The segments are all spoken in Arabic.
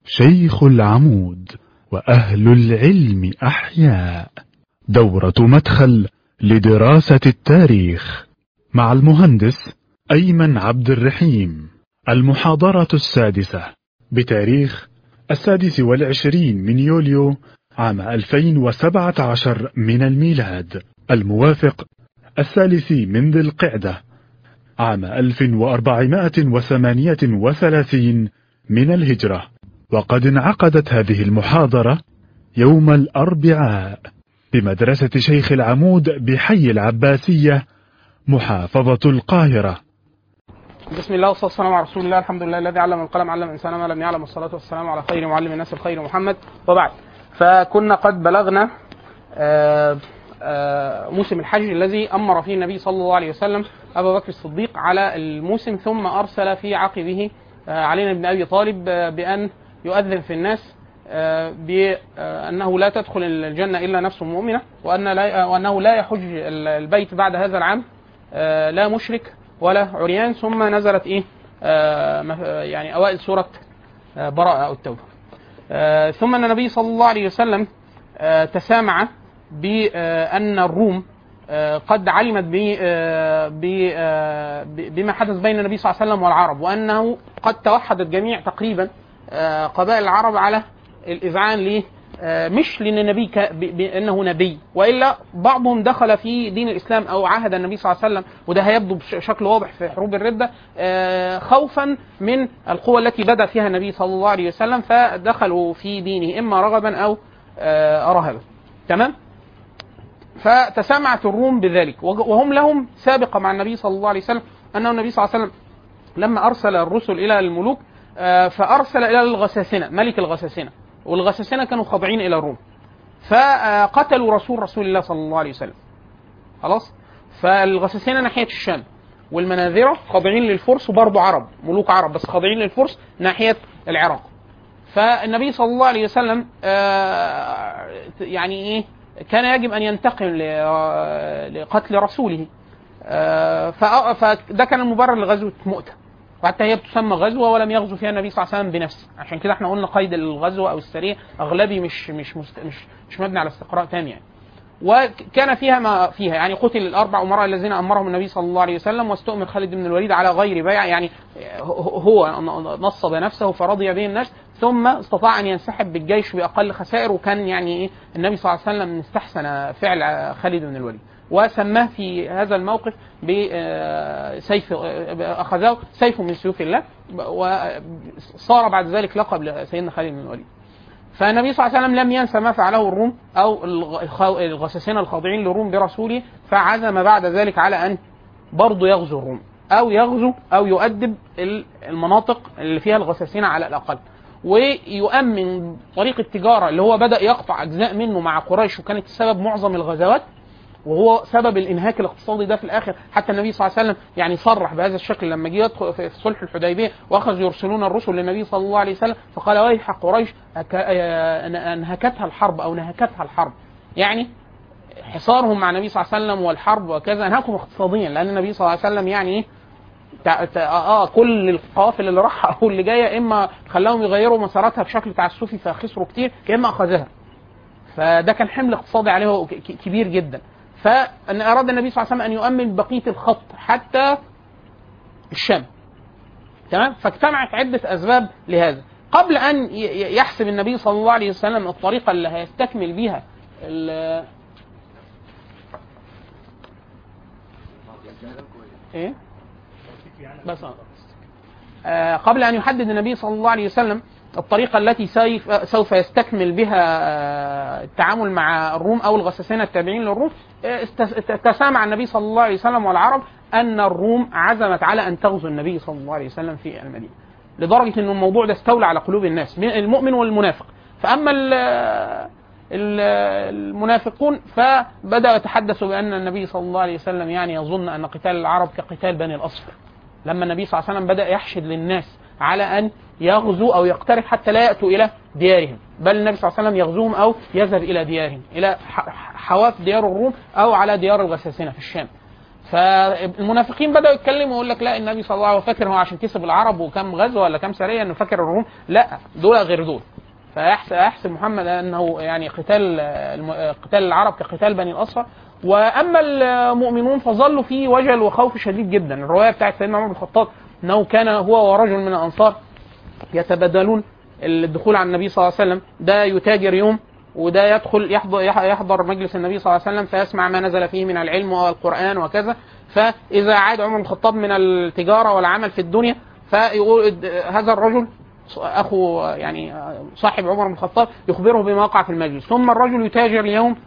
شيخ العمود وأهل العلم أحياء. دورة مدخل لدراسة التاريخ مع المهندس أيمن عبد الرحيم. المحاضرة 6 بتاريخ 26 من يوليو عام 2017 من الميلاد، الموافق 3 من ذي القعدة عام 1438 من الهجرة. وقد انعقدت هذه المحاضرة يوم الأربعاء بمدرسة شيخ العمود بحي العباسية، محافظة القاهرة. بسم الله والصلاة والسلام على رسول الله. الحمد لله الذي علم القلم علم الإنسان ما لم يعلم، والصلاة والسلام على خير معلم الناس الخير محمد. وبعد، فكنا قد بلغنا موسم الحج الذي أمر فيه النبي صلى الله عليه وسلم أبا بكر الصديق على الموسم، ثم أرسل في عقبه علي بن أبي طالب بأن يؤذن في الناس بأنه لا تدخل الجنة إلا نفس مؤمنة، وأنه لا يحج البيت بعد هذا العام لا مشرك ولا عريان. ثم نزلت يعني أوائل سورة براءة أو التوبة. ثم النبي صلى الله عليه وسلم تسامع بأن الروم قد علمت بما حدث بين النبي صلى الله عليه وسلم والعرب، وأنه قد توحدت جميع تقريبا قبائل العرب على الإذعان له، مش لأن النبي بأنه نبي، وإلا بعضهم دخل في دين الإسلام أو عاهد النبي صلى الله عليه وسلم، وده هيبدو بشكل واضح في حروب الردة، خوفا من القوة التي بدأ فيها النبي صلى الله عليه وسلم، فدخلوا في دينه إما رغبا أو رهبا. تمام؟ فتسامعت الروم بذلك، وهم لهم سابقة مع النبي صلى الله عليه وسلم، أنه النبي صلى الله عليه وسلم لما أرسل الرسل إلى الملوك فأرسل إلى الغساسنة، ملك الغساسنة، والغساسنة كانوا خاضعين إلى الروم، فقتلوا رسول الله صلى الله عليه وسلم. خلاص؟ فالغساسنة ناحية الشام، والمناذرة خاضعين للفرس، وبرضه عرب، ملوك عرب بس خاضعين للفرس ناحية العراق. فالنبي صلى الله عليه وسلم يعني إيه، كان يجب أن ينتقم لقتل رسوله، فده كان المبرر لغزوة مؤتة، وحتى هي بتسمى غزوة ولم يغزو فيها النبي صلى الله عليه وسلم بنفسه. عشان كده احنا قلنا قيد الغزوة أو السرية أغلبي مش مبني على استقراء تام يعني. وكان فيها ما فيها، يعني قتل الأربع أمراء الذين أمرهم النبي صلى الله عليه وسلم، واستؤمر خالد بن الوليد على غير بيع، يعني هو نصب نفسه فرضي به الناس، ثم استطاع أن ينسحب بالجيش بأقل خسائر، وكان يعني النبي صلى الله عليه وسلم استحسن فعل خالد بن الوليد، وسماه في هذا الموقف بسيف، أخذه سيف من سيوف الله، وصار بعد ذلك لقب لسيدنا خالد بن الوليد. فالنبي صلى الله عليه وسلم لم ينسى ما فعله الروم أو الغساسنة الخاضعين للروم برسوله، فعزم بعد ذلك على أن برضو يغزو الروم، أو يغزو أو يؤدب المناطق اللي فيها الغساسنة على الأقل، ويؤمن طريق التجارة اللي هو بدأ يقطع أجزاء منه مع قريش، وكانت السبب معظم الغزوات، وهو سبب الانهاك الاقتصادي ده في الاخر. حتى النبي صلى الله عليه وسلم يعني صرح بهذا الشكل لما جه يدخل في صلح الحديبيه، واخذوا يرسلون الرسل للنبي صلى الله عليه وسلم، فقال ويح قريش انهكتها الحرب او نهكتها الحرب، يعني حصارهم مع النبي صلى الله عليه وسلم والحرب وكذا انهكهم اقتصاديا، لان النبي صلى الله عليه وسلم يعني كل القوافل اللي راح او اللي جايه اما خلاهم يغيروا مساراتها بشكل تعسفي فخسروا كتير، يا اما اخذها. فده كان حمل اقتصادي عليه كبير جدا. فأن أراد النبي صلى الله عليه وسلم أن يؤمن بقية الخط حتى الشام. تمام؟ فاجتمعت عدة أسباب لهذا. قبل أن يحسب النبي صلى الله عليه وسلم الطريقة اللي هيستكمل بها بس قبل أن يحدد النبي صلى الله عليه وسلم الطريقة التي سوف يستكمل بها التعامل مع الروم أو الغساسنة التابعين للروم، تسامع النبي صلى الله عليه وسلم والعرب أن الروم عزمت على أن تغزو النبي صلى الله عليه وسلم في المدينة، لدرجة أن الموضوع ده استولى على قلوب الناس، المؤمن والمنافق. فأما المنافقون فبدأوا يتحدثوا بأن النبي صلى الله عليه وسلم يعني يظن أن قتال العرب كقتال بني الأصفر، لما النبي صلى الله عليه وسلم بدأ يحشد للناس على أن يغزو أو يقترب حتى لا يأتوا إلى ديارهم، بل النبي صلى الله عليه وسلم يغزوهم أو يذهب إلى ديارهم، إلى حواف ديار الروم أو على ديار الغساسنة في الشام. فالمنافقين بدأوا يتكلموا ويقول لك لا النبي صلى الله عليه وسلم فاكر هو عشان كسب العرب وكم غزوه ولا كم سريه انه فاكر الروم، لا دول غير دول. فيحسب محمد انه يعني قتال العرب كقتال بني الاصفر. واما المؤمنون فظلوا في وجل وخوف شديد جدا. الروايه بتاعت سيدنا عمر بن الخطاب انه كان هو ورجل من الانصار يتبادلون الدخول على النبي صلى الله عليه وسلم، ده يتاجر يوم وده يدخل يحضر مجلس النبي صلى الله عليه وسلم فيسمع ما نزل فيه من العلم والقرآن وكذا. فإذا عاد عمر بن الخطاب من التجارة والعمل في الدنيا فيقول هذا الرجل أخو يعني صاحب عمر بن الخطاب يخبره بما وقع في المجلس، ثم الرجل يتاجر اليوم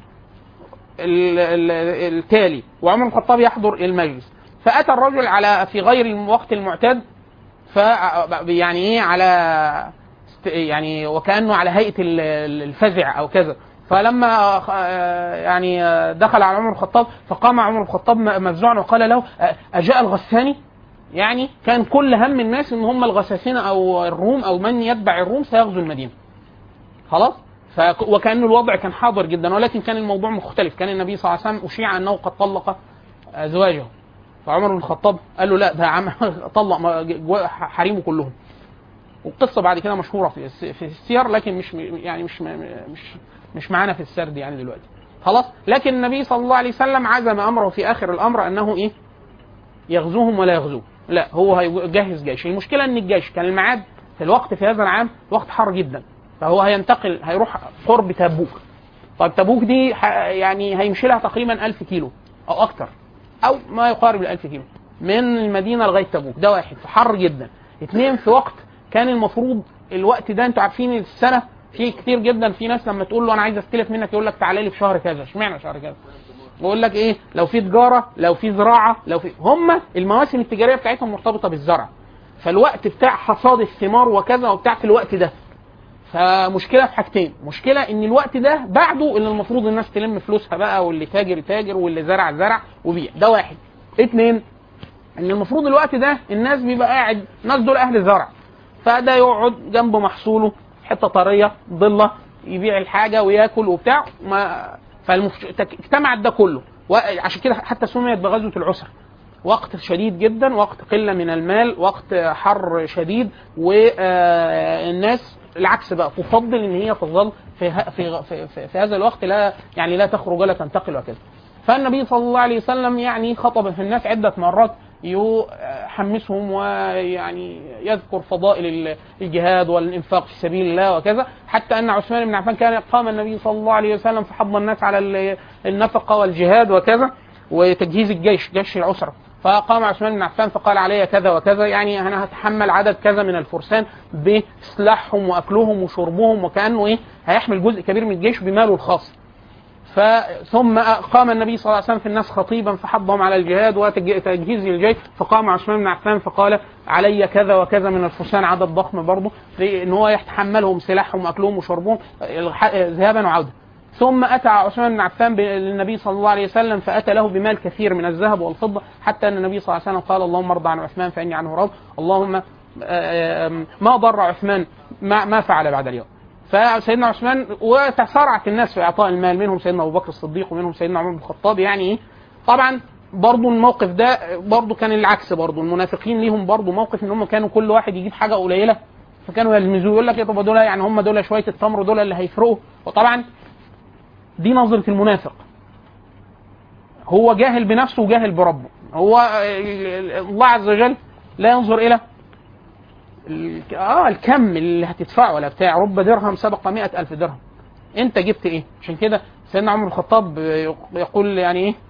التالي وعمر بن الخطاب يحضر المجلس. فأتى الرجل على في غير الوقت المعتاد، ف يعني ايه على يعني وكأنه على هيئة الفزع أو كذا. فلما يعني دخل على عمر الخطاب فقام عمر الخطاب مفزوعا وقال له أجاء الغساني؟ يعني كان كل هم الناس ان هم الغساسين او الروم او من يتبع الروم سيغزو المدينة خلاص. وكأن الوضع كان حاضر جدا، ولكن كان الموضوع مختلف. كان النبي صلى الله عليه وسلم أشيع أنه قد طلق أزواجه، فعمر بن الخطاب قال له لا ده عم طلق حريمه كلهم. والقصة بعد كده مشهورة في السير، لكن مش معانا في السرد يعني دلوقتي خلاص. لكن النبي صلى الله عليه وسلم عزم أمره في آخر الأمر أنه إيه يغزوهم ولا يغزوه، لا هو هيجهز جيش. المشكلة أن الجيش كان الميعاد في الوقت في هذا العام وقت حار جدا، فهو هينتقل هيروح قرب تبوك. طيب تبوك دي يعني هيمشي لها تقريبا 1000 كيلو أو أكتر أو ما يقارب 1000 كيلو من المدينة لغاية تبوك. ده واحد في حر جدا. اثنين في وقت كان المفروض الوقت ده انتوا عارفين السنة فيه كتير جدا. في ناس لما تقول له أنا عايز استلف منك يقول لك تعالى لي في شهر كذا. اشمعنى شهر كذا؟ بقول لك ايه لو في تجارة لو في زراعة لو في هم المواسم التجارية بتاعتهم مرتبطة بالزرع، فالوقت بتاع حصاد الثمار وكذا وبتاع في الوقت ده. فمشكلة في حاجتين، مشكلة ان الوقت ده بعده اللي المفروض الناس تلم فلوسها بقى، واللي تاجر تاجر واللي زرع زرع وبيع. ده واحد. اثنين ان المفروض الوقت ده الناس بيبقى قاعد، الناس دول اهل زرع، فده يقعد جنب محصوله حتة طرية ضلة يبيع الحاجة وياكل وبتاع اجتمعت ده كله. وعشان كده حتى سميت بغزوة العسر، وقت شديد جدا، وقت قلة من المال، وقت حر شديد، والناس العكس بقى تفضل ان هي تظل في هذا الوقت لا يعني لا تخرج ولا تنتقل وكذا. فالنبي صلى الله عليه وسلم يعني خطب في الناس عدة مرات يحمسهم ويعني يذكر فضائل الجهاد والانفاق في سبيل الله وكذا، حتى ان عثمان بن عفان كان قام النبي صلى الله عليه وسلم فحض الناس على النفقة والجهاد وكذا وتجهيز الجيش جيش العسرة. فقام عثمان بن عفان فقال علي كذا وكذا، يعني انا هتحمل عدد كذا من الفرسان بسلاحهم واكلهم وشربهم، وكانه ايه هيحمل جزء كبير من الجيش بماله الخاص. ثم قام النبي صلى الله عليه وسلم في الناس خطيبا فحضهم على الجهاد وتجهيز الجيش. فقام عثمان بن عفان فقال علي كذا وكذا من الفرسان، عدد ضخم برضه ان هو يتحملهم سلاحهم واكلهم وشربهم ذهابا وعوده. ثم أتى عثمان بن عفان للنبي صلى الله عليه وسلم فأتى له بمال كثير من الذهب والفضة، حتى أن النبي صلى الله عليه وسلم قال اللهم ارضى عن عثمان فإني عنه راض، اللهم ما ضر عثمان ما فعل بعد اليوم. فسيدنا عثمان وتسارعت الناس في إعطاء المال، منهم سيدنا أبو بكر الصديق ومنهم سيدنا عمر بن الخطاب. يعني طبعا برضو الموقف ده برضو كان العكس، برضو المنافقين ليهم برضو موقف ان هم كانوا كل واحد يجيب حاجة قليلة فكانوا يلمزوا يقول لك طب دول يعني هم دول شوية التمر دول اللي هيفرقوا. وطبعا دي نظرة المنافق، هو جاهل بنفسه وجاهل بربه. هو الله عز وجل لا ينظر إلى الكم اللي هتدفعه ولا بتاع، رب درهم سبق 100,000 درهم، انت جبت ايه؟ عشان كده سيدنا عمر بن الخطاب يقول يعني ايه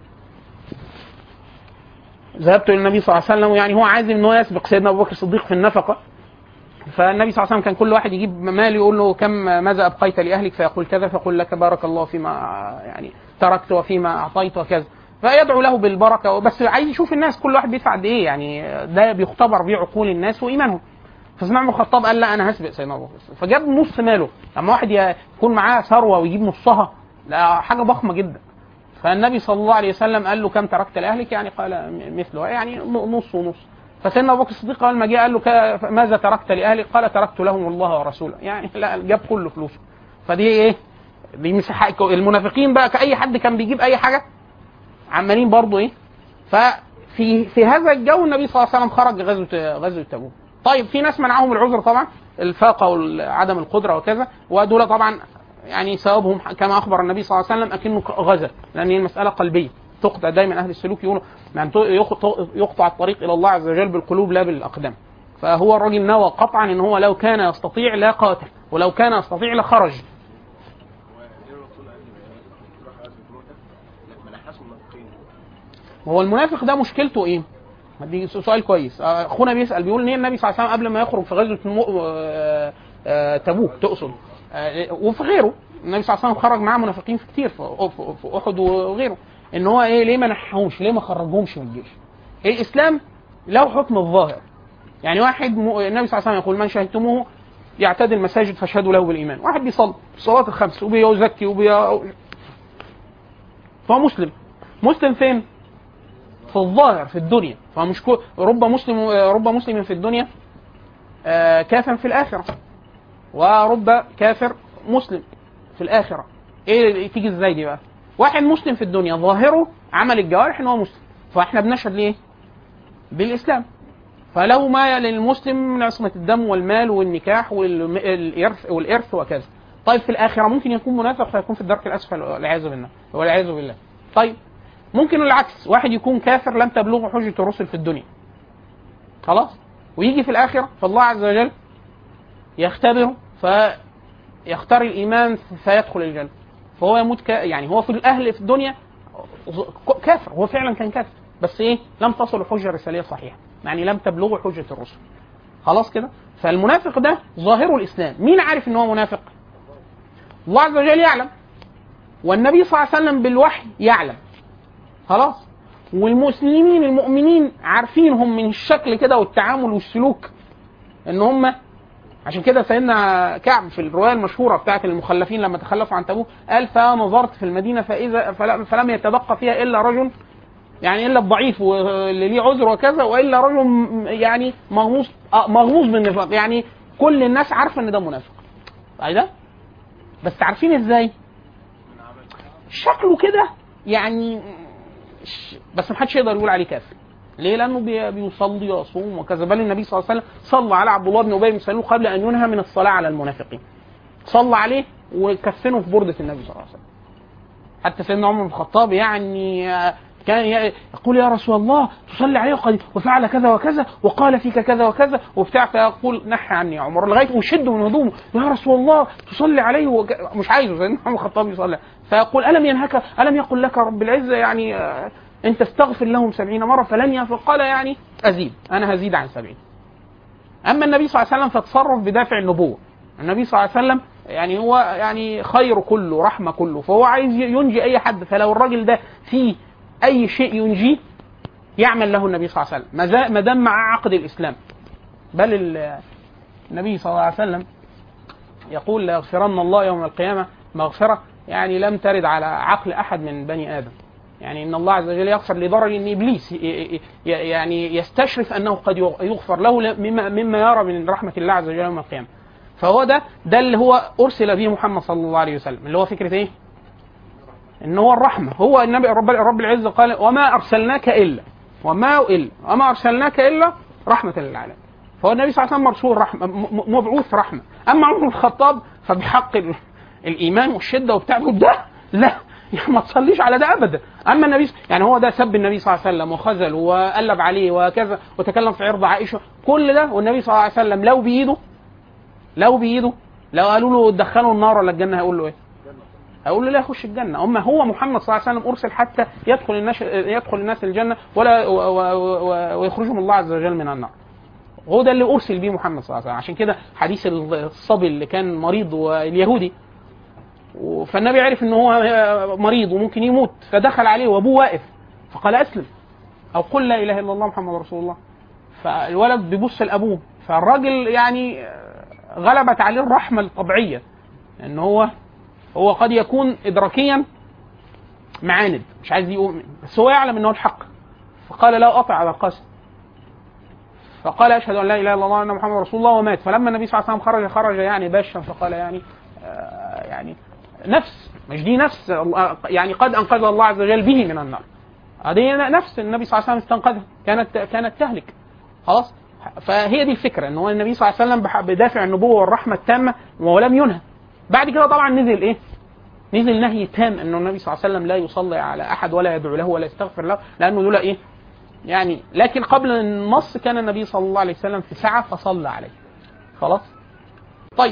ذهبت الى النبي صلى الله عليه وسلم، يعني هو عايز ان هو يسبق سيدنا ابو بكر الصديق في النفقه. فالنبي صلى الله عليه وسلم كان كل واحد يجيب مال يقول له كم ماذا ابقيت لاهلك، فيقول كذا، فيقول لك بارك الله فيما يعني تركت وفيما اعطيت وكذا، فيدعو له بالبركه. بس عايز يشوف الناس كل واحد بيدفع قد ايه، يعني ده بيختبر بيه عقول الناس وايمانهم. فسيدنا عمر بن الخطاب قال لا انا هسبق سيدنا ابو بكر، فجاب نص ماله. لما واحد يكون معاه ثروه ويجيب نصها لا حاجه ضخمه جدا. فالنبي صلى الله عليه وسلم قال له كم تركت لاهلك، يعني قال مثله يعني نص ونص. فسيدنا ابو بكر الصديق لما جاء قال له ماذا تركت لاهلك، قال تركت لهم الله ورسوله، يعني لا جاب كل فلوسه. فدي ايه دي مساحه المنافقين بقى، كاي حد كان بيجيب اي حاجه عمالين برضو ايه ففي هذا الجو النبي صلى الله عليه وسلم خرج غزوه تبوك. طيب في ناس منعهم العذر طبعا، الفاقه وعدم القدره وكذا، ودول طبعا يعني ثوابهم كما اخبر النبي صلى الله عليه وسلم اكنه غزا، لان هي المساله قلبيه تقطع. دايما اهل السلوك يقولوا يعني يقطع الطريق الى الله عز وجل بالقلوب لا بالاقدام. فهو الراجل نوى قطعا ان هو لو كان يستطيع لا قاتل، ولو كان يستطيع لخرج. هو المنافق ده مشكلته ايه؟ دي سؤال كويس. اخونا بيسال بيقول ان النبي صلى الله عليه وسلم قبل ما يخرج في غزوه تبوك تقصد وفي غيره، النبي صلى الله عليه وسلم خرج معاه منافقين في كتير في احد وغيره، ان هو ايه ليه ما نحوش، ليه ما خرجهمش من الجيش؟ الاسلام له حكم الظاهر. يعني واحد النبي صلى الله عليه وسلم يقول من شهدتموه يعتدي المساجد فاشهدوا له بالايمان. واحد بيصلي الصلاه الخمس وبيزكي فهو مسلم فين؟ في الظاهر في الدنيا. فمش رب مسلم في الدنيا كافر في الآخرة، ورب كافر مسلم في الآخرة. ايه تيجي ازاي دي بقى؟ واحد مسلم في الدنيا ظاهره عمل الجوارح ان هو مسلم، فاحنا بنشهد ليه؟ بالإسلام. فله ما للمسلم من عصمة الدم والمال والنكاح والإرث وكذا. طيب في الآخرة ممكن يكون منافق فيكون في الدرك الأسفل والعياذ بالله. طيب ممكن العكس، واحد يكون كافر لم تبلغه حجة الرسل في الدنيا خلاص، ويجي في الآخرة فالله عز وجل يختبره فيختار الإيمان فيدخل الجنة، فهو يموت يعني هو في الأهل في الدنيا كافر، هو فعلا كان كافر، بس إيه لم تصل الحجة الرسالية صحيحة، يعني لم تبلغه حجة الرسل خلاص كده. فالمنافق ده ظاهره الإسلام. مين عارف إن هو منافق؟ الله عز وجل يعلم، والنبي صلى الله عليه وسلم بالوحي يعلم خلاص، والمسلمين المؤمنين عارفينهم من الشكل كده والتعامل والسلوك ان هم. عشان كده سيدنا كعب في الروايه المشهوره بتاعه المخلفين لما تخلفوا عن تبوك قال فنظرت في المدينه فلم يتبقى فيها الا رجل، يعني الا الضعيف واللي ليه عذر وكذا، والا رجل يعني مغموس بالنفاق، يعني كل الناس عارفه ان ده منافق. ده بس عارفين ازاي؟ شكله كده يعني، بس محدش يقدر يقول عليه كافر. ليه؟ لانه بيصلي ويصوم وكذا. بل النبي صلى الله عليه وسلم صلى على عبد الله بن ابي بن سلول قبل ان ينهى من الصلاه على المنافقين، صلى عليه وكفنه في برده النبي صلى الله عليه وسلم. حتى سيدنا عمر بن الخطاب يعني كان يقول يا رسول الله تصلي عليه وفعل كذا وكذا وقال فيك كذا وكذا وبتاع، فيقول نحي عني يا عمر، لغايه وشده من هدومه يا رسول الله تصلي عليه مش عايزه سيدنا عمر بن الخطاب يصلي، فيقول الم يقل لك رب العزه يعني انت استغفر لهم 70 مره فلن يغفر، قال يعني ازيد، انا هزيد عن 70. اما النبي صلى الله عليه وسلم فتصرف بدافع النبوه. النبي صلى الله عليه وسلم يعني هو يعني خير كله رحمه كله، فهو عايز ينجي اي حد، فلو الراجل ده فيه اي شيء ينجيه يعمل له النبي صلى الله عليه وسلم ما دام مع عقد الاسلام. بل النبي صلى الله عليه وسلم يقول لا يغفرن الله يوم القيامه مغفره يعني لم ترد على عقل احد من بني ادم، يعني ان الله عز وجل يغفر لدرجه ان ابليس يعني يستشرف انه قد يغفر له مما يرى من رحمه الله عز وجل يوم القيامه. فهو ده اللي هو ارسل به محمد صلى الله عليه وسلم، اللي هو فكره ايه؟ ان هو الرحمه. هو النبي رب العزه قال وما ارسلناك الا رحمه للعالمين. فهو النبي صلى الله عليه وسلم مرسول رحمه، مبعوث رحمه. اما عمر بن الخطاب فبحق الايمان والشده وبتاع ده لا يعني ما تصليش على ده ابدا. اما النبي يعني هو ده سب النبي صلى الله عليه وسلم وخذل وقلب عليه وكذا وتكلم في عرض عائشه، كل ده والنبي صلى الله عليه وسلم لو بايده لو قالوا له دخلوا النار ولا الجنه هيقول له ايه؟ هيقول له لا يخش الجنه. اما هو محمد صلى الله عليه وسلم ارسل حتى يدخل الناس الجنه ولا ويخرجهم الله عز وجل من النار. هو ده اللي ارسل به محمد صلى الله عليه وسلم. عشان كده حديث الصبي اللي كان مريض واليهودي، فالنبي عرف ان هو مريض وممكن يموت، فدخل عليه وابوه واقف فقال اسلم او قل لا اله الا الله محمد رسول الله. فالولد بيبص لابوه، فالراجل يعني غلبت عليه الرحمه الطبيعيه، ان هو قد يكون ادراكيا معاند مش عايز يؤمن، بس هو يعلم انه الحق، فقال لا اطع على القاسم، فقال اشهد ان لا اله الا الله وان محمد رسول الله ومات. فلما النبي صلى الله عليه وسلم خرج يعني باشا، فقال يعني نفس مش دي نفس يعني قد انقذ الله عز وجل به من النار. هذه نفس النبي صلى الله عليه وسلم استنقذها، كانت تهلك خلاص. فهي دي الفكره، ان هو النبي صلى الله عليه وسلم بدافع النبوه والرحمه التامه ولم ينهى. بعد كده طبعا نزل ايه؟ نزل نهي تام انه النبي صلى الله عليه وسلم لا يصلي على احد ولا يدعو له ولا يستغفر له، لانه دول ايه يعني. لكن قبل النص كان النبي صلى الله عليه وسلم في ساعه فصلى عليه خلاص. طيب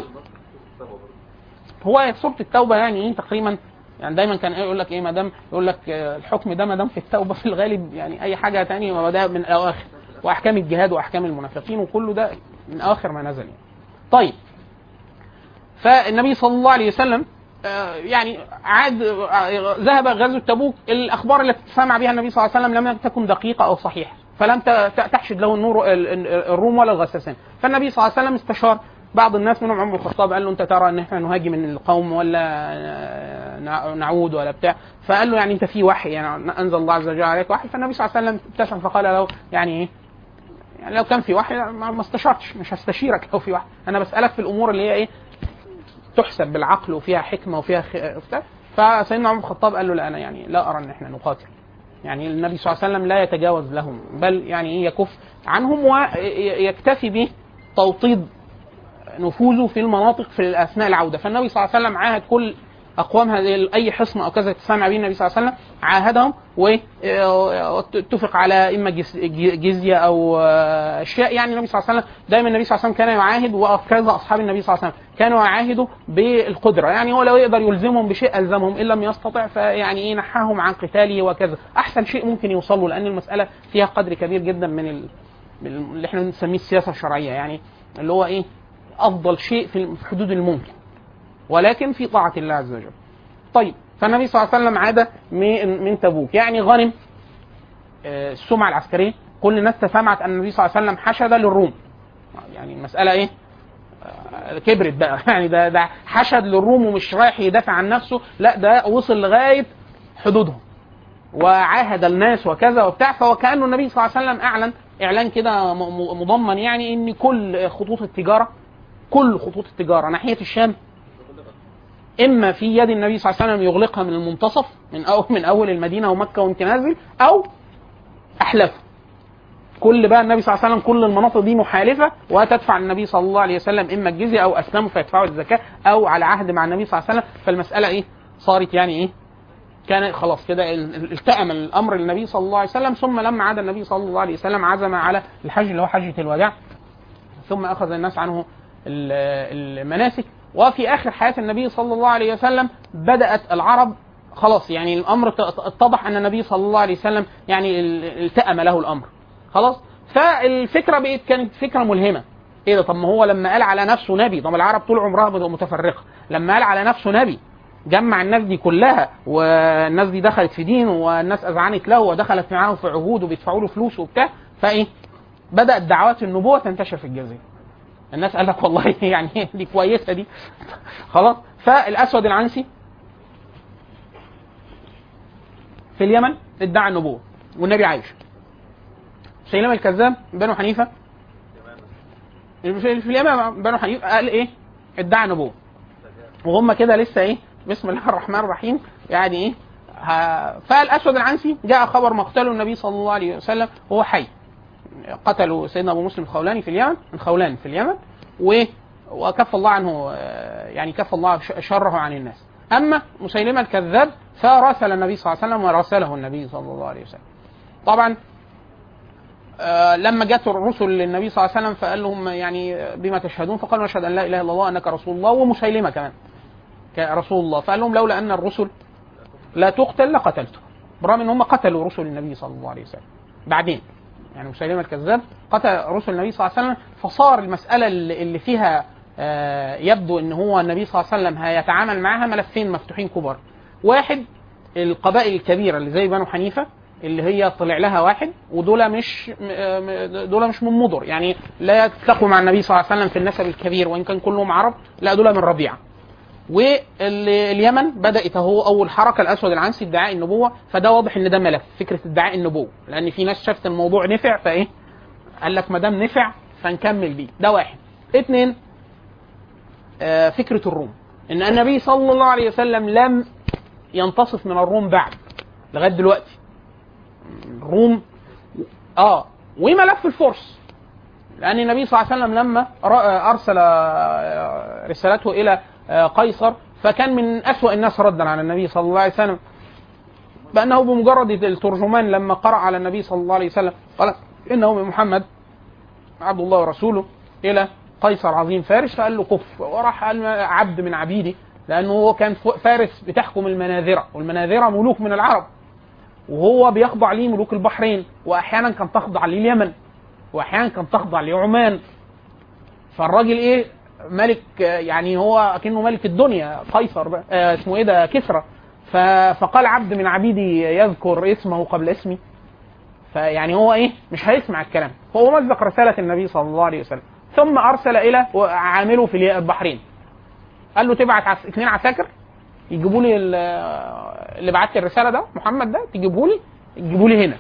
هو سوره التوبه يعني ايه تقريبا، يعني دايما كان يقول لك ايه، ما دام يقول لك الحكم ده ما دام في التوبه في الغالب يعني اي حاجه ثانيه ده من اواخر، واحكام الجهاد واحكام المنافقين وكله ده من اواخر ما نزل يعني. طيب فالنبي صلى الله عليه وسلم يعني عاد ذهب غزوة تبوك. الأخبار التي سمع بها النبي صلى الله عليه وسلم لم تكن دقيقة أو صحيحة، فلم تحشد له الروم ولا الغساسين. فالنبي صلى الله عليه وسلم استشار بعض الناس منهم عمر الخطاب، قال له أنت ترى أن احنا نهاجم من القوم ولا نعود ولا بتاع؟ فقال له يعني أنت في وحي، يعني أنزل الله عز وجل عليك وحي. فالنبي صلى الله عليه وسلم ابتسم فقال له يعني إيه، يعني لو كان في وحي ما استشرتش، مش هستشيرك لو في وحي، أنا بسألك في الأمور اللي هي إيه تحسب بالعقل وفيها حكمه وفيها فسيدنا عمر الخطاب قال له لا، انا يعني لا ارى ان احنا نقاتل، يعني النبي صلى الله عليه وسلم لا يتجاوز لهم، بل يعني يكف عنهم ويكتفي بتوطيد نفوذه في المناطق في اثناء العوده. فالنبي صلى الله عليه وسلم عاهد كل اقوام اي حصن او كذا تسمع به النبي صلى الله عليه وسلم، عاهدهم واتفق على اما جزيه او اشياء. يعني النبي صلى الله عليه وسلم دايما النبي صلى الله عليه وسلم كان يعاهد، وكذا اصحاب النبي صلى الله عليه وسلم كانوا يعاهدوا بالقدره، يعني هو لو يقدر يلزمهم بشيء الزمهم، ان لم يستطع فيعني ايه نحاهم عن قتاله وكذا، احسن شيء ممكن يوصلوا، لان المساله فيها قدر كبير جدا من اللي احنا بنسميه السياسه الشرعيه، يعني اللي هو ايه افضل شيء في حدود الممكن ولكن في طاعه الله عز وجل. طيب فالنبي صلى الله عليه وسلم عاد من تبوك، يعني غنم السمعه العسكريه، كل الناس سمعت ان النبي صلى الله عليه وسلم حشد للروم، يعني المساله ايه كبرت بقى، يعني ده حشد للروم ومش رايح يدافع عن نفسه، لا ده وصل لغايه حدودهم وعاهد الناس وكذا وبتاع. فكأنه النبي صلى الله عليه وسلم اعلن اعلان كده مضمن، يعني ان كل خطوط التجاره ناحيه الشام اما في يد النبي صلى الله عليه وسلم يغلقها من المنتصف من اول المدينه ومكه وانت نازل، او احلفه كل بقى النبي صلى الله عليه وسلم كل المناطق دي محالفه وتدفع النبي صلى الله عليه وسلم اما الجزيه او اسلموا فيدفعوا الزكاه او على عهد مع النبي صلى الله عليه وسلم. فالمساله ايه صارت يعني ايه كان خلاص كده التأم الامر للنبي صلى الله عليه وسلم. ثم لما عاد النبي صلى الله عليه وسلم عزم على الحج اللي هو حجه الوداع، ثم اخذ الناس عنه المناسك. وفي آخر حياة النبي صلى الله عليه وسلم بدأت العرب خلاص، يعني الأمر اتضح أن النبي صلى الله عليه وسلم يعني التأم له الأمر خلاص. فالفكرة كانت فكرة ملهمة، إيه ده؟ طب ما هو لما قال على نفسه نبي، طب العرب طول عمرها متفرقة، لما قال على نفسه نبي جمع الناس دي كلها، والناس دي دخلت في دينه والناس أذعنت له ودخلت معاهم في عهود وبيدفعوا له فلوس وبتاع، فإيه بدأت دعوات النبوة تنتشر في الجزيرة. الناس قال لك والله يعني دي كويسه دي خلاص. فالاسود العنسي في اليمن ادعى النبوه والنبي عايش. مسيلمة الكذاب بنو حنيفه في اليمن بنو حنيفه قال ايه ادعى النبوه، وهم كده لسه ايه بسم الله الرحمن الرحيم يعني ايه فالاسود العنسي جاء خبر مقتله النبي صلى الله عليه وسلم وهو حي، قتلوا سيدنا ابو مسلم الخولاني في اليمن، الخولان في اليمن، وكف الله عنه يعني كف الله شره عن الناس. اما مسيلمة الكذاب فراسل النبي صلى الله عليه وسلم وراسله النبي صلى الله عليه وسلم. طبعا لما جاءت الرسل للنبي صلى الله عليه وسلم فقال لهم يعني بما تشهدون، فقالوا نشهد ان لا اله الا الله انك رسول الله، ومسيلمة كمان كرسول الله. فقال لهم لولا ان الرسل لا تقتل لقتلته، برغم ان هم قتلوا رسل النبي صلى الله عليه وسلم بعدين، يعني مسيلمة الكذاب قتل رسل النبي صلى الله عليه وسلم. فصار المسألة اللي فيها يبدو ان هو النبي صلى الله عليه وسلم هيتعامل معها ملفين مفتوحين كبار. واحد القبائل الكبيرة اللي زي بنو حنيفة اللي هي طلع لها واحد، ودول مش من مضر، يعني لا يتلقوا مع النبي صلى الله عليه وسلم في النسب الكبير وان كان كلهم عرب، لا دول من ربيعة. واليمن بدأت هو أول حركة الأسود العنسي ادعاء النبوة. فده واضح إن ده ملف فكرة ادعاء النبوة، لأن في ناس شافت الموضوع نفع فإيه قال لك ما دام نفع فنكمل بيه. ده واحد. اتنين فكرة الروم، إن النبي صلى الله عليه وسلم لم ينتصف من الروم بعد لغاية دلوقتي، الروم وملف الفرس، لأن النبي صلى الله عليه وسلم لما أرسل رسالته إلى قيصر فكان من أسوأ الناس ردا على النبي صلى الله عليه وسلم، بأنه بمجرد الترجمان لما قرأ على النبي صلى الله عليه وسلم قال إنه من محمد عبد الله ورسوله إلى قيصر عظيم فارس، فقال له كف، وراح قال عبد من عبيدي، لأنه هو كان فارس بتحكم المناذرة، والمناذرة ملوك من العرب، وهو بيخضع ليه ملوك البحرين، وأحيانا كان تخضع ليه اليمن، وأحيانا كان تخضع ليه عمان. فالراجل ملك، يعني هو كأنه ملك الدنيا قيصر اسمه ده كسرى. فقال عبد من عبيدي يذكر اسمه قبل اسمي، فيعني هو مش هيسمع الكلام. هو مزق رسالة النبي صلى الله عليه وسلم، ثم أرسل إلى عامله في البحرين، قال له تبعت 2 عساكر يجيبوا لي اللي بعت لي الرسالة ده محمد ده، تجيبوا لي هنا.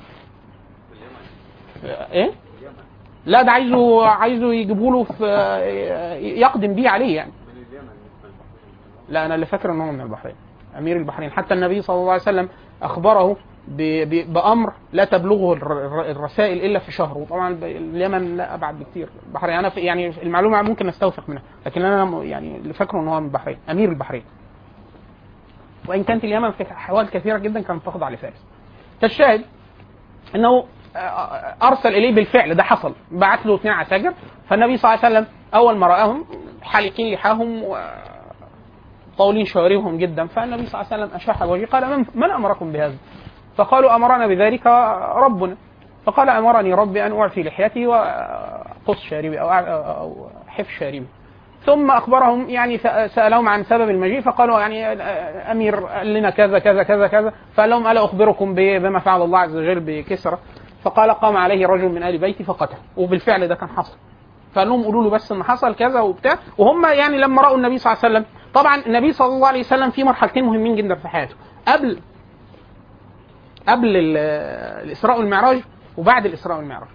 لا ده عايزه يجيبوا له يقدم بيه عليه يعني. لا انا اللي فاكر ان هو من البحرين، امير البحرين. حتى النبي صلى الله عليه وسلم اخبره بامر لا تبلغه الرسائل الا في شهر، وطبعا اليمن لا ابعد بكثير. البحرين انا يعني المعلومه ممكن نستوثق منها، لكن انا يعني اللي فاكره ان هو من البحرين، امير البحرين. وان كانت اليمن في احوال كثيره جدا كانت تخضع لفارس. فالشاهد انه ارسل اليه بالفعل، ده حصل، بعت له 2 عساكر. فالنبي صلى الله عليه وسلم اول ما راهم حالقين لحاهم وطاولين شواربهم جدا، فالنبي صلى الله عليه وسلم اشاح وجهه قال من امركم بهذا؟ فقالوا امرنا بذلك ربنا. فقال امرني ربي ان اعفي لحيتي واقص شاربي او حف شاربي. ثم اخبرهم يعني سالهم عن سبب المجيء، فقالوا يعني امير قال لنا كذا كذا كذا كذا. فقال لهم الا اخبركم بما فعل الله عز وجل بكسرى؟ فقال قام عليه رجل من آل بيتي فقتل، وبالفعل ده كان حصل. فقال لهم قولوا له بس ان حصل كذا وبتاع. وهم يعني لما راوا النبي صلى الله عليه وسلم، طبعا النبي صلى الله عليه وسلم في مرحلتين مهمين جدا في حياته، قبل الاسراء والمعراج وبعد الاسراء والمعراج.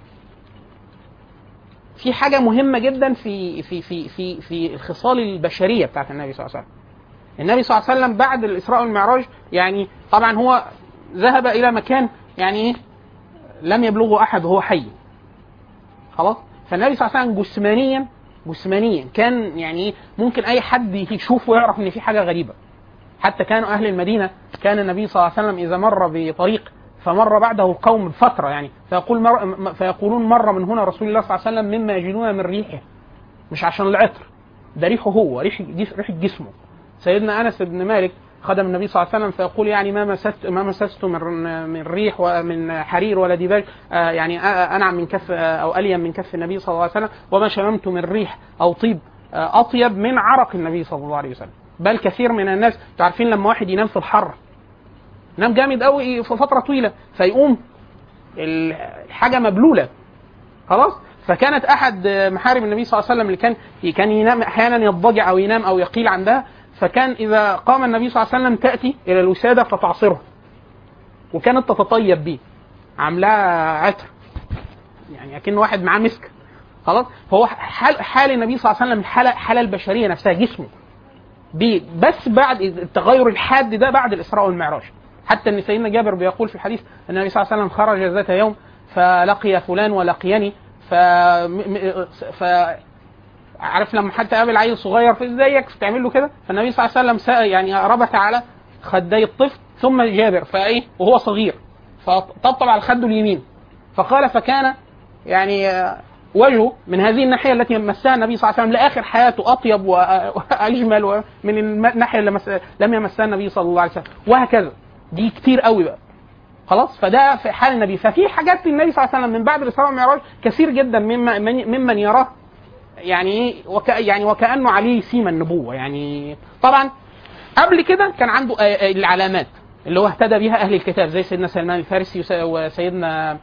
في حاجه مهمه جدا في في في في في الخصال البشريه بتاعت النبي صلى الله عليه وسلم. النبي صلى الله عليه وسلم بعد الاسراء والمعراج يعني طبعا هو ذهب الى مكان يعني لم يبلغه احد وهو حي، خلاص. فالنبي صلى الله عليه وسلم جسمانيا كان يعني ممكن اي حد يشوفه ويعرف ان في حاجه غريبه. حتى كانوا اهل المدينه، كان النبي صلى الله عليه وسلم اذا مر بطريق فمر بعده قوم بفتره يعني فيقولون مر من هنا رسول الله صلى الله عليه وسلم مما يجدون من ريحه، مش عشان العطر، ده ريحه هو، ريحه جسمه. سيدنا انس بن مالك خدم النبي صلى الله عليه وسلم فيقول يعني ما مسست من ريح ومن حرير ولا ديباج يعني انعم من كف او الين من كف النبي صلى الله عليه وسلم، وما شممت من ريح او طيب اطيب من عرق النبي صلى الله عليه وسلم. بل كثير من الناس تعرفين لما واحد ينام في الحر، نام جامد قوي في فتره طويله، فيقوم الحاجه مبلوله خلاص. فكانت احد محارم النبي صلى الله عليه وسلم اللي كان ينام احيانا يضجع او ينام او يقيل عندها، فكان إذا قام النبي صلى الله عليه وسلم تأتي إلى الوسادة فتعصره، وكانت تتطيب به، عاملاه عطر يعني أكن واحد معاه مسك خلاص. فهو حال النبي صلى الله عليه وسلم حالة البشرية نفسها جسمه بس بعد التغير الحاد ده بعد الإسراء والمعراج. حتى أن سيدنا جابر بيقول في الحديث أن النبي صلى الله عليه وسلم خرج ذات يوم فلقي فلان ولقيني عارف لما حتى قابل عيل صغير في ازيك تعمل له كده، فالنبي صلى الله عليه وسلم يعني ربط على خدي الطفل ثم جابر وهو صغير فطبطب على خده اليمين، فقال فكان يعني وجهه من هذه الناحيه التي مسها النبي صلى الله عليه وسلم لاخر حياته اطيب واجمل من الناحيه اللي لم يمسها النبي صلى الله عليه وسلم، وهكذا. دي كتير قوي بقى خلاص. فده في حال النبي. ففي حاجات النبي صلى الله عليه وسلم من بعد الاسراء والمعراج كثير جدا ممن يراه يعني وكأنه عليه سيما النبوة. يعني طبعا قبل كده كان عنده العلامات اللي هو اهتدى بها أهل الكتاب زي سيدنا سلمان الفارسي وسيدنا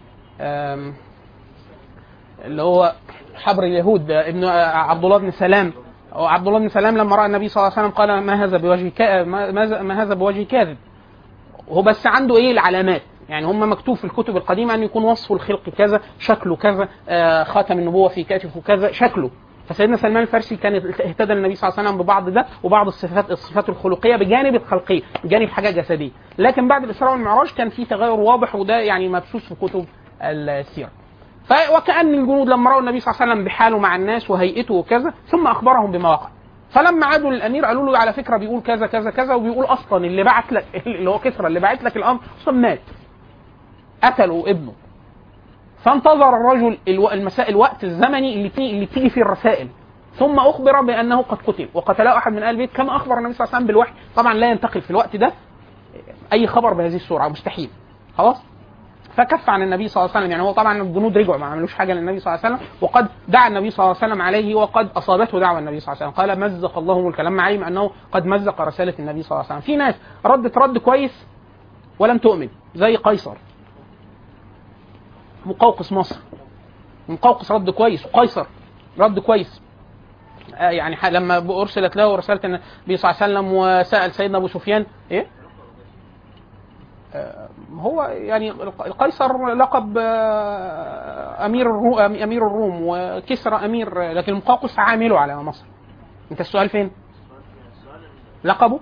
اللي هو حبر اليهود ابن عبد الله بن سلام. وعبد الله بن سلام لما رأى النبي صلى الله عليه وسلم قال ما هذا بوجه كاذب. هو بس عنده العلامات، يعني هم مكتوب في الكتب القديمة أن يكون وصف الخلق كذا، شكله كذا، خاتم النبوة في كتفه كذا شكله. فسيدنا سلمان الفارسي كان اهتدى النبي صلى الله عليه وسلم ببعض ده وبعض الصفات الخلقيه بجانب الخلقيه، بجانب حاجه جسديه. لكن بعد الاسراء والمعراج كان في تغير واضح، وده يعني مبثوث في كتب السيره. وكأن الجنود لما رأوا النبي صلى الله عليه وسلم بحاله مع الناس وهيئته وكذا، ثم أخبرهم بما وقع. فلما عادوا للأمير قالوا له على فكرة بيقول كذا كذا كذا، وبيقول أصلا اللي بعت لك اللي هو كسرى اللي بعت لك الأمر أصلا مات، قتلوا ابنه. فانتظر الرجل الوقت الزمني اللي تيجي فيه الرسائل، ثم أخبر بأنه قد قتل وقتله أحد من آل البيت كما أخبر النبي صلى الله عليه وسلم بالوحي. طبعا لا ينتقل في الوقت ده أي خبر بهذه السرعة، مستحيل. خلاص. فكف عن النبي صلى الله عليه وسلم، يعني هو طبعا الجنود رجعوا ما عملوش حاجه للنبي صلى الله عليه وسلم، وقد دعا النبي صلى الله عليه وسلم عليه، وقد اصابته دعوه النبي صلى الله عليه وسلم. قال مزق الله ملكا، لما علم انه قد مزق رساله النبي صلى الله عليه وسلم. في ناس ردت رد كويس ولم تؤمن، زي قيصر مقوقس مصر. مقوقس رد كويس، وقيصر رد كويس. يعني لما ارسلت له رساله النبي صلى الله عليه وسلم وسال سيدنا ابو سفيان ايه، هو يعني القيصر لقب امير الروم، وكسرى امير، لكن المقوقس عامله على مصر. انت السؤال فين؟ لقبه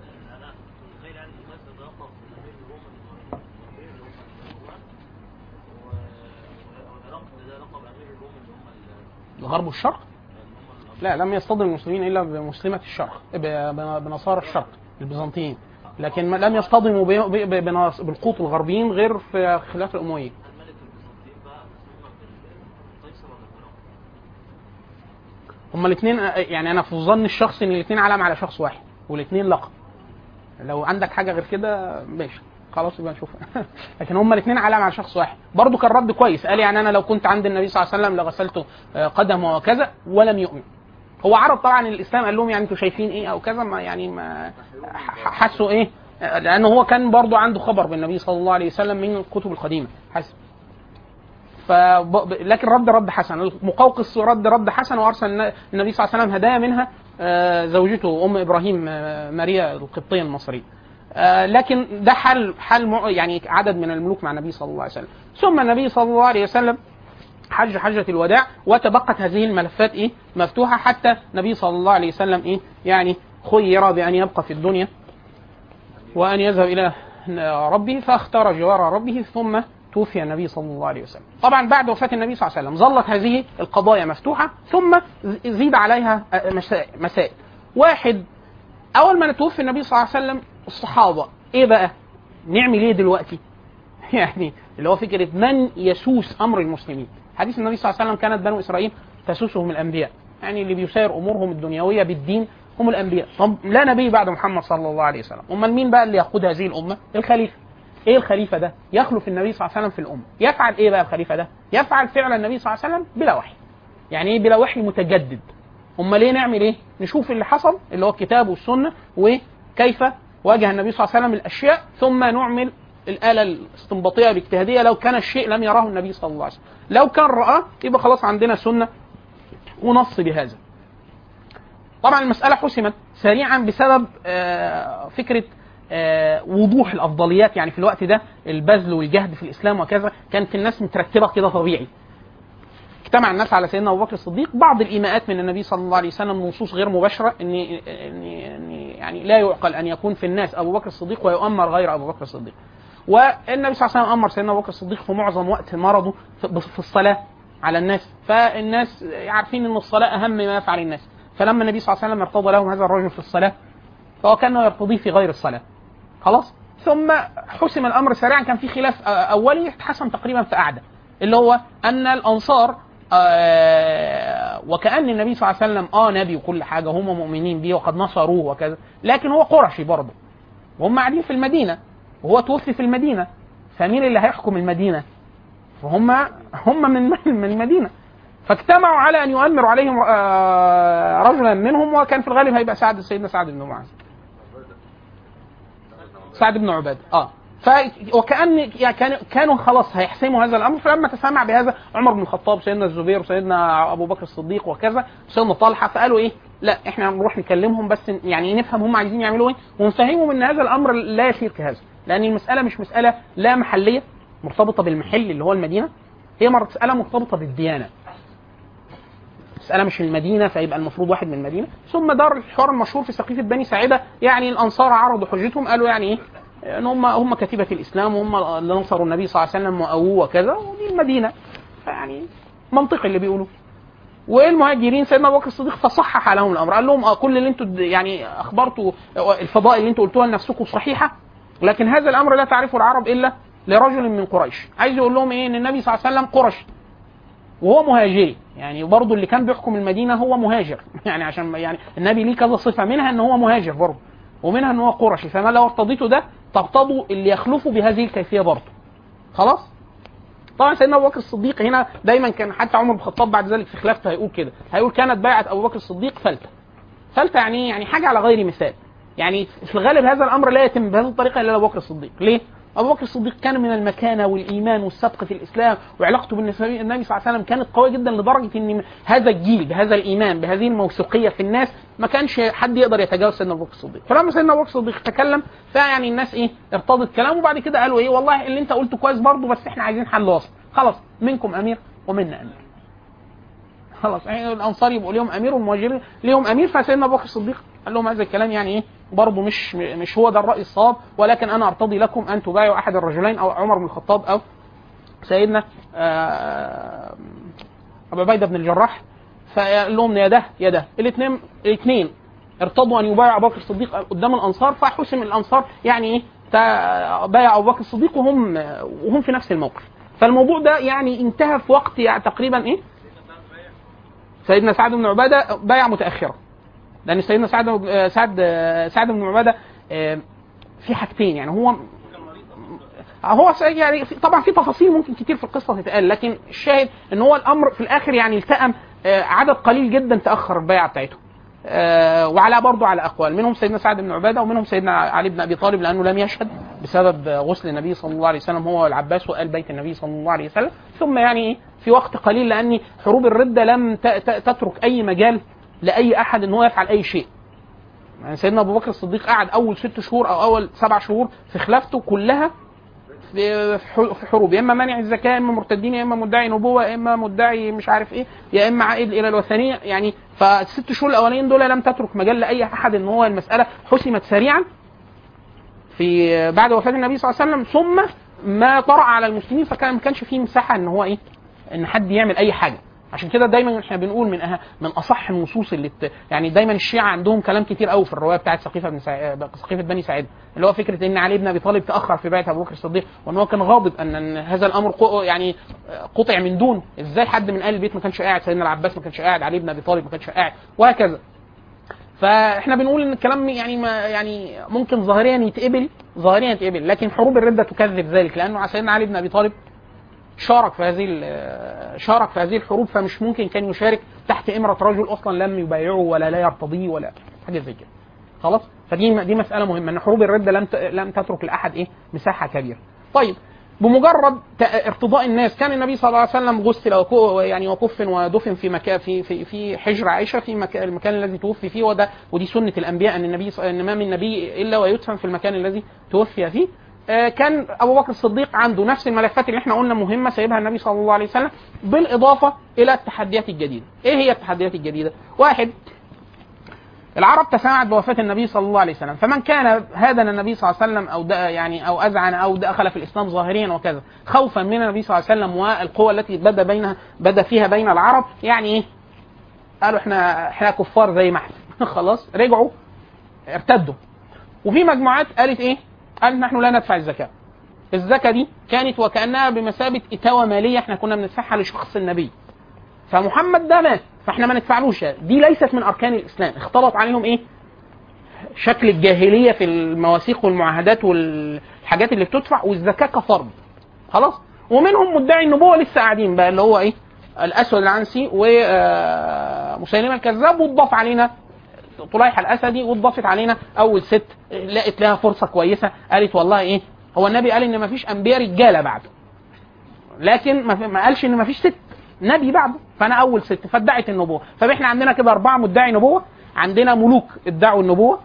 الغرب والشرق؟ لا، لم يصطدم المسلمين الا بمسلمه الشرق، بنصارى الشرق البيزنطيين، لكن لم يصطدموا بالقوط الغربيين غير في خلافه الامويه. هما الاثنين، يعني انا في ظن الشخص ان الاثنين علم على شخص واحد والاثنين لقب. لو عندك حاجه غير كده ماشي خلاص يبقى نشوفها. لكن هما الاثنين علم على شخص واحد. برضو كان رد كويس، قال يعني انا لو كنت عند النبي صلى الله عليه وسلم لغسلته قدمه وكذا، ولم يؤمن. هو عرض طبعا الاسلام، قال لهم يعني انتوا شايفين ايه او كذا، ما يعني ما حسوا ايه، لانه هو كان برضو عنده خبر بالنبي صلى الله عليه وسلم من الكتب القديمه حسب. لكن رد حسن. المقوقس رد حسن، وارسل النبي صلى الله عليه وسلم هدايا، منها زوجته ام ابراهيم ماريا القبطيه المصريه. لكن ده حل يعني عدد من الملوك مع النبي صلى الله عليه وسلم. ثم النبي صلى الله عليه وسلم حجة الوداع، وتبقت هذه الملفات مفتوحة، حتى النبي صلى الله عليه وسلم يعني خير بأن يبقى في الدنيا وأن يذهب إلى ربه، فاختار جوار ربه، ثم توفي النبي صلى الله عليه وسلم. طبعا بعد وفاة النبي صلى الله عليه وسلم ظلت هذه القضايا مفتوحة، ثم زيد عليها مسائل. واحد، أول ما توفي النبي صلى الله عليه وسلم الصحابة إيه بقى نعمل إيه دلوقتي؟ يعني اللي هو فكرة من يسوس أمر المسلمين. حديث النبي صلى الله عليه وسلم كانت بنو إسرائيل تسوسهم الأنبياء، يعني اللي بيسير أمورهم الدنيوية بالدين هم الأنبياء. طب لا نبي بعد محمد صلى الله عليه وسلم، أمال مين بقى اللي يقود هذه الأمة؟ الخليفة. إيه الخليفة ده؟ يخلف النبي صلى الله عليه وسلم في الأمة. يفعل إيه بقى الخليفة ده؟ يفعل فعل النبي صلى الله عليه وسلم بلا وحي. يعني إيه بلا وحي؟ متجدد. أمال ليه نعمل إيه؟ نشوف اللي حصل اللي هو الكتاب والسنة، وكيف واجه النبي صلى الله عليه وسلم الأشياء، ثم نعمل الآلة الاستنباطية باجتهادية لو كان الشيء لم يراه النبي صلى الله عليه وسلم. لو كان رآه يبقى خلاص عندنا سنة ونص بهذا. طبعا المسألة حسمت سريعا بسبب فكرة وضوح الأفضليات. يعني في الوقت ده البذل والجهد في الإسلام وكذا كانت الناس مترتبة كده طبيعي. اجتمع الناس على سيدنا أبو بكر الصديق. بعض الإيماءات من النبي صلى الله عليه وسلم نصوص غير مباشرة إن يعني لا يعقل أن يكون في الناس أبو بكر الصديق ويؤمر غير أبو بكر الصديق. والنبي صلى الله عليه وسلم أمر سيدنا أبو بكر الصديق في معظم وقت مرضه في الصلاة على الناس، فالناس عارفين أن الصلاة أهم ما يفعل الناس. فلما النبي صلى الله عليه وسلم ارتضى لهم هذا الرجل في الصلاة، فهو كان يرتضيه في غير الصلاة. خلاص. ثم حسم الأمر سريعا. كان في خلاف أولي اتحسم تقريبا في قعدة، اللي هو أن الأنصار وكأن النبي صلى الله عليه وسلم نبي وكل حاجة، هم مؤمنين به وقد نصروه وكذا، لكن هو قرشي برضه، وهم قاعدين في المدينة وهو توفي في المدينة، فمين اللي هيحكم المدينة؟ فهم من المدينة. فاجتمعوا على أن يؤمروا عليهم رجلا منهم، وكان في الغالب هيبقى سيدنا سعد بن معاذ، سعد بن عبادة. وكأن كانوا خلاص هيحسموا هذا الأمر. فلما تسمع بهذا عمر بن الخطاب، سيدنا الزبير، وسيدنا أبو بكر الصديق وكذا، سيدنا طلحة، فقالوا لا احنا نروح نكلمهم بس يعني نفهم هم عايزين يعملوا ايه، ونفهمهم ان هذا الأمر لا يسير كهذا، لأن المسألة مش مسألة لا محلية مرتبطة بالمحل اللي هو المدينة، هي مسألة مرتبطة بالديانة. مساله مش المدينه فيبقى المفروض واحد من المدينه. ثم دار الحوار المشهور في سقيفه بني ساعده، يعني الانصار عرضوا حجتهم، قالوا يعني ايه ان هم كتيبه الاسلام وهم اللي نصروا النبي صلى الله عليه وسلم وقووه وكذا، ودي المدينه، فيعني منطقي اللي بيقولوا. والمهاجرين سيدنا ابو بكر الصديق فصحح لهم الامر، قال لهم كل اللي انتوا يعني اخبرتوا الفضائل اللي انتوا قلتوها لنفسكم صحيحه، لكن هذا الامر لا تعرفه العرب الا لرجل من قريش. عايز يقول لهم ايه؟ ان النبي صلى الله عليه وسلم قرشي وهو مهاجري، يعني برضه اللي كان بيحكم المدينه هو مهاجر يعني عشان يعني النبي ليه كذا صفه، منها ان هو مهاجر برضه ومنها ان هو قرشي، فما لو ارتضيتوا ده تقتضوا اللي يخلفوا بهذه الكيفيه برضه. خلاص. طبعا سيدنا ابو بكر الصديق هنا دايما كان، حتى عمر بن الخطاب بعد ذلك في خلافته هيقول كده، هيقول كانت بيعه ابو بكر الصديق فلته. فلته يعني حاجه على غير مثال، يعني في الغالب هذا الامر لا يتم بهذه الطريقه الا ابو بكر الصديق. ليه؟ ابو بكر الصديق كان من المكانه والايمان والسبق في الاسلام، وعلاقته بالنبي صلى الله عليه وسلم كانت قويه جدا لدرجه ان هذا الجيل بهذا الايمان بهذه الموثوقيه في الناس ما كانش حد يقدر يتجاوز سيدنا ابو بكر الصديق. فلما سيدنا ابو بكر الصديق تكلم فيعني الناس ايه ارتضت كلامه، وبعد كده قالوا ايه والله اللي انت قلته كويس برضه، بس احنا عايزين حل وسط، خلاص منكم امير ومنا امير. خلاص يعني الانصار يبقوا ليهم امير والمهاجرين ليهم امير. فسيدنا ابو بكر الصديق قال لهم هذا الكلام يعني ايه برضه مش هو ده الراي الصواب، ولكن انا ارتضي لكم ان تبايعوا احد الرجلين، او عمر بن الخطاب او سيدنا ابو عبيده بن الجراح. فقال لهم يده الاثنين ارتضوا ان يبايعوا ابو بكر الصديق قدام الانصار، فحسم الانصار يعني ايه بايعوا ابو بكر الصديق وهم في نفس الموقف. فالموضوع ده يعني انتهى في وقت يعني تقريبا ايه سيدنا سعد بن عباده بايع متاخرا، لان سيدنا سعد بن عباده في حاجتين، يعني هو يعني طبعا في تفاصيل ممكن كتير في القصه تتقال، لكن الشاهد ان هو الامر في الاخر يعني التئم عدد قليل جدا تاخر البيعه بتاعته، وعلى برضه على اقوال، منهم سيدنا سعد بن عباده ومنهم سيدنا علي بن ابي طالب لانه لم يشهد بسبب غسل النبي صلى الله عليه وسلم هو والعباس وآل بيت النبي صلى الله عليه وسلم. ثم يعني في وقت قليل، لان حروب الرده لم تترك اي مجال لاي احد ان هو يفعل اي شيء. يعني سيدنا ابو بكر الصديق قعد اول 6 شهور او اول 7 شهور في خلافته كلها في حروب، يا اما مانع الزكاه، يا اما مرتدين، يا اما مدعي نبوه، يا اما مدعي مش عارف ايه، يا اما عائد الى الوثنيه. يعني ف6 شهور الاولين دول لم تترك مجال لاي احد ان هو المساله حسمت سريعا في بعد وفاه النبي صلى الله عليه وسلم، ثم ما طرأ على المسلمين، فكان ما كانش فيه مساحه ان هو ايه ان حد يعمل اي حاجه. عشان كده دايما احنا بنقول من اصح النصوص اللي يعني دايما الشيعة عندهم كلام كتير قوي في الروايه بتاعت سقيفه بني ساعده، اللي هو فكره ان علي بن ابي طالب تاخر في بيعه ابو بكر الصديق، وان هو كان غاضب ان هذا الامر يعني قطع من دون، ازاي حد من اهل البيت ما كانش قاعد، سيدنا العباس ما كانش قاعد، علي بن ابي طالب ما كانش قاعد، وهكذا. فاحنا بنقول ان الكلام يعني ما يعني ممكن ظاهريا يتقبل، لكن حروب الرده تكذب ذلك، لانه سيدنا علي بن ابي طالب شارك في هذه الحروب، فمش ممكن كان يشارك تحت امرة رجل اصلا لم يبايعه ولا لا يرتضيه ولا حاجه زي كده. خلاص. فدي مساله مهمه، ان حروب الرده لم تترك لاحد مساحه كبيره. طيب بمجرد ارتضاء الناس كان النبي صلى الله عليه وسلم غسل يعني وكفن ودفن في مكان في حجر عائشه، في المكان الذي توفي فيه، ودي سنه الانبياء ان ما من نبي الا ويدفن في المكان الذي توفي فيه. كان ابو بكر الصديق عنده نفس الملفات اللي احنا قلنا مهمه سيبها النبي صلى الله عليه وسلم، بالاضافه الى التحديات الجديده. ايه هي التحديات الجديده؟ 1، العرب تسامعت بوفاه النبي صلى الله عليه وسلم، فمن كان هادن النبي صلى الله عليه وسلم او اذعن او دخل في الاسلام ظاهريا وكذا خوفا من النبي صلى الله عليه وسلم والقوه التي بدا فيها بين العرب، يعني ايه؟ قالوا احنا كفار زي ما احنا خلاص، رجعوا ارتدوا. وفي مجموعات قالت ايه؟ قالت نحن لا ندفع الزكاه دي كانت وكانها بمثابه اتاوه ماليه احنا كنا بندفعها لشخص النبي، فمحمد ده مات فاحنا ما ندفعلوش. دي ليست من اركان الاسلام، اختلط عليهم ايه؟ شكل الجاهليه في المواثيق والمعاهدات والحاجات اللي بتدفع، والزكاه كفرض. خلاص. ومنهم مدعي النبوه لسه قاعدين بقى، اللي هو ايه؟ الاسود العنسي ومسيلمه الكذاب، واتضاف علينا طليحه الاسدي، واتضافت علينا اول ست لقت لها فرصه كويسه، قالت والله ايه؟ هو النبي قال ان ما فيش انبياء رجاله بعده، لكن ما قالش ان ما فيش ست نبي بعده، فانا اول ست فادعت النبوه. فاحنا عندنا كده 4 مدعي نبوه، عندنا ملوك ادعوا النبوه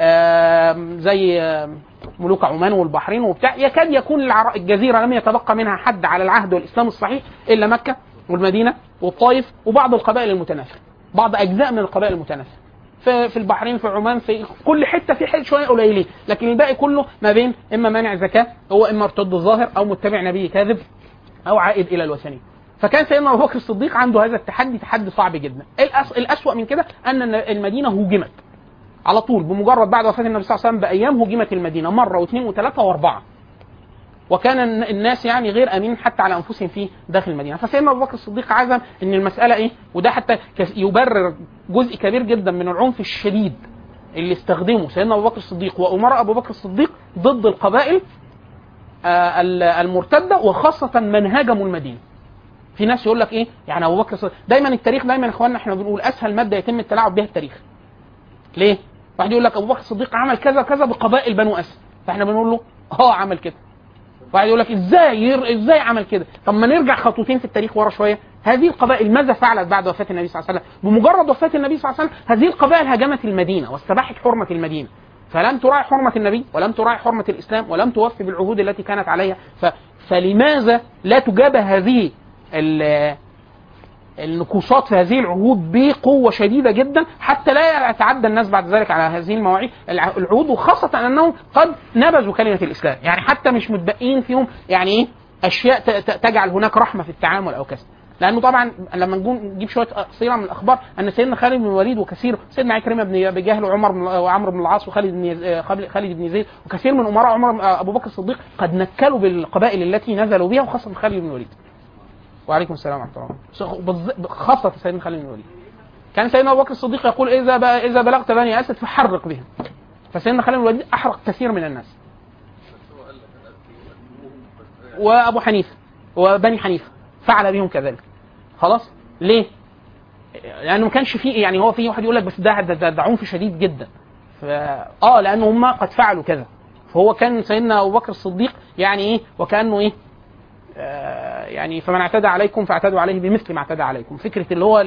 زي ملوك عمان والبحرين وبتاع، يكاد يكون الجزيره لم يتبقى منها حد على العهد والاسلام الصحيح الا مكه والمدينه والطائف وبعض القبائل المتنافره. بعض اجزاء من القبائل المتنافسه في البحرين، في عمان، في كل حته في حته شويه قليلين، لكن الباقي كله ما بين اما مانع زكاه، هو اما مرتد ظاهر، او متبع نبي كاذب، او عائد الى الوثنيه. فكان سيدنا ابو بكر الصديق عنده هذا التحدي، تحدي صعب جدا. الاسوأ من كده ان المدينه هوجمت على طول، بمجرد بعد وفاه النبي صلى الله عليه وسلم بايام هوجمت المدينه مره واثنين وثلاثه واربعه، وكان الناس يعني غير امين حتى على انفسهم في داخل المدينه. فسيدنا ابو بكر الصديق عزم ان المساله ايه، وده حتى يبرر جزء كبير جدا من العنف الشديد اللي استخدمه سيدنا ابو بكر الصديق وامراء ابو بكر الصديق ضد القبائل المرتده، وخاصه من هاجموا المدينه. في ناس يقول لك ايه يعني ابو بكر الصديق، دايما التاريخ، دايما يا اخواننا احنا بنقول اسهل ماده يتم التلاعب بها التاريخ. ليه؟ واحد يقول لك ابو بكر الصديق عمل كذا كذا بقبائل بنو اسد، فاحنا بنقول له عمل كده. واحد يقول لك ازاي عمل كده؟ طب ما نرجع خطوتين في التاريخ ورا شويه. هذه القبائل ماذا فعلت بعد وفاه النبي صلى الله عليه وسلم؟ بمجرد وفاه النبي صلى الله عليه وسلم هذه القبائل هاجمت المدينه واستباحت حرمه المدينه، فلم تراعي حرمه النبي ولم تراعي حرمه الاسلام ولم توفي بالعهود التي كانت عليها. فلماذا لا تجابه هذه النقوصات في هذه العهود بقوة شديدة جدا حتى لا يتعدى الناس بعد ذلك على هذه المواعيد العهود، وخاصة أنهم قد نبذوا كلمة الإسلام، يعني حتى مش متبقين فيهم يعني إيه أشياء تجعل هناك رحمة في التعامل أو كذا. لأنه طبعا لما نجيب شوية صيغة من الأخبار أن سيدنا خالد بن الوليد وكثير سيدنا عكرمة بن أبي جهل وعمرو بن العاص وخالد بن زيد وكثير من أمراء أبو بكر الصديق قد نكلوا بالقبائل التي نزلوا بها، وخاصة خالد بن الوليد. وعليكم السلام ورحمه الله. خاصه سيدنا خالد بن الوليد كان سيدنا ابو بكر الصديق يقول اذا بلغت بني اسد فحرق بهم، فسيدنا خالد بن الوليد احرق كثير من الناس. وابو حنيفه وبني حنيفه فعل بهم كذلك. خلاص ليه؟ لانه ما كانش فيه، يعني هو في واحد يقول لك بس ده عنف شديد جدا، لانه هم قد فعلوا كذا. فهو كان سيدنا ابو بكر الصديق يعني ايه، وكانه ايه يعني فمن اعتدى عليكم فاعتدوا عليه بمثل ما اعتدى عليكم. فكره اللي هو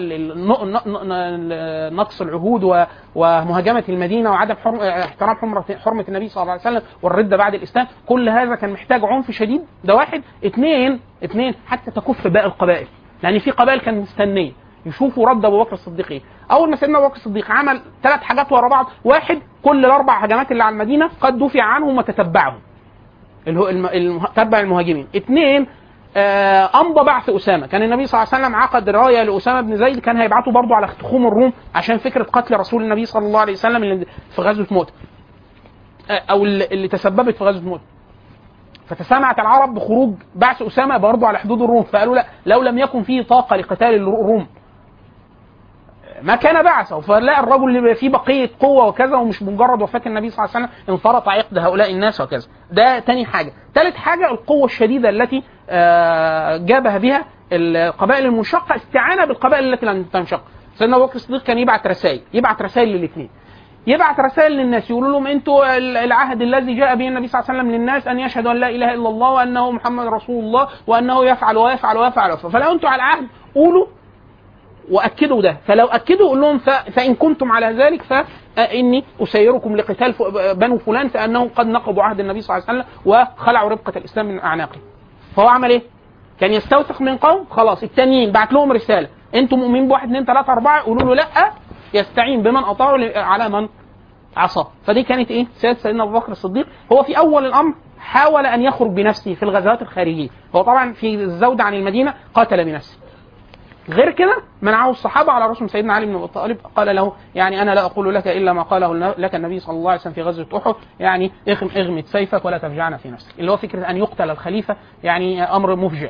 نقص العهود ومهاجمه المدينه وعدم احترام حرمه النبي صلى الله عليه وسلم والرده بعد الاسلام، كل هذا كان محتاج عنف شديد. ده واحد. اثنين حتى تكف باقي القبائل، لان في قبائل كانت مستنيه يشوفوا رد ابو بكر الصديق ايه. اول ما سيدنا ابو بكر الصديق عمل 3 حاجات ورا بعض: واحد، كل ال4 هجمات اللي على المدينه قد دفع عنهم وتتبعهم تبع المهاجمين. 2، امضى بعث اسامه. كان النبي صلى الله عليه وسلم عقد رايه لاسامه بن زيد، كان هيبعته برضه على تخوم الروم عشان فكره قتل رسول النبي صلى الله عليه وسلم اللي في غزوه مؤتة، او اللي تسببت في غزوه مؤتة. فتسامعت العرب بخروج بعث اسامه برضه على حدود الروم، فقالوا لا، لو لم يكن فيه طاقه لقتال الروم ما كان بعثه. فلا الرجل اللي فيه بقيه قوه وكذا، ومش مجرد وفاه النبي صلى الله عليه وسلم انفرط عقد هؤلاء الناس وكذا. ده تاني حاجه. ثالث حاجه القوه الشديده التي جابها بها القبائل المنشقه، استعانه بالقبائل التي لم تنشق. سيدنا ابو بكر الصديق كان يبعت رسائل للاثنين، يبعت رسائل للناس يقولوا لهم انتوا العهد الذي جاء به النبي صلى الله عليه وسلم للناس ان يشهدوا ان لا اله الا الله وانه محمد رسول الله وانه يفعل ويفعل ويفعل، فلو انتوا على العهد قولوا واكدوا ده. فلو اكدوا قول لهم فان كنتم على ذلك فاني اسيركم لقتال بنو فلان فانهم قد نقضوا عهد النبي صلى الله عليه وسلم وخلعوا ربقه الاسلام من اعناقهم. فهو عمل ايه؟ كان يستوثق من قوم، خلاص التانيين بعت لهم رساله: انتم مؤمنين ب1 2 3 4، قولوا له لا، يستعين بمن اطاعوا على من عصاه. فدي كانت ايه؟ سيدنا ابو بكر الصديق. هو في اول الامر حاول ان يخرج بنفسه في الغزوات الخارجيه، هو طبعا في الزود عن المدينه قاتل بنفسه. غير كده منعه الصحابه على رسول سيدنا علي بن ابي طالب، قال له يعني انا لا اقول لك الا ما قاله لك النبي صلى الله عليه وسلم في غزوه احد، يعني اغمد سيفك ولا تفجعنا في نفسك، اللي هو فكره ان يقتل الخليفه يعني امر مفجع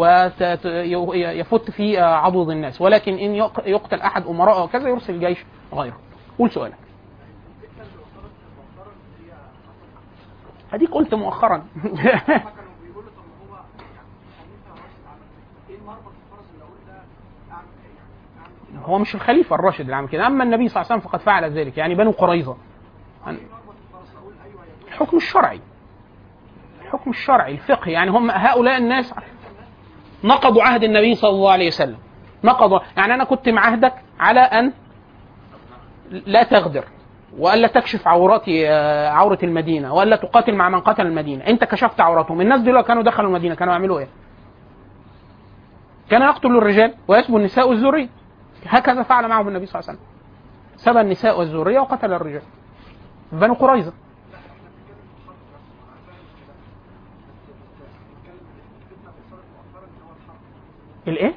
ويفت في عضد الناس، ولكن ان يقتل احد امراء وكذا يرسل الجيش غيره. قول سؤالك. هديك قلت مؤخرا هو مش الخليفة الراشد اللي عمل كده، أما النبي صلى الله عليه وسلم فقد فعل ذلك، يعني بنو قريظة. الحكم الشرعي الفقهي، يعني هم هؤلاء الناس نقضوا عهد النبي صلى الله عليه وسلم، نقضوا. يعني أنا كنت معاهدك على أن لا تغدر وألا تكشف عورة المدينة وألا تقاتل مع من قتل المدينة، أنت كشفت عورتهم. الناس دول كانوا دخلوا المدينة كانوا يعملوا إيه؟ كانوا يقتلوا الرجال ويسبوا النساء والذرية. هكذا فعل معهم النبي صلى الله عليه وسلم، سبى النساء والذريه وقتل الرجال. بنو قريظه. الايه؟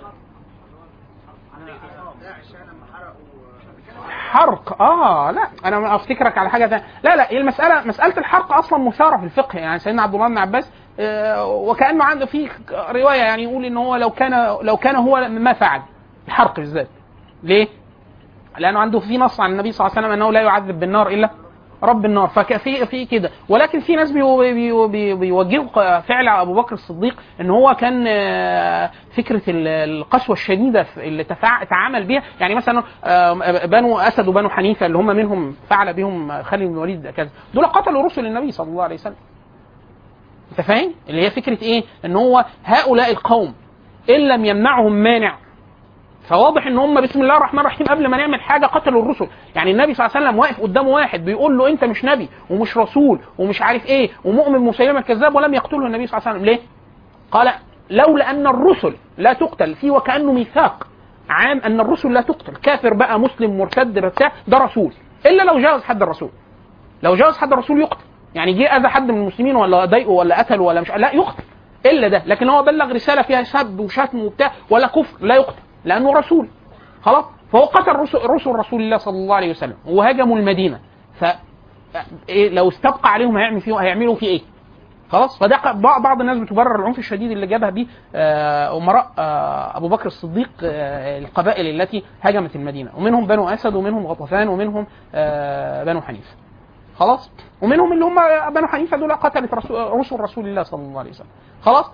حرق. لا انا افتكرك على حاجه ثانيه. لا المساله مساله الحرق اصلا مثاره في الفقه. يعني سيدنا عبد الله بن عباس وكانه عنده في روايه يعني يقول ان هو لو كان هو ما فعل الحرق بالذات. ليه؟ لانه عنده في نص عن النبي صلى الله عليه وسلم انه لا يعذب بالنار الا رب النار. ففي كده. ولكن في ناس بيوجهوا فعل ابو بكر الصديق ان هو كان فكره القسوه الشديده اللي تعامل بها. يعني مثلا بنو اسد وبنو حنيفه اللي هم منهم فعل بهم خالد بن الوليد كذا، دول قتلوا رسل النبي صلى الله عليه وسلم. انت فاهم؟ اللي هي فكره ايه؟ ان هو هؤلاء القوم ان لم يمنعهم مانع، فواضح ان هم بسم الله الرحمن الرحيم قبل ما نعمل حاجه قتلوا الرسل. يعني النبي صلى الله عليه وسلم واقف قدامه واحد بيقول له انت مش نبي ومش رسول ومش عارف ايه ومؤمن مسيلمه الكذاب، ولم يقتله النبي صلى الله عليه وسلم. ليه؟ قال لولا ان الرسل لا تقتل، في وكانه ميثاق عام ان الرسل لا تقتل، كافر بقى مسلم مرتد بتاع ده رسول، الا لو جاوز حد الرسول. لو جاوز حد الرسول يقتل، يعني جه اذى حد من المسلمين ولا ضايقه ولا قتله ولا مش لا يقتل الا ده. لكن هو بلغ رساله فيها سب وشتم وبتاع ولا كفر لا يقتل لانه رسول. خلاص. فهو قتل رسل رسول الله صلى الله عليه وسلم وهاجموا المدينه. ف لو استبقى عليهم هيعملوا فيه ايه؟ خلاص. فده بعض الناس بتبرر العنف الشديد اللي جابها به امراء ابو بكر الصديق القبائل التي هاجمت المدينه، ومنهم بنو اسد ومنهم غطفان ومنهم بنو حنيفه. خلاص. ومنهم اللي هم بنو حنيفه دول قتلت رسل رسول الله صلى الله عليه وسلم. خلاص.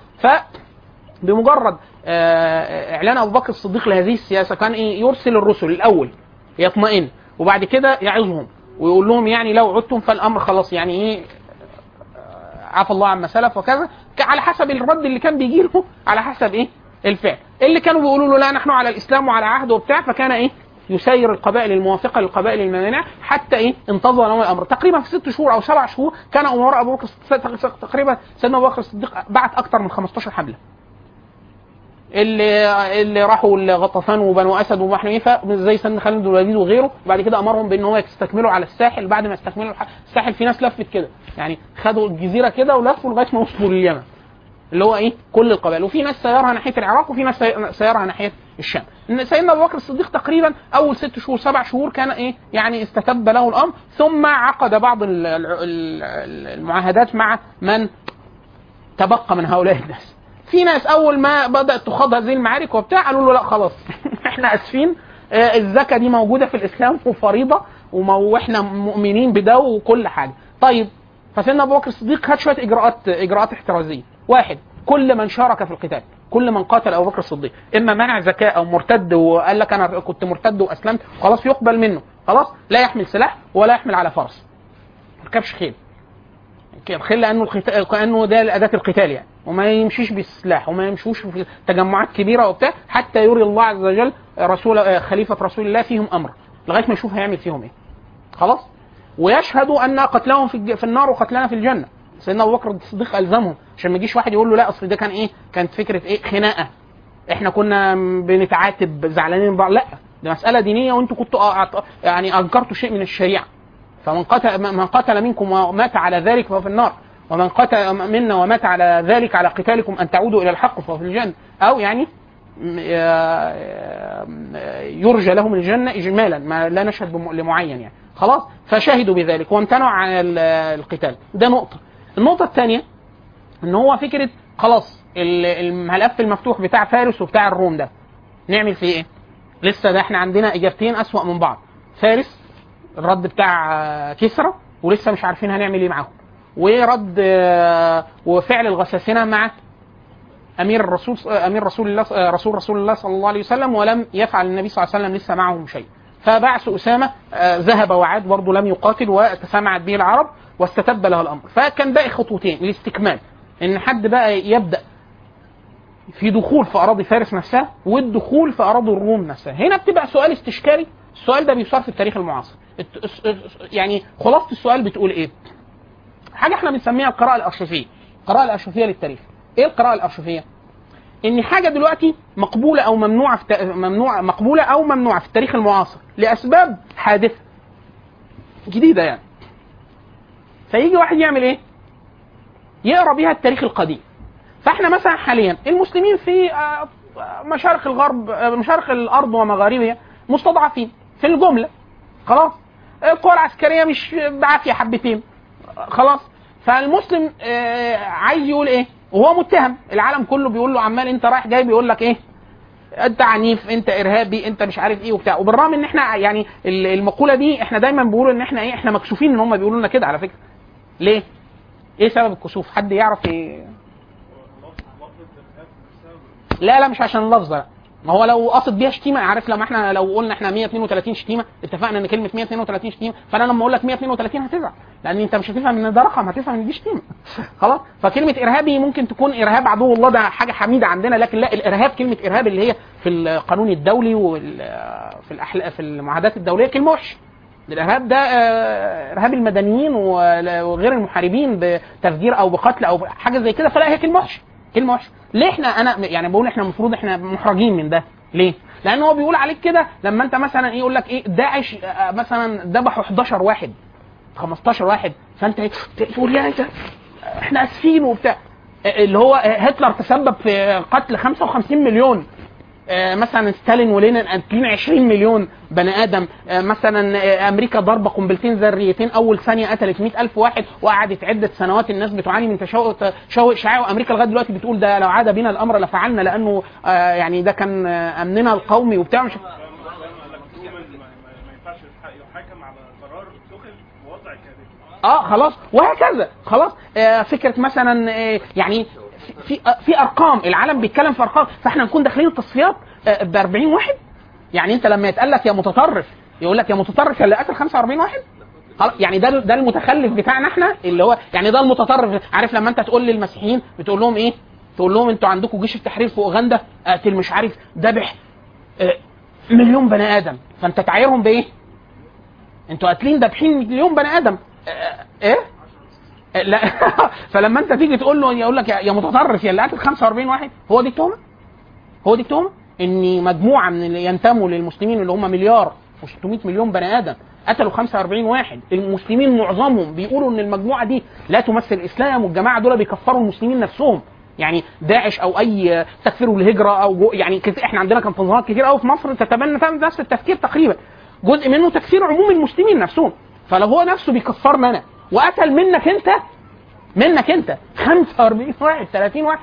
بمجرد اعلان ابو بكر الصديق لهذه السياسه كان ايه؟ يرسل الرسل الاول يطمئن، وبعد كده يعظهم ويقول لهم يعني لو عدتم فالامر خلاص، يعني ايه عفى الله عما سلف وكذا، على حسب الرد اللي كان بيجي له، على حسب ايه الفعل. اللي كانوا بيقولوا له لا نحن على الاسلام وعلى عهد وبتاع، فكان ايه يسير القبائل الموافقه للقبائل المانعه حتى ايه انتظر لهم الامر. تقريبا في 6 شهور او 7 شهور كان امراء ابو بكر تقريبا سيدنا ابو بكر الصديق بعت اكثر من 15 حمله. اللي راحوا الغطفان وبنو اسد وبنو حنيفه زي سيدنا خالد بن الوليد وغيره، وبعد كده امرهم بان هو يستكملوا على الساحل. بعد ما استكملوا الساحل في ناس لفت كده، يعني خدوا الجزيره كده ولفوا لغايه ما وصلوا لليمن اللي هو ايه كل القبائل، وفي ناس سيرها ناحيه العراق وفي ناس سيرها ناحيه الشام. ان سيدنا ابو بكر الصديق تقريبا اول 6 شهور 7 شهور كان ايه يعني استتب له الامر، ثم عقد بعض المعاهدات مع من تبقى من هؤلاء الناس. في ناس اول ما بدات تخاض هذه المعارك وبتاع قالوا له لا خلاص احنا اسفين، الزكاه دي موجوده في الاسلام وفريضه واحنا مؤمنين بده وكل حاجه. طيب فسيدنا ابو بكر الصديق خد شويه اجراءات احترازيه. واحد، كل من شارك في القتال، كل من قاتل ابو بكر الصديق اما منع زكاه او مرتد وقال لك انا كنت مرتد واسلمت خلاص يقبل منه. خلاص لا يحمل سلاح ولا يحمل على فرس، ما يركبش خيل. الخيل كانه ده اداه القتال يعني، وما يمشيش بالسلاح وما يمشوش في تجمعات كبيره وبتاع حتى يري الله عز وجل خليفه رسول الله فيهم امر، لغايه ما يشوف هيعمل فيهم ايه. خلاص. ويشهدوا ان قتلهم في النار وقتلنا في الجنه. سيدنا ابو بكر الصديق الزمهم عشان ما يجيش واحد يقول له لا اصل ده كان ايه، كانت فكره ايه خناقه، احنا كنا بنتعاتب زعلانين بعض. لا، ده مساله دينيه وانتوا كنتوا يعني انكرتوا شيء من الشريعه. فمن قتل منكم ومات على ذلك فهو في النار، ومن قتل منا ومات على ذلك على قتالكم ان تعودوا الى الحق فهو في الجنه، او يعني يرجى لهم الجنه اجمالا، ما لا نشهد لمعين يعني. خلاص. فشهدوا بذلك وامتنعوا عن القتال. ده نقطه. النقطه الثانيه ان هو فكره خلاص الملف المفتوح بتاع فارس وبتاع الروم ده نعمل فيه ايه؟ لسه ده احنا عندنا اجابتين اسوأ من بعض. فارس الرد بتاع كسرى ولسه مش عارفين هنعمل ايه معاهم، ورد وفعل الغساسنه مع امير رسول الله صلى الله عليه وسلم، ولم يفعل النبي صلى الله عليه وسلم لسه معهم شيء. فبعث اسامه ذهب وعاد برضه لم يقاتل وتسامعت به العرب واستتب له الامر. فكان باقي خطوتين الاستكمال، ان حد بقى يبدا في دخول في اراضي فارس نفسها والدخول في اراضي الروم نفسها. هنا بتبقى سؤال استشكالي. السؤال ده بيصار في التاريخ المعاصر. يعني خلاصه السؤال بتقول ايه؟ حاجه احنا بنسميها القراءه الارشفيه. القراءه الارشفيه للتاريخ. ايه القراءه الارشفيه؟ ان حاجه دلوقتي مقبوله او ممنوعه مقبوله او ممنوعه في التاريخ المعاصر لاسباب حادثه جديده يعني، فيجي واحد يعمل ايه؟ يقرا بيها التاريخ القديم. فاحنا مثلا حاليا المسلمين في مشارق الغرب، مشارق الارض ومغاربها مستضعفين في الجمله، خلاص القوى العسكريه مش بعافيه حبتين، خلاص. فالمسلم عايز يقول ايه وهو متهم؟ العالم كله بيقول له عمال انت رايح جاي، بيقول لك ايه؟ انت عنيف، انت ارهابي، انت مش عارف ايه وبتاع. وبالرغم ان احنا يعني المقوله دي احنا دايما بنقول ان احنا ايه، احنا مكسوفين ان هم بيقولوا لنا كده على فكره. ليه؟ ايه سبب الكسوف؟ حد يعرف ايه؟ لا مش عشان اللفظ، لا. ما هو لو قصد بيها شتيمه، عارف لما احنا لو قلنا احنا 132 شتيمه، اتفقنا ان كلمه 132 شتيمه، فانا لما اقول لك 132 هتزعل، لان انت مش هتفهم ان ده رقم، هتفهم ان دي شتيمه. خلاص. فكلمه ارهابي ممكن تكون ارهاب عدو الله، ده حاجه حميده عندنا، لكن لا، الارهاب كلمه ارهاب اللي هي في القانون الدولي في المعاهدات الدوليه كلمه وحش. الارهاب ده ارهاب المدنيين وغير المحاربين بتفجير او بقتل او حاجه زي كده، فلا هي كلمه وحش، كلمه وحشه. ليه انا يعني بقول احنا المفروض احنا محرجين من ده؟ ليه؟ لان هو بيقول عليك كده لما انت مثلا ايه، يقول لك ايه داعش مثلا ذبحوا 11 واحد 15 واحد، فانت تقول يا انت احنا اسفين وبتاع. اللي هو هتلر تسبب في قتل 55 مليون، مثلا ستالين ولينين قاتلين 20 مليون بني ادم، مثلا امريكا ضربه قنبلتين ذريتين اول ثانيه قتلت 100,000 واحد، وقعدت عده سنوات الناس بتعاني من تشوه اشعاعي، وامريكا لغايه دلوقتي بتقول ده لو عاد بنا الامر لفعلنا، لانه يعني ده كان امننا القومي وبتاع. مش خلاص وهكذا. خلاص فكره مثلا يعني في ارقام، العالم بيتكلم في ارقام، فاحنا نكون داخلين التصفيات ب 40 واحد. يعني انت لما يتقال لك يا متطرف، يقول لك يا متطرف اللي قتل 45 واحد، يعني ده المتخلف بتاعنا احنا، اللي هو يعني ده المتطرف. عارف لما انت تقول للمسيحيين بتقول لهم ايه؟ تقول لهم انتوا عندكم جيش التحرير في اوغندا قاتل مش عارف ذبح مليون بني ادم، فانت تعايرهم بايه؟ انتوا قاتلين ذابحين مليون بني ادم. ايه؟ لا. فلما انت تيجي تقول له، يقول لك يا متطرف يا اللي قتل 45 واحد، هو دي التهمه؟ هو دي التهمه؟ ان مجموعه من اللي ينتموا للمسلمين اللي هم مليار و600 مليون بني ادم قتلوا 45 واحد، المسلمين معظمهم بيقولوا ان المجموعه دي لا تمثل الاسلام، والجماعه دول بيكفروا المسلمين نفسهم، يعني داعش او اي تكفير الهجره او يعني احنا عندنا كان تنظيمات كتير قوي في مصر تتبنى نفس التفكير تقريبا، جزء منه تكفير عموم المسلمين نفسهم. فلو هو نفسه بيكفرنا انا وقتل منك انت 45 واحد 30 واحد،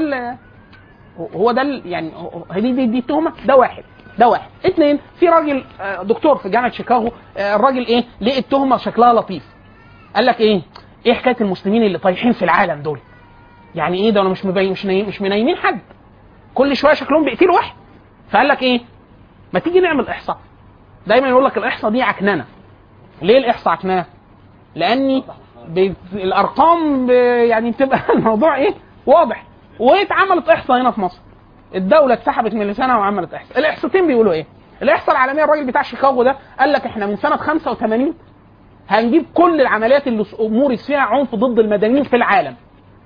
هو ده يعني دي التهمه. ده واحد. اثنين، في راجل دكتور في جامعه شيكاغو، الراجل ايه ليه التهمه شكلها لطيف، قال لك ايه حكايه المسلمين اللي طايحين في العالم دول؟ يعني ايه ده؟ انا مش منيمين حد، كل شويه شكلهم بيقتلوا واحد. فقال لك ايه، ما تيجي نعمل احصاء. دايما يقول لك الاحصاء دي عكننه. ليه الاحصاء عكننه؟ لاني الارقام يعني بتبقى الموضوع ايه واضح. واتعملت احصاء هنا في مصر، الدوله اتسحبت من لسانها وعملت احصاء. الاحصاءتين بيقولوا ايه؟ الاحصاء العالميه، الراجل بتاع شيكاغو ده قال لك احنا من سنه 85 هنجيب كل العمليات اللي مورس فيها عنف ضد المدنيين في العالم.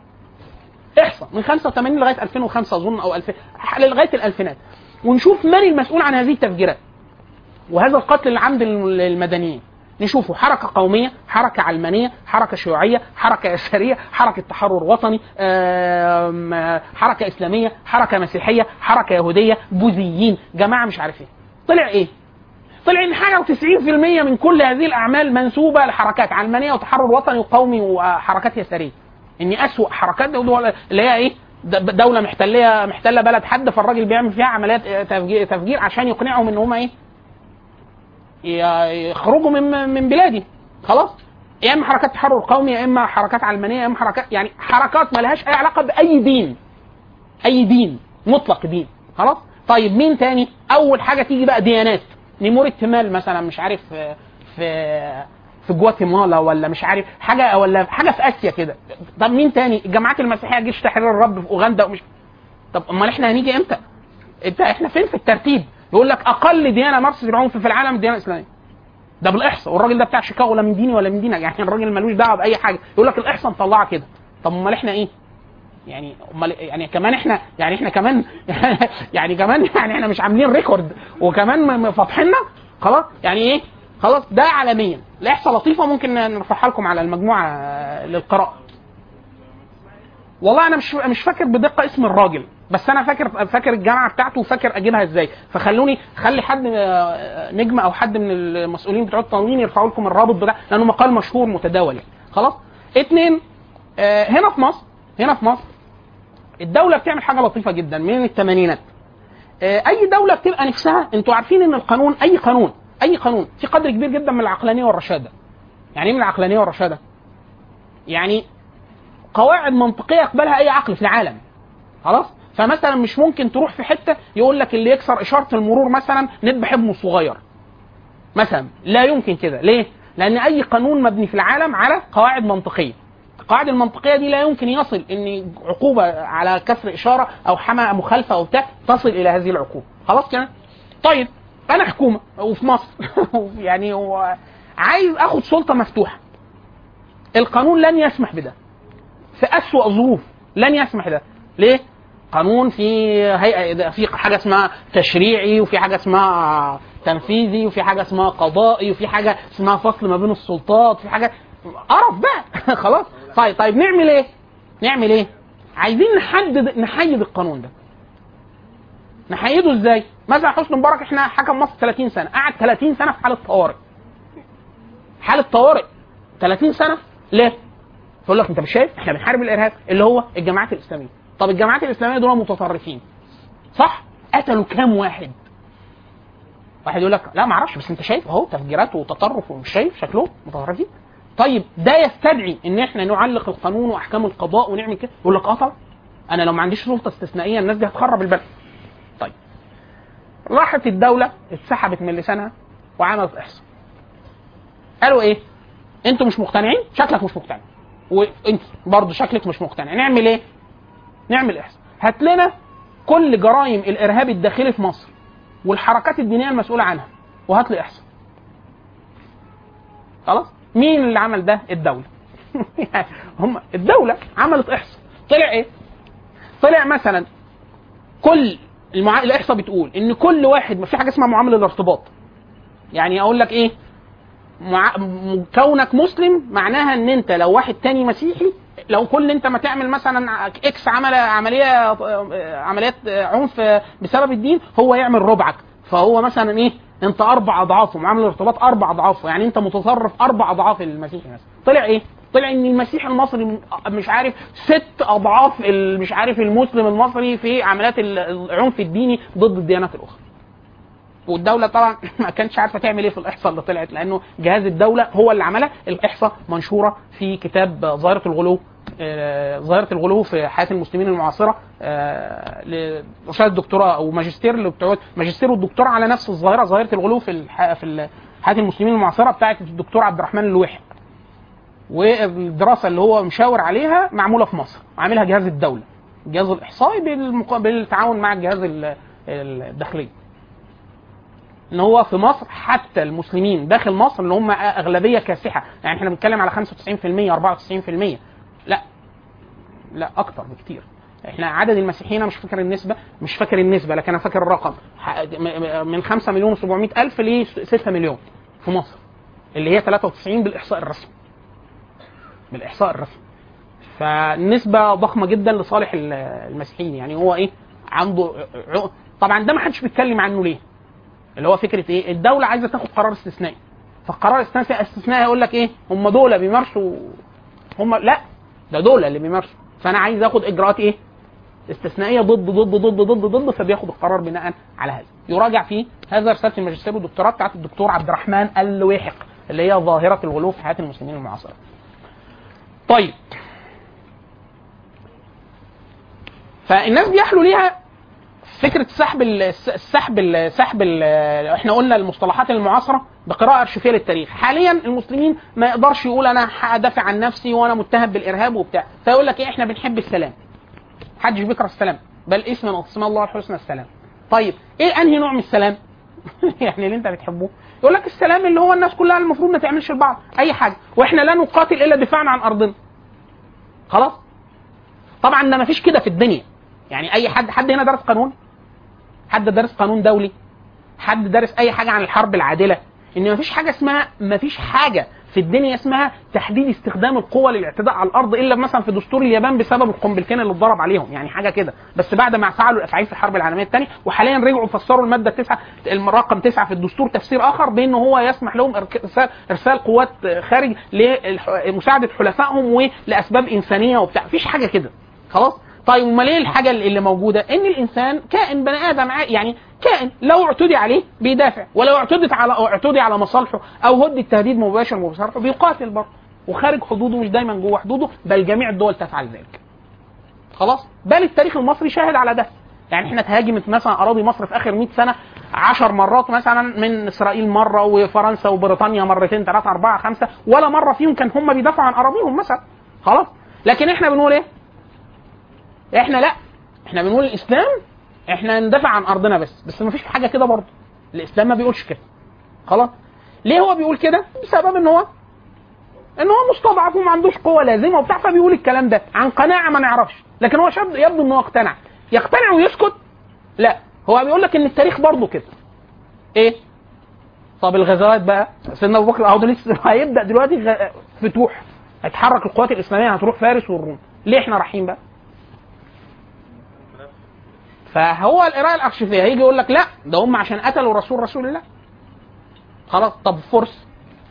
احصاء من 85 لغايه 2005 اظن، او 2000 لغايه الالفينات، ونشوف من المسؤول عن هذه التفجيرات وهذا القتل العمد للمدنيين. نشوفه حركة قومية، حركة علمانية، حركة شيوعية، حركة يسارية، حركة تحرر وطني، حركة إسلامية، حركة مسيحية، حركة يهودية، بوذيين، جماعة مش عارف ايه. طلع ايه؟ طلع ان حاجة 90% من كل هذه الأعمال منسوبة لحركات علمانية وتحرر وطني وقومي وحركات يسارية. اني أسوأ حركات اللي هي ايه؟ دولة محتلة بلد حد، فالراجل بيعمل فيها عمليات تفجير عشان يقنعهم ان هم ايه؟ يخرجوا من بلادي. خلاص، يا اما حركات تحرر قومي، يا اما حركات علمانيه، يا اما حركات يعني حركات ما لهاش اي علاقه باي دين، اي دين مطلق دين. خلاص. طيب مين تاني؟ اول حاجه تيجي بقى ديانات، نيمور التمال مثلا مش عارف في جواتيمالا، ولا مش عارف حاجه، ولا حاجه في اسيا كده. طب مين تاني؟ الجماعات المسيحيه، جيش تحرير الرب في اوغندا ومش. طب امال احنا هنيجي امتى؟ احنا فين في الترتيب؟ يقول لك اقل ديانه مارست العنف في العالم الديانه الاسلاميه. ده بالاحصاء، والراجل ده بتاع شيكاغو لا من ديني ولا من دينك، يعني الراجل ملوش دعوه باي حاجه، يقول لك الاحصاء مطلعه كده. طب امال احنا ايه؟ يعني امال يعني كمان احنا كمان يعني احنا مش عاملين ريكورد وكمان فاتحيننا خلاص. يعني ايه خلاص ده عالميا. الاحصاء لطيفه ممكن نرفعها لكم على المجموعه للقراءه. والله انا مش فاكر بدقه اسم الراجل، بس انا فاكر الجامعه بتاعته وفاكر اجيبها ازاي. خلي حد نجم او حد من المسؤولين بتوع التنظيم يرفعوا لكم الرابط بتاع، لانه مقال مشهور متداول يعني. خلاص. 2 هنا في مصر الدوله بتعمل حاجه لطيفه جدا من الثمانينات. اي دوله بتبقى نفسها، انتوا عارفين ان القانون اي قانون في قدر كبير جدا من العقلانيه والرشاده. يعني ايه من العقلانيه والرشاده؟ يعني قواعد منطقيه يقبلها اي عقل في العالم. خلاص. فمثلا مش ممكن تروح في حته يقول لك اللي يكسر اشاره المرور مثلا نذبح ابنه الصغير مثلا، لا يمكن كده. ليه؟ لان اي قانون مبني في العالم على قواعد منطقيه. القواعد المنطقيه دي لا يمكن يصل ان عقوبه على كسر اشاره او حمى مخالفه او بتاع تصل الى هذه العقوبه. خلاص كده. طيب انا حكومه وفي مصر يعني عايز اخد سلطه مفتوحه. القانون لن يسمح بده في اسوأ ظروف، لن يسمح ده. ليه؟ قانون في هيئه، في حاجه اسمها تشريعي، وفي حاجه اسمها تنفيذي، وفي حاجه اسمها قضائي، وفي حاجه اسمها فصل ما بين السلطات، في حاجه قرف بقى. خلاص. طيب نعمل ايه؟ عايزين نحيد القانون ده. نحيده ازاي؟ مثلا حسني مبارك احنا حكم مصر 30 سنه، قعد 30 سنه في حاله طوارئ 30 سنه. ليه؟ يقول لك انت مش شايف احنا بنحارب الارهاب اللي هو الجماعات الاسلاميه. طب الجماعات الاسلاميه دول متطرفين صح؟ قتلوا كام واحد يقول لك لا ما اعرفش، بس انت شايف اهو تفجيرات وتطرف ومش شايف شكلهم متطرفين. طيب ده يستدعي ان احنا نعلق القانون واحكام القضاء ونعمل كده؟ يقول لك طبعا انا لو ما عنديش سلطه استثنائيه الناس دي هتخرب البلد. طيب راحت الدوله اتسحبت من لسانها وعملت احصاء. قالوا ايه؟ انتوا مش مقتنعين؟ شكلك مش مقتنع، وانت برضه شكلك مش مقتنع. نعمل ايه؟ نعمل احصاء. هات لنا كل جرائم الارهاب الداخلي في مصر والحركات الدينيه المسؤوله عنها وهات لي احصاء. خلاص. مين اللي عمل ده؟ الدوله. هم الدوله عملت احصاء. طلع ايه؟ طلع مثلا كل الاحصاء بتقول ان كل واحد، ما في حاجه اسمها معامله الارتباط. يعني اقول لك ايه؟ كونك مسلم معناها ان انت لو واحد تاني مسيحي، لو كل انت ما تعمل مثلا اكس عمليات عنف بسبب الدين، هو يعمل ربعك، فهو مثلا ايه؟ انت 4 اضعافه، معامل الارتباط 4 اضعافه، يعني انت متصرف 4 اضعاف المسيحي مثلا. طلع ايه؟ طلع ان المسيحي المصري مش عارف 6 اضعاف مش عارف المسلم المصري في عمليات العنف الديني ضد الديانات الاخرى. والدولة طبعا ما كانتش عارفة تعمل ايه في الإحصاء اللي طلعت، لأنه جهاز الدولة هو اللي عملها. الإحصاء منشورة في كتاب ظاهرة الغلو في حياة المسلمين المعاصرة لرسالة دكتوراه أو ماجستير والدكتوراه على نفس الظاهرة، ظاهرة الغلو في حياة المسلمين المعاصرة بتاعت الدكتور عبد الرحمن اللويحق. والدراسة اللي هو مشاور عليها معمولة في مصر، عاملها جهاز الدولة، الجهاز الإحصائي بالتعاون مع الجهاز الداخلي. ان هو في مصر حتى المسلمين داخل مصر اللي هم اغلبيه كاسحه، يعني احنا بنتكلم على 95% 94%، لا اكتر بكتير. احنا عدد المسيحيين مش فاكر النسبه لكن انا فاكر الرقم، من 5,700,000 ل 6 مليون في مصر، اللي هي 93 بالاحصاء الرسمي. فالنسبه ضخمه جدا لصالح المسيحيين. يعني هو ايه عنده طبعا ده ما حدش بيتكلم عنه ليه، اللي هو فكره ايه؟ الدوله عايزه تاخد قرار استثنائي، فالقرار الاستثنائي يقول لك ايه؟ هم دول بيمارسوا، هم لا ده دول اللي بيمارسوا، فانا عايز اخد اجراءات ايه؟ استثنائيه ضد فبياخد القرار بناء على هذا. يراجع فيه هذا رساله الماجستير والدكتوراه بتاعت الدكتور عبد الرحمن اللويحق اللي هي ظاهره الغلو في حياه المسلمين المعاصره. طيب فالناس بيحلوا ليها فكره سحب احنا قلنا المصطلحات المعاصره بقراءه ارشيفيه للتاريخ. حاليا المسلمين ما يقدرش يقول انا هدافع عن نفسي وانا متهم بالارهاب وبتاع، فيقول لك ايه؟ احنا بنحب السلام، محدش بيكره السلام، بل اسم من اسماء الله الحسنى السلام. طيب ايه انهي نوع من السلام؟ يعني اللي انت بتحبه؟ يقول لك السلام اللي هو الناس كلها المفروض ما تعملش لبعض اي حاجه، واحنا لا نقاتل الا دفاعا عن ارضنا. خلاص. طبعا ده ما فيش كده في الدنيا. يعني اي حد هنا درس قانون، حد درس قانون دولي، حد درس اي حاجه عن الحرب العادله، ان ما فيش حاجه في الدنيا اسمها تحديد استخدام القوه للاعتداء على الارض الا مثلا في دستور اليابان بسبب القنبلتين اللي اتضرب عليهم، يعني حاجه كده، بس بعد ما فعلوا الافعال في الحرب العالميه الثانيه. وحاليا رجعوا فسروا الماده 9 رقم 9 في الدستور تفسير اخر بانه هو يسمح لهم ارسال قوات خارج لمساعده حلفائهم ولاسباب انسانيه وبتاع. مفيش حاجه كده خلاص. طيب امال ايه الحاجه اللي موجوده؟ ان الانسان كائن بني ادم، يعني كائن لو اعتدي عليه بيدافع، ولو اعتدي على مصالحه او هد التهديد مباشر مصالحه بيقاتل برضه، وخارج حدوده مش دايما جوه حدوده، بل جميع الدول تفعل ذلك. خلاص. بل التاريخ المصري شاهد على ده. يعني احنا تهاجمت مثلا اراضي مصر في اخر 100 سنه 10 مرات مثلا، من اسرائيل مره وفرنسا وبريطانيا مرتين 3 4 5، ولا مره فيهم كان هم بيدافعوا عن اراضيهم مثلا. خلاص. لكن احنا بنقول ايه؟ احنا بنقول الاسلام احنا ندافع عن ارضنا بس مفيش حاجه كده برضه. الاسلام ما بيقولش كده. خلاص. ليه هو بيقول كده؟ بسبب ان هو مستضعف وما عندوش قوه لازمه وبتاع، فبيقول الكلام ده عن قناعه ما نعرفش. لكن هو يبدو انه يقتنع ويسكت. لا، هو بيقول لك ان التاريخ برضه كده. ايه؟ طب الغزوات بقى، سيدنا ابو بكر اهو لسه هيبدا دلوقتي فتوح، هتحرك القوات الاسلاميه، هتروح فارس والروم. ليه احنا رايحين بقى؟ فهو القراءه الارشيفيه هيجي يقول لك لا ده هم عشان قتلوا رسول الله. خلاص. طب فرس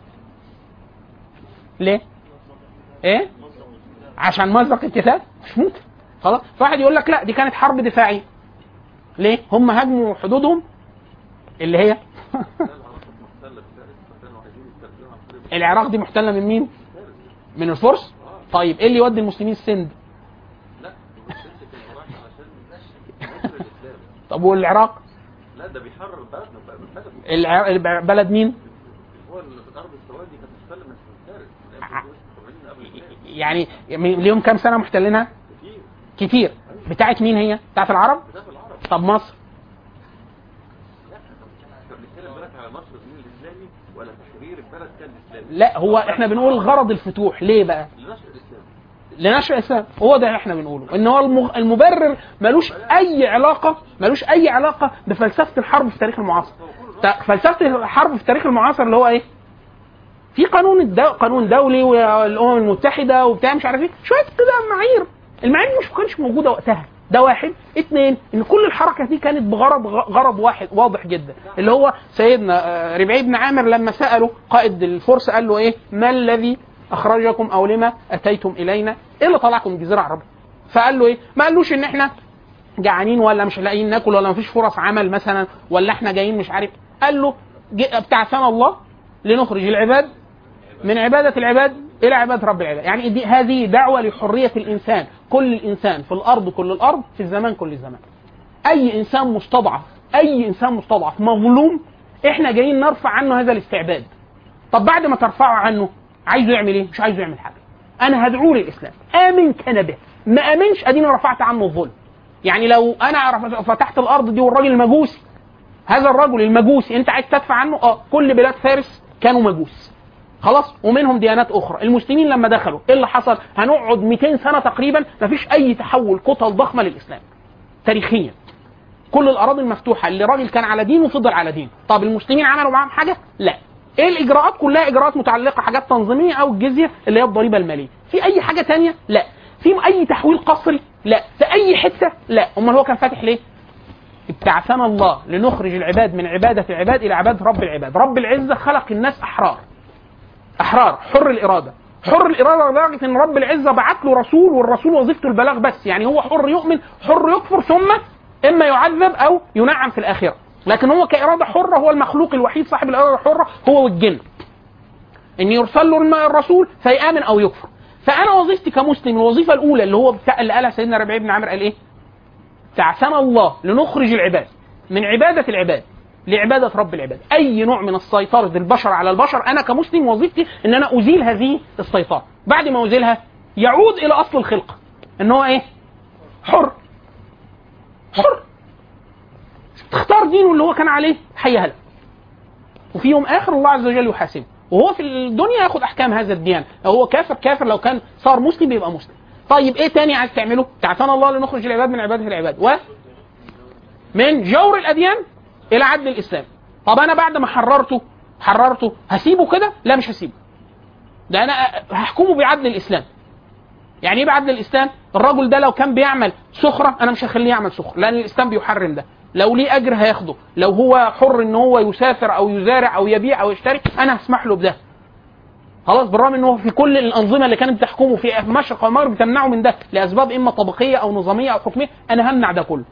ليه؟ ايه؟ عشان مزق الكتاب؟ مش ممكن. خلاص. فواحد يقول لك لا دي كانت حرب دفاعيه. ليه؟ هم هاجموا حدودهم اللي هي العراق دي محتله من مين؟ من الفرس. طيب ايه اللي يودي المسلمين السند؟ طب والعراق؟ لا ده بيحرر بلدنا. بلد مين؟ هو اللي في الارض السوادي كانت محتله من فارس. يعني اليوم كام سنه محتلينها؟ كتير. بتاعت مين هي؟ بتاعت العرب؟ طب مصر؟ لا بنتكلم دلوقتي على مصر الدين الاسلامي ولا تحرير البلد كان اسلامي؟ لا، هو احنا بنقول غرض الفتوح ليه بقى؟ لنشر الاسلام. هو ده احنا بنقوله، ان هو المبرر ملوش اي علاقه بفلسفه الحرب في التاريخ المعاصر. فلسفه الحرب في التاريخ المعاصر اللي هو ايه؟ في قانون دولي والامم المتحده وبتاع مش عارف ايه، شويه كده معايير. المعايير مش كانتش موجوده وقتها. ده واحد. اتنين، ان كل الحركه دي كانت غرض واحد واضح جدا، اللي هو سيدنا ربيعي بن عامر لما سالوا قائد الفرس قال له ايه؟ ما الذي اخرجكم او لما اتيتم الينا؟ ايه اللي طلعكم من الجزيره العربيه؟ فقال له ايه؟ ما قالوش ان احنا جعانين ولا مش لاقيين ناكل ولا مفيش فرص عمل مثلا ولا احنا جايين مش عارف. قال له ابتعثنا الله لنخرج العباد من عباده العباد الى عباده رب العباد. يعني هذه دعوه لحريه الانسان، كل الانسان في الارض، كل الارض في الزمان، كل الزمان. اي انسان مستضعف مظلوم احنا جايين نرفع عنه هذا الاستعباد. طب بعد ما ترفعه عنه عايزه يعمل ايه؟ مش عايزه يعمل حاجه. انا هدعوه للاسلام، امن كان به، ما امنش اديني رفعت عنه الظلم. يعني لو انا فتحت الارض دي والراجل المجوسي، هذا الرجل المجوسي انت عايز تدفع عنه؟ كل بلاد فارس كانوا مجوس. خلاص. ومنهم ديانات اخرى. المسلمين لما دخلوا ايه اللي حصل؟ هنقعد 200 سنه تقريبا مفيش اي تحول كتل ضخمه للاسلام تاريخيا. كل الاراضي المفتوحه اللي راجل كان على دين وفضل على دين. طب المسلمين عملوا معاهم حاجه؟ لا. ايه الاجراءات؟ كلها اجراءات متعلقه حاجات تنظيميه او الجزيه اللي هي الضريبه الماليه. في اي حاجه تانية؟ لا. في اي تحويل قسري؟ لا. في اي حته؟ لا. امال هو كان فاتح ليه؟ ابتعثنا الله لنخرج العباد من عباده العباد الى عباده رب العباد. رب العزه خلق الناس احرار، حر الاراده لدرجه ان رب العزه بعت له رسول، والرسول وظيفته البلاغ بس. يعني هو حر يؤمن، حر يكفر، ثم اما يعذب او ينعم في الاخره. لكن هو كاراده حره هو المخلوق الوحيد صاحب الاراده الحره، هو والجن، ان يرسل له الرسول فيامن او يكفر. فانا وظيفتي كمسلم الوظيفه الاولى اللي هو اللي قالها سيدنا ربيعي بن عامر، قال ايه؟ تعسنا الله لنخرج العباد من عباده العباد لعباده رب العباد. اي نوع من السيطره البشر على البشر انا كمسلم وظيفتي ان انا ازيل هذه السيطره. بعد ما ازيلها يعود الى اصل الخلقه، ان هو ايه؟ حر تختار دينه اللي هو كان عليه، حيها له. وفي يوم اخر الله عز وجل يحاسبه، وهو في الدنيا ياخد احكام هذا الدين. لو هو كافر لو كان صار مسلم بيبقى مسلم. طيب ايه تاني عايز تعمله؟ تعالى الله لنخرج العباد من عباده العباد من جور الاديان الى عدل الاسلام. طب انا بعد ما حررته هسيبه كده؟ لا مش هسيبه، ده انا هحكمه بعدل الاسلام. يعني ايه بعدل الاسلام؟ الرجل ده لو كان بيعمل سخره انا مش هخليه يعمل سخره، لان الاسلام بيحرم ده. لو ليه اجر هياخده، لو هو حر ان هو يسافر او يزارع او يبيع او يشتري انا هسمح له بده. خلاص، بالرغم ان هو في كل الانظمه اللي كانت بتحكمه في المشرق والمغرب بتمنعه من ده لاسباب اما طبقيه او نظاميه او حكميه، انا همنع ده كله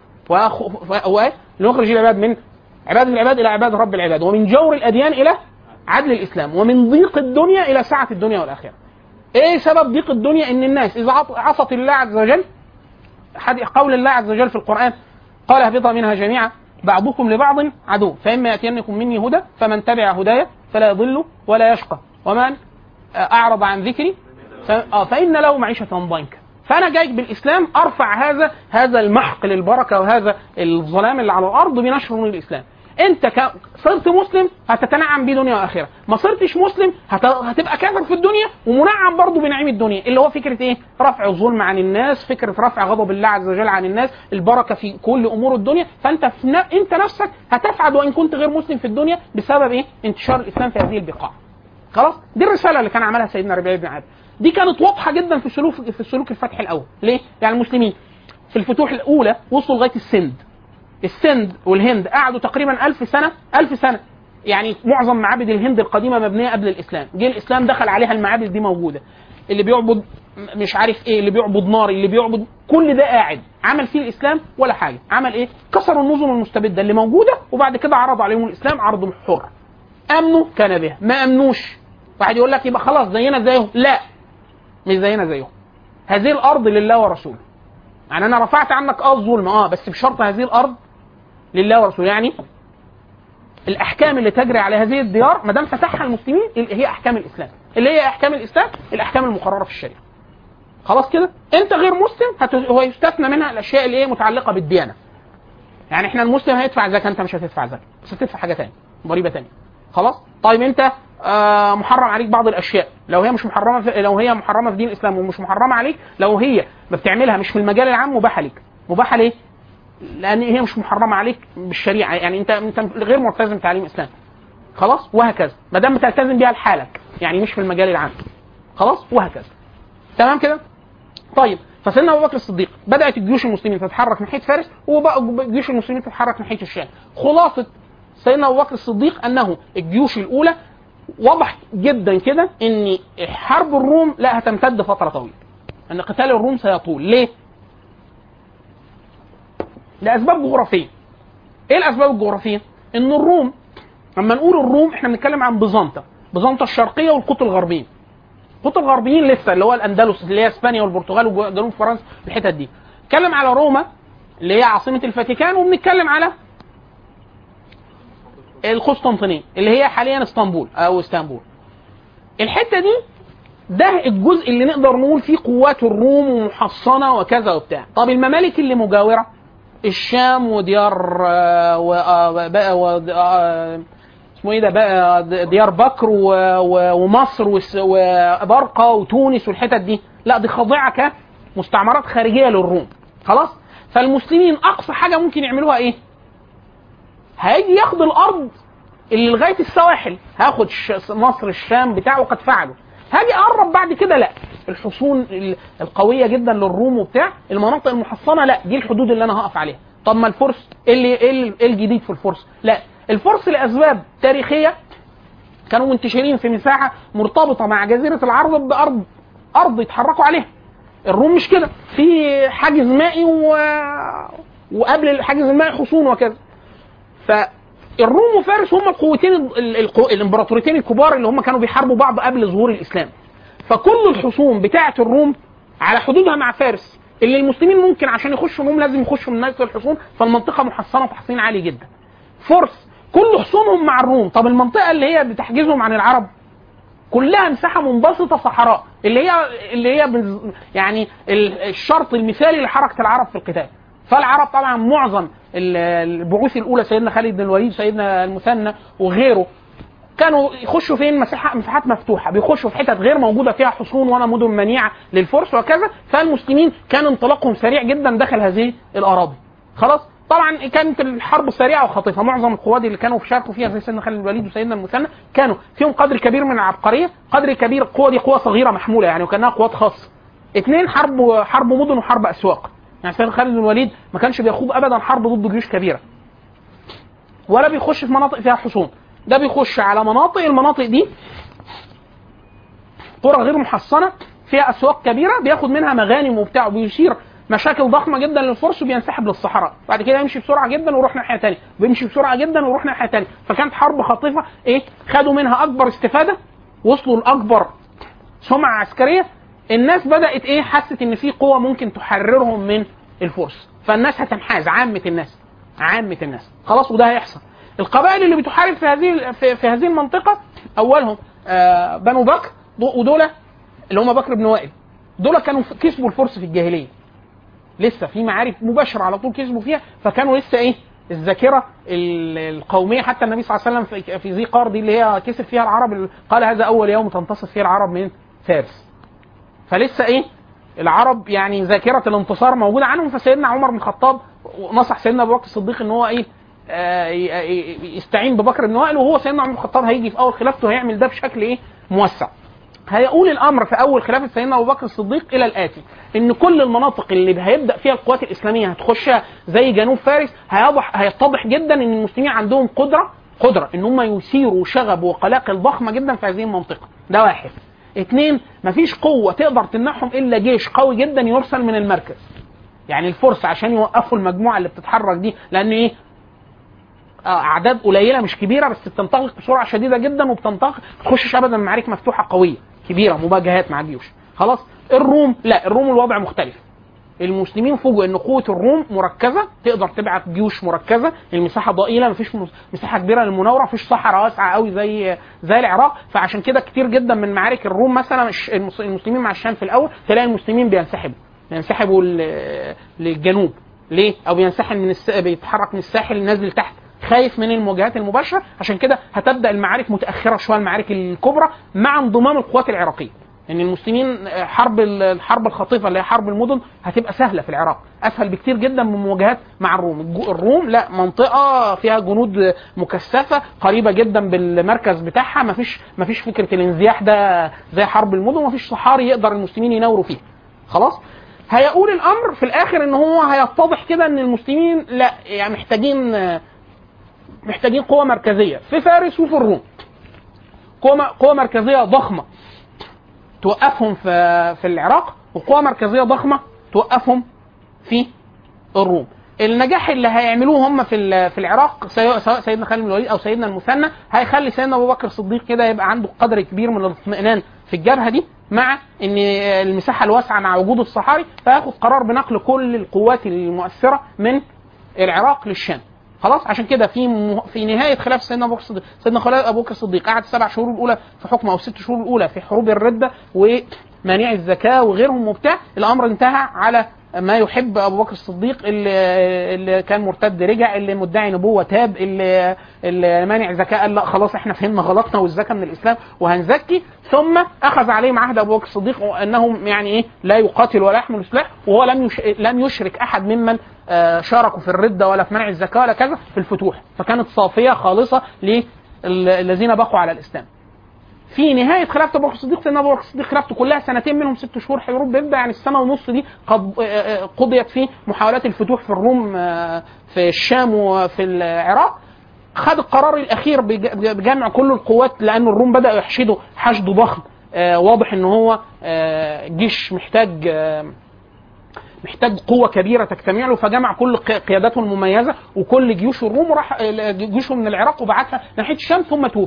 ونخرج العباد من عباد العباد الى عباد رب العباد، ومن جور الاديان الى عدل الاسلام، ومن ضيق الدنيا الى سعه الدنيا والاخره. ايه سبب ضيق الدنيا؟ ان الناس اذا عصت الله عز وجل، قول الله عز وجل في القران قال اهبطوا منها جميعا بعضكم لبعض عدو فاما ياتينكم مني هدى فمن تبع هدايا فلا يضل ولا يشقى ومن اعرض عن ذكري فان له معيشه ضنكا. فانا جاي بالاسلام ارفع هذا المحق للبركه وهذا الظلام اللي على الارض بنشر نور الاسلام. انت صرت مسلم هتتنعم بيه دنيا واخره، ما صرتش مسلم هتبقى كافر في الدنيا ومنعم برضه بنعيم الدنيا، اللي هو فكره ايه؟ رفع الظلم عن الناس، فكره رفع غضب الله عز وجل عن الناس، البركه في كل امور الدنيا. فانت انت نفسك هتسعد وان كنت غير مسلم في الدنيا بسبب ايه؟ انتشار الاسلام في هذه البقاع. خلاص، دي الرساله اللي كان عملها سيدنا ربيعه بن عامر. دي كانت واضحه جدا في السلوك الفتح الاول. ليه؟ يعني المسلمين في الفتوح الاولى وصلوا لغايه السند والهند، قعدوا تقريبا 1000 سنه. يعني معظم معابد الهند القديمه مبنيه قبل الاسلام، جه الاسلام دخل عليها المعابد دي موجوده، اللي بيعبد مش عارف ايه، اللي بيعبد نار، اللي بيعبد، كل ده قاعد. عمل فيه الاسلام ولا حاجه؟ عمل ايه؟ كسروا النظم المستبده اللي موجوده وبعد كده عرض عليهم الاسلام عرض حر. امنوا كان به، ما امنوش واحد يقول لك يبقى خلاص زينا زيهم. لا، مش زينا زيهم. هذه الارض لله ورسوله. يعني انا رفعت عنك الظلم بس بشرط هذه الارض لله ورسوله. يعني الاحكام اللي تجري على هذه الديار ما دام فتحها المسلمين هي احكام الاسلام، اللي هي احكام الاسلام، الاحكام المقرره في الشريعه. خلاص كده، انت غير مسلم هو يستثنى منها الاشياء اللي هي متعلقه بالديانه. يعني احنا المسلم هيدفع زكاه، انت مش هتدفع زكاه، بس هتدفع حاجه ثانيه، ضريبه ثانيه. خلاص، طيب انت محرم عليك بعض الاشياء، لو هي محرمه في دين الاسلام، ومش محرمه عليك لو هي بتعملها مش في المجال العام مباحه ليك. مباحه ليه؟ لان هي مش محرمه عليك بالشريعه، يعني انت غير ملتزم تعليم اسلام. خلاص، وهكذا، ما دام بتلتزم بيها لحالك، يعني مش في المجال العام. خلاص، وهكذا. تمام كده؟ طيب، فسيدنا ابو بكر الصديق بدات الجيوش المسلمين تتحرك ناحيه فارس، وبقى جيوش المسلمين تتحرك ناحيه الشام. خلاصه سيدنا ابو بكر الصديق انه الجيوش الاولى واضح جدا كده ان حرب الروم لا هتمتد فتره طويله، ان قتال الروم سيطول. ليه؟ لاسباب جغرافيه. ايه الاسباب الجغرافيه؟ ان الروم، لما نقول الروم احنا بنتكلم عن بيزنطة الشرقيه والقطب الغربيين. القطب الغربيين لسه اللي هو الاندلس، اللي هي اسبانيا والبرتغال وجنوب فرنسا، الحتت دي. نتكلم على روما اللي هي عاصمه الفاتيكان، وبنتكلم على القسطنطينيه اللي هي حاليا اسطنبول. الحته دي ده الجزء اللي نقدر نقول فيه قوات الروم ومحصنه وكذا وبتاع. طب الممالك اللي مجاوره، الشام وديار اسمه ايه ده بقى، ديار بكر ومصر وبرقه وتونس والحتت دي، لا دي خاضعه كمستعمرات خارجيه للروم. خلاص، فالمسلمين اقصى حاجه ممكن يعملوها ايه؟ هيجي ياخد الارض اللي لغايه السواحل، هاخد مصر الشام بتاعه، وقد فعلوا. هاجي اقرب بعد كده، لا الحصون القويه جدا للروم وبتاع، المناطق المحصنه، لا دي الحدود اللي انا هقف عليها. طب ما الفرس ايه الجديد في الفرس؟ لا الفرس لاسباب تاريخيه كانوا منتشرين في مساحه مرتبطه مع جزيره العرب بارض يتحركوا عليها. الروم مش كده، في حاجز مائي وقبل الحاجز المائي حصون وكذا. فالروم وفارس هم القوتين الامبراطوريتين الكبار اللي هم كانوا بيحاربوا بعض قبل ظهور الاسلام. فكل الحصون بتاعه الروم على حدودها مع فارس، اللي المسلمين ممكن عشان يخشوا الروم لازم يخشوا من ناحيه الحصون، فالمنطقه محصنه تحصين عالي جدا. فرس كل حصونهم مع الروم. طب المنطقه اللي هي بتحجزهم عن العرب كلها مساحه منبسطه صحراء، اللي هي يعني الشرط المثالي لحركه العرب في القتال. فالعرب طبعا معظم البعوث الاولى، سيدنا خالد بن الوليد، سيدنا المثنى وغيره، كانوا يخشوا فين؟ مساحات مفتوحه، بيخشوا في حتت غير موجوده فيها حصون ولا مدن منيعه للفرس وكذا. فالمسلمين كان انطلاقهم سريع جدا داخل هذه الاراضي. خلاص. طبعا كانت الحرب سريعه وخطيفه، معظم القوات اللي كانوا شاركوا فيها زي سيدنا خالد بن الوليد وسيدنا المثنى كانوا فيهم قدر كبير من العبقريه، قدر كبير. القوه دي قوه صغيره محموله يعني، وكانها قوات خاصه. اثنين، حرب مدن وحرب اسواق. يعني سيدنا خالد بن الوليد ما كانش بيخوض ابدا حرب ضد جيوش كبيره، ولا بيخش في مناطق فيها حصون. ده بيخش على المناطق دي قرى غير محصنه فيها اسواق كبيره، بياخد منها مغانم وبتاع، وبيشير مشاكل ضخمه جدا للفرس، وبينسحب للصحراء. بعد كده يمشي بسرعه جدا ويروح ناحيه ثانيه، بيمشي بسرعه جدا ويروح ناحيه ثانيه. فكانت حرب خطيفه. خدوا منها اكبر استفاده، وصلوا لاكبر سمعه عسكريه. الناس بدات حست ان في قوه ممكن تحررهم من الفرس، فالناس هتنحاز، عامه الناس خلاص. وده هيحصل. القبائل اللي بتحارب في هذه المنطقه اولهم بنو بكر، ودول اللي هم بكر بن وائل. دول كانوا كسبوا الفرس في الجاهليه، لسه في معارك مباشره على طول كسبوا فيها، فكانوا لسه الذاكره القوميه. حتى النبي صلى الله عليه وسلم في ذي قار دي اللي هي كسب فيها العرب، قال هذا اول يوم تنتصر فيه العرب من فارس. فلسه العرب يعني ذاكره الانتصار موجوده عنهم. فسيدنا عمر بن الخطاب نصح سيدنا ابو بكر الصديق ان هو يستعين ببكر بن وائل، وهو سيدنا عمر بن الخطاب هيجي في اول خلافته هيعمل ده بشكل موسع. هيقول الامر في اول خلافه سيدنا ابو بكر الصديق الى الاتي: ان كل المناطق اللي هيبدا فيها القوات الاسلاميه هتخشها زي جنوب فارس، هيتضح جدا ان المسلمين عندهم قدره ان هم يثيروا شغب وقلاقل ضخمه جدا في هذه المنطقه. ده واحد. اثنين، مفيش قوه تقدر تمنعهم الا جيش قوي جدا يرسل من المركز. يعني الفرس عشان يوقفوا المجموعه اللي بتتحرك دي، لان اعداد قليله مش كبيره، بس بتنطلق بسرعه شديده جدا، وبتنطلق تخشش ابدا معارك مفتوحه قويه كبيره مواجهات مع الجيوش. خلاص. الروم لا، الروم الوضع مختلف. المسلمين فوجئوا ان قوه الروم مركزه، تقدر تبعت جيوش مركزه، المساحه ضئيله، مفيش مساحه كبيره للمناوره، مفيش صحراء واسعه قوي زي العراق. فعشان كده كتير جدا من معارك الروم مثلا المسلمين مع الشام في الاول تلاقي المسلمين بينسحبوا للجنوب. ليه؟ او بيتحرك من الساحل نازل تحت، خايف من المواجهات المباشره. عشان كده هتبدا المعارك متاخره شويه، المعارك الكبرى مع انضمام القوات العراقيه. ان المسلمين الحرب الخطيفه اللي هي حرب المدن هتبقى سهله في العراق، اسهل بكتير جدا من مواجهات مع الروم لا، منطقه فيها جنود مكثفه قريبه جدا بالمركز بتاعها، مفيش فكره الانزياح ده زي حرب المدن، ومفيش صحاري يقدر المسلمين يناوروا فيه. خلاص. هيقول الامر في الاخر ان هو هيتضح كده ان المسلمين لا، يعني محتاجين قوة مركزية في فارس وفي الروم، قوة مركزية ضخمة توقفهم في العراق، وقوة مركزية ضخمة توقفهم في الروم. النجاح اللي هيعملوه هم في العراق، سواء سيدنا خالد بن الوليد او سيدنا المثنى، هيخلي سيدنا ابو بكر الصديق كده يبقى عنده قدر كبير من الاطمئنان في الجبهة دي، مع ان المساحة الواسعة مع وجود الصحاري، فياخد قرار بنقل كل القوات المؤثرة من العراق للشام. خلاص. عشان كده في نهايه خلافه سيدنا ابو بكر الصديق، سيدنا ابو بكر الصديق قعد 7 شهور الاولى في حكمه، او 6 شهور الاولى في حروب الرده ومانع الزكاه وغيرهم وبتاع. الامر انتهى على ما يحب ابو بكر الصديق، اللي كان مرتد رجع، اللي مدعي نبوه تاب، اللي مانع زكاه قال لا خلاص احنا فهمنا غلطنا والزكاه من الاسلام وهنزكي. ثم اخذ عليهم عهد ابو بكر الصديق انهم يعني لا يقاتل ولا يحمل السلاح، وهو لم يشرك احد ممن شاركوا في الردة ولا في منع الزكاة ولا كذا في الفتوح، فكانت صافية خالصة للذين بقوا على الإسلام. في نهاية خلافة أبو بكر الصديق، سيدنا أبو بكر الصديق خلافته كلها 2 سنين منهم 6 شهور حروب بيبدأ، يعني السنة ونص دي قضيت في محاولات الفتوح في الروم في الشام وفي العراق. خد القرار الأخير بجمع كل القوات، لأن الروم بدأوا يحشدوا حشد ضخم، واضح إن هو جيش محتاج قوة كبيرة تجتمع له، فجمع كل قياداته المميزة وكل جيوش الروم، وراح جيوشه من العراق وبعثها ناحية الشام،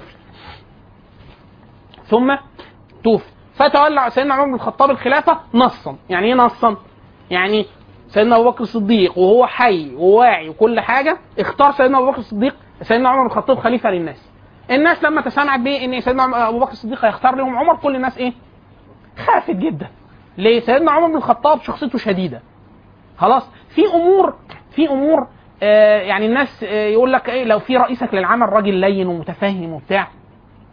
ثم توفي. فتولى سيدنا عمر بن الخطاب الخلافة نصا. يعني ايه نصا؟ يعني سيدنا ابو بكر الصديق وهو حي وواعي وكل حاجة، اختار سيدنا ابو بكر الصديق سيدنا عمر بن الخطاب خليفة للناس. الناس لما تسمعت به ان سيدنا ابو بكر الصديق هيختار لهم عمر، كل الناس خافت جدا. ليه؟ سيدنا عمر بن الخطاب شخصيته شديدة. خلاص. في امور يعني الناس يقول لك لو في رئيسك للعمل راجل لين ومتفاهم وبتاع،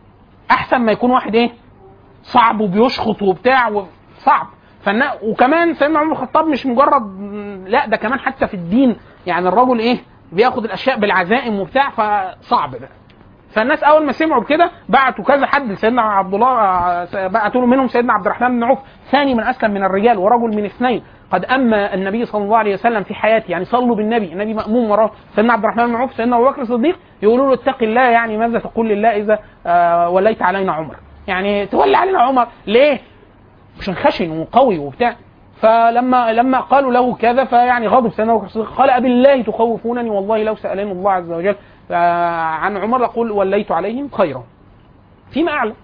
احسن ما يكون واحد ايه صعب وبيشخط وبتاع صعب. وكمان سيدنا عمر بن الخطاب مش مجرد لا، ده كمان حتى في الدين يعني الرجل ايه بياخد الاشياء بالعزائم وبتاع، فصعب ده. فالناس اول ما سمعوا بكده بعتوا كذا حد لسيدنا عبد الله، بعتوا له منهم سيدنا عبد الرحمن بن عوف ثاني من اسلم من الرجال ورجل من اثنين قد اما النبي صلى الله عليه وسلم في حياته، يعني صلوا بالنبي، النبي مأموم وراه سيدنا عبد الرحمن بن عوف سيدنا ابو بكر الصديق، يقولوا له اتق الله، يعني ماذا تقول لله اذا وليت علينا عمر، يعني تولي علينا عمر ليه؟ عشان خشن وقوي وبتاع. فلما قالوا له كذا فيعني غضب سيدنا ابو بكر الصديق، قال ابي الله تخوفونني، والله لو سالني الله عز وجل عن عمر اقول وليت عليهم خيرا فيما اعلم.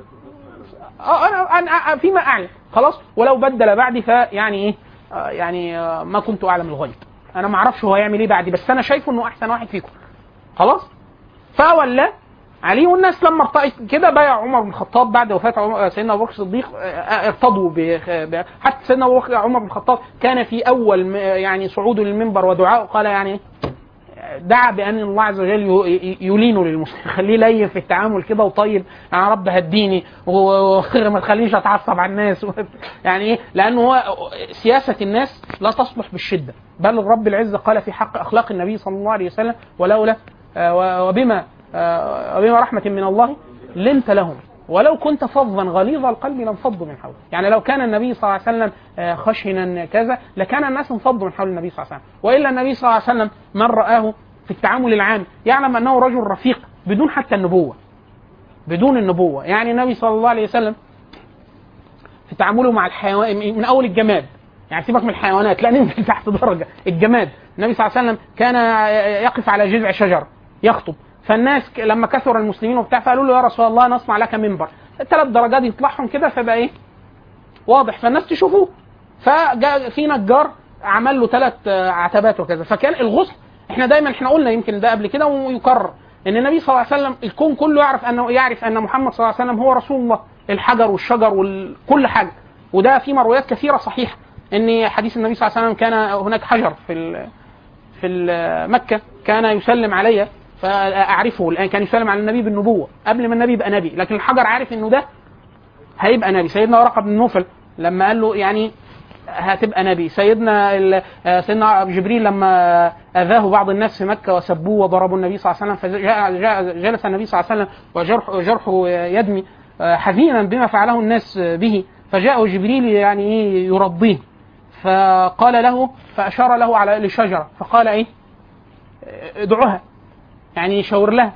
انا فيما اعلم خلاص، ولو بدل بعدي فيعني ايه يعني ما كنت اعلم الغيب، انا ما اعرفش هو هيعمل ايه بعدي، بس انا شايفه انه احسن واحد فيكم خلاص. فولى عليه، والناس لما ارتأت كده بايع عمر بن الخطاب بعد وفاه سيدنا ابو بكر الصديق، ارتضوا حتى سيدنا عمر بن الخطاب كان في اول يعني صعوده للمنبر ودعاءه قال يعني دعا بان الله عز وجل يلينه للمسلم، خليه لين في التعامل كده وطيب، يا رب هديني وما تخلينيش اتعصب على الناس يعني ايه، لانه هو سياسه الناس لا تصلح بالشده، بل رب العزه قال في حق اخلاق النبي صلى الله عليه وسلم ولولا وبما رحمه من الله لنت لهم ولو كنت فظا غليظ القلب لانفضوا من حولك. يعني لو كان النبي صلى الله عليه وسلم خشنا كذا لكان الناس انفضوا من حول النبي صلى الله عليه وسلم، والا النبي صلى الله عليه وسلم من رآه في التعامل العام يعلم انه رجل رفيق بدون حتى النبوه، بدون النبوه. يعني النبي صلى الله عليه وسلم في تعامله مع الحيوان من اول الجماد، يعني سيبك من الحيوانات، لا ننزل تحت درجه الجماد، النبي صلى الله عليه وسلم كان يقف على جذع شجر يخطب، فالناس لما كثر المسلمين وبتاع فقالوا له يا رسول الله نصنع لك منبر، 3 درجات يطلعهم كده فبقى ايه واضح فالناس تشوفوه. فجاء في نجار عمل له 3 عتبات وكذا. فكان الغسل احنا دايما قلنا يمكن ده قبل كده ويكرر ان النبي صلى الله عليه وسلم الكون كله يعرف ان محمد صلى الله عليه وسلم هو رسول الله، الحجر والشجر وكل حاجه. وده في مرويات كثيره صحيحه ان حديث النبي صلى الله عليه وسلم كان هناك حجر في مكه كان يسلم عليه فاعرفه، الان كان يسلم على النبي بالنبوه قبل ما النبي يبقى نبي، لكن الحجر عارف انه ده هيبقى نبي. سيدنا ورقه بن نوفل لما قال له يعني هتبقى نبي، سيدنا جبريل لما اذاه بعض الناس في مكه وسبوه وضربوا النبي صلى الله عليه وسلم، فجلس النبي صلى الله عليه وسلم وجرحه يدمي حزينا بما فعله الناس به، فجاءه جبريل يعني يرضيه، فقال له فاشار له على لشجره فقال ايه ادعوها، يعني يشاور لها،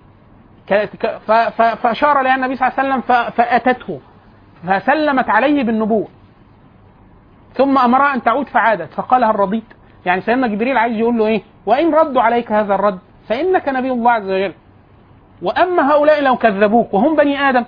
فاشار لها النبي صلى الله عليه وسلم فاتته فسلمت عليه بالنبوه، ثم امرها ان تعود فعادت فقال هل رضيت؟ يعني سيدنا جبريل عايز يقول له ايه؟ وان ردوا عليك هذا الرد فانك نبي الله عز وجل، واما هؤلاء لو كذبوك وهم بني ادم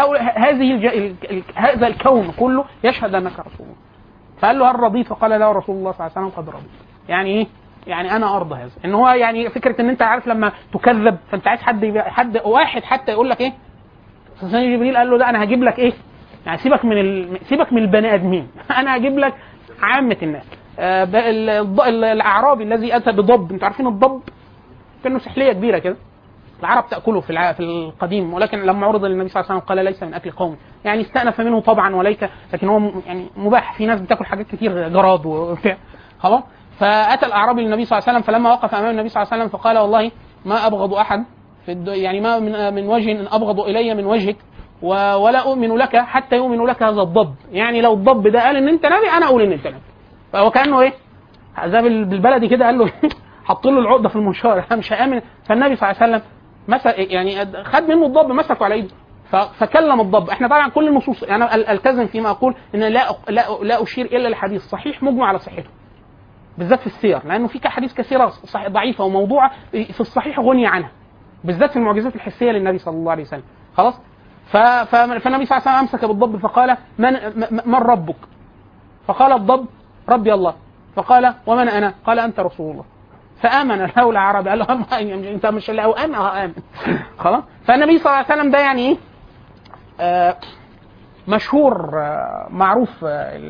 هذا الكون كله يشهد انك رسول الله. فقال له هل رضيت؟ فقال لا رسول الله صلى الله عليه وسلم قد رضيت. يعني ايه؟ يعني انا ارضى هذا، ان هو يعني فكره ان انت عارف لما تكذب فانت عايز حد واحد حتى يقول لك ايه. سيدنا جبريل قال له لا انا هجيب لك ايه، يعني سيبك من البني ادمين انا هجيب لك عامه الناس. الاعرابي الذي اتى بضب، انتوا عارفين الضب كانه سحليه كبيره كده العرب تاكله في القديم، ولكن لما عرض للنبي صلى الله عليه وسلم قال ليس من اكل قومي، يعني استأنف منه طبعا لكن هو يعني مباح، في ناس بتاكل حاجات كتير جراد وبتاع خلاص. فاتى الاعرابي للنبي صلى الله عليه وسلم، فلما وقف امام النبي صلى الله عليه وسلم فقال والله ما ابغض احد يعني ما من وجه ان ابغض الي من وجهك ولا اؤمن لك حتى يؤمن لك هذا الضب، يعني لو الضب ده قال ان انت نبي انا اقول ان انت نبي. فهو كانه ايه زي بالبلدي كده قال له حط له العقده في المنشار انا مش هامن. فالنبي صلى الله عليه وسلم يعني خد منه الضب مسكه على ايده فكلم الضب. احنا طبعا كل النصوص يعني انا التزم فيما اقول ان لا اشير الا لحديث صحيح مجمع على صحته بالذات في السير، لانه في حديث كثيره ضعيفه وموضوعه في الصحيح غني عنها بالذات في المعجزات الحسيه للنبي صلى الله عليه وسلم خلاص. فالنبي صلى الله عليه وسلم امسك بالضب فقال من ربك؟ فقال الضب ربي الله. فقال ومن انا؟ قال انت رسول الله. فامن له العربي قال له انت مش لو امن خلاص. فالنبي صلى الله عليه وسلم ده يعني ايه مشهور معروف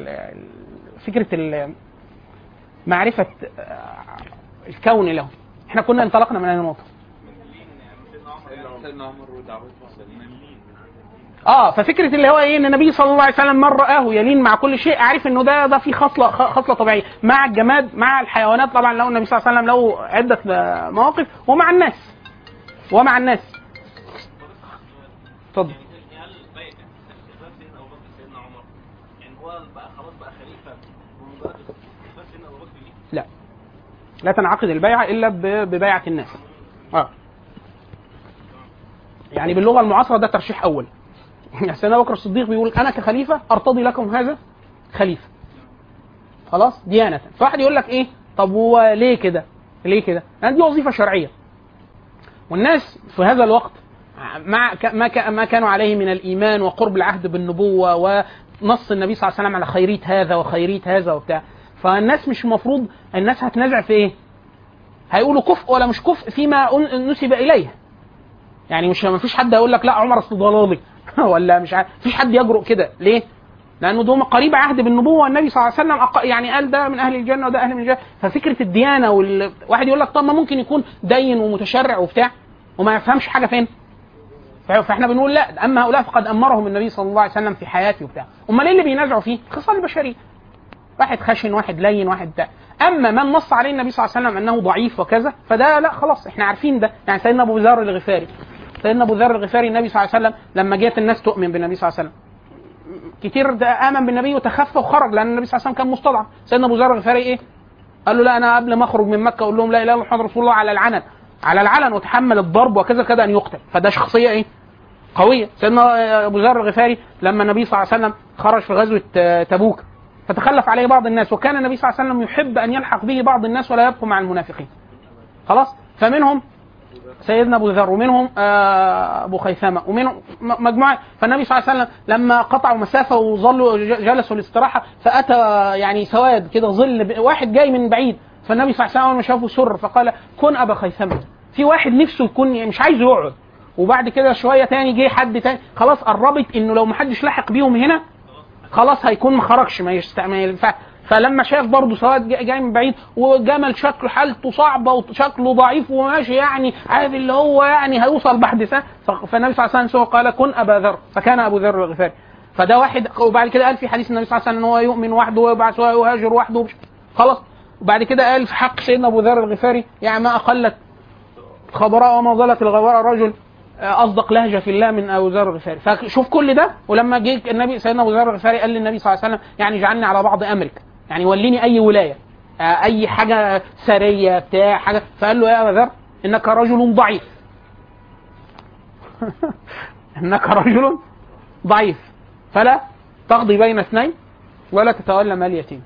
فكره معرفه الكون له. احنا كنا انطلقنا من هذه النقطه. سيدنا عمر ودعوته ففكره اللي هو ايه ان النبي صلى الله عليه وسلم من رآه يلين مع كل شيء عارف انه ده في خصله طبيعيه مع الجماد مع الحيوانات. طبعا لو النبي صلى الله عليه وسلم له عده مواقف ومع الناس اتفضل. لا تنعقد البيعه الا ببيعه الناس. يعني باللغه المعاصره ده ترشيح اول. يعني سيدنا ابو بكر الصديق بيقول انا كخليفه ارتضي لكم هذا خليفه خلاص ديانه. فواحد يقول لك ايه طب هو ليه كده لان دي وظيفه شرعيه والناس في هذا الوقت مع ما كانوا عليه من الايمان وقرب العهد بالنبوه ونص النبي صلى الله عليه وسلم على خيريه هذا وخيريه هذا وبتاع. فالناس مش المفروض الناس هتنازع في ايه؟ هيقولوا كفء ولا مش كفء فيما نسب اليه. يعني مش ما فيش حد هيقول لك لا عمر اصل ضلالي ولا مش عارف. مفيش حد يجرؤ كده. ليه؟ لانه دول قريب عهد بالنبوه والنبي صلى الله عليه وسلم يعني قال ده من اهل الجنه وده اهل من الجنه. ففكره الديانه واحد يقول لك طب ما ممكن يكون دين ومتشرع وبتاع وما يفهمش حاجه فين. فاحنا بنقول لا اما هؤلاء فقد امرهم النبي صلى الله عليه وسلم في حياته وبتاع. امال ايه اللي بينازعوا فيه؟ خصال البشريه. واحد خشن واحد لين واحد بتاع. اما من نص عليه النبي صلى الله عليه وسلم انه ضعيف وكذا فده لا خلاص احنا عارفين ده. يعني سيدنا ابو ذر الغفاري النبي صلى الله عليه وسلم لما جاءت الناس تؤمن بالنبي صلى الله عليه وسلم كتير امن بالنبي وتخفى وخرج لان النبي صلى الله عليه وسلم كان مستضعف. سيدنا ابو ذر الغفاري ايه؟ قال له لا انا قبل ما اخرج من مكه اقول لهم لا اله الا محمد رسول الله على العلن وتحمل الضرب وكذا كذا ان يقتل. فده شخصيه ايه؟ قويه. سيدنا ابو ذر الغفاري لما النبي صلى الله عليه وسلم خرج في غزوه تبوك فتخلف عليه بعض الناس وكان النبي صلى الله عليه وسلم يحب ان يلحق به بعض الناس ولا يبقوا مع المنافقين. خلاص فمنهم سيدنا ابو ذر ومنهم ابو خيثمه ومنهم مجموعه. فالنبي صلى الله عليه وسلم لما قطعوا مسافه وظلوا جلسوا الاستراحه فاتى يعني سواد كده ظل واحد جاي من بعيد. فالنبي صلى الله عليه وسلم شافه سر فقال كن ابا خيثمه. في واحد نفسه يكون مش عايز يقعد. وبعد كده شويه تاني جه حد تاني خلاص قربت انه لو ما حدش لحق بيهم هنا خلاص هيكون ما خرجش ما ينفع. فلما شاف برضه سواد جاي من بعيد وجمل شكله حالته صعبه وشكله ضعيف وماشي يعني عارف اللي هو يعني هيوصل بعد سنه. فالنبي صلى الله عليه وسلم قال كن ابا ذر فكان ابو ذر الغفاري. فده واحد. وبعد كده قال في حديث النبي صلى الله عليه وسلم ان هو يؤمن وحده ويبعث ويهاجر وحده خلاص. وبعد كده قال في حق سيدنا ابو ذر الغفاري يعني ما اقلت خبراء وما ظلت الغبراء رجل اصدق لهجه في الله من ابو ذر الغفاري. فشوف كل ده. ولما جه النبي سيدنا ابو ذر الغفاري قال للنبي صلى الله عليه وسلم يعني جعلني على بعض امرك يعني وليني اي ولايه اي حاجه سريه بتاع حاجه. فقال له يا ابا ذر انك رجل ضعيف انك رجل ضعيف فلا تقضي بين اثنين ولا تتولى مال يتيم.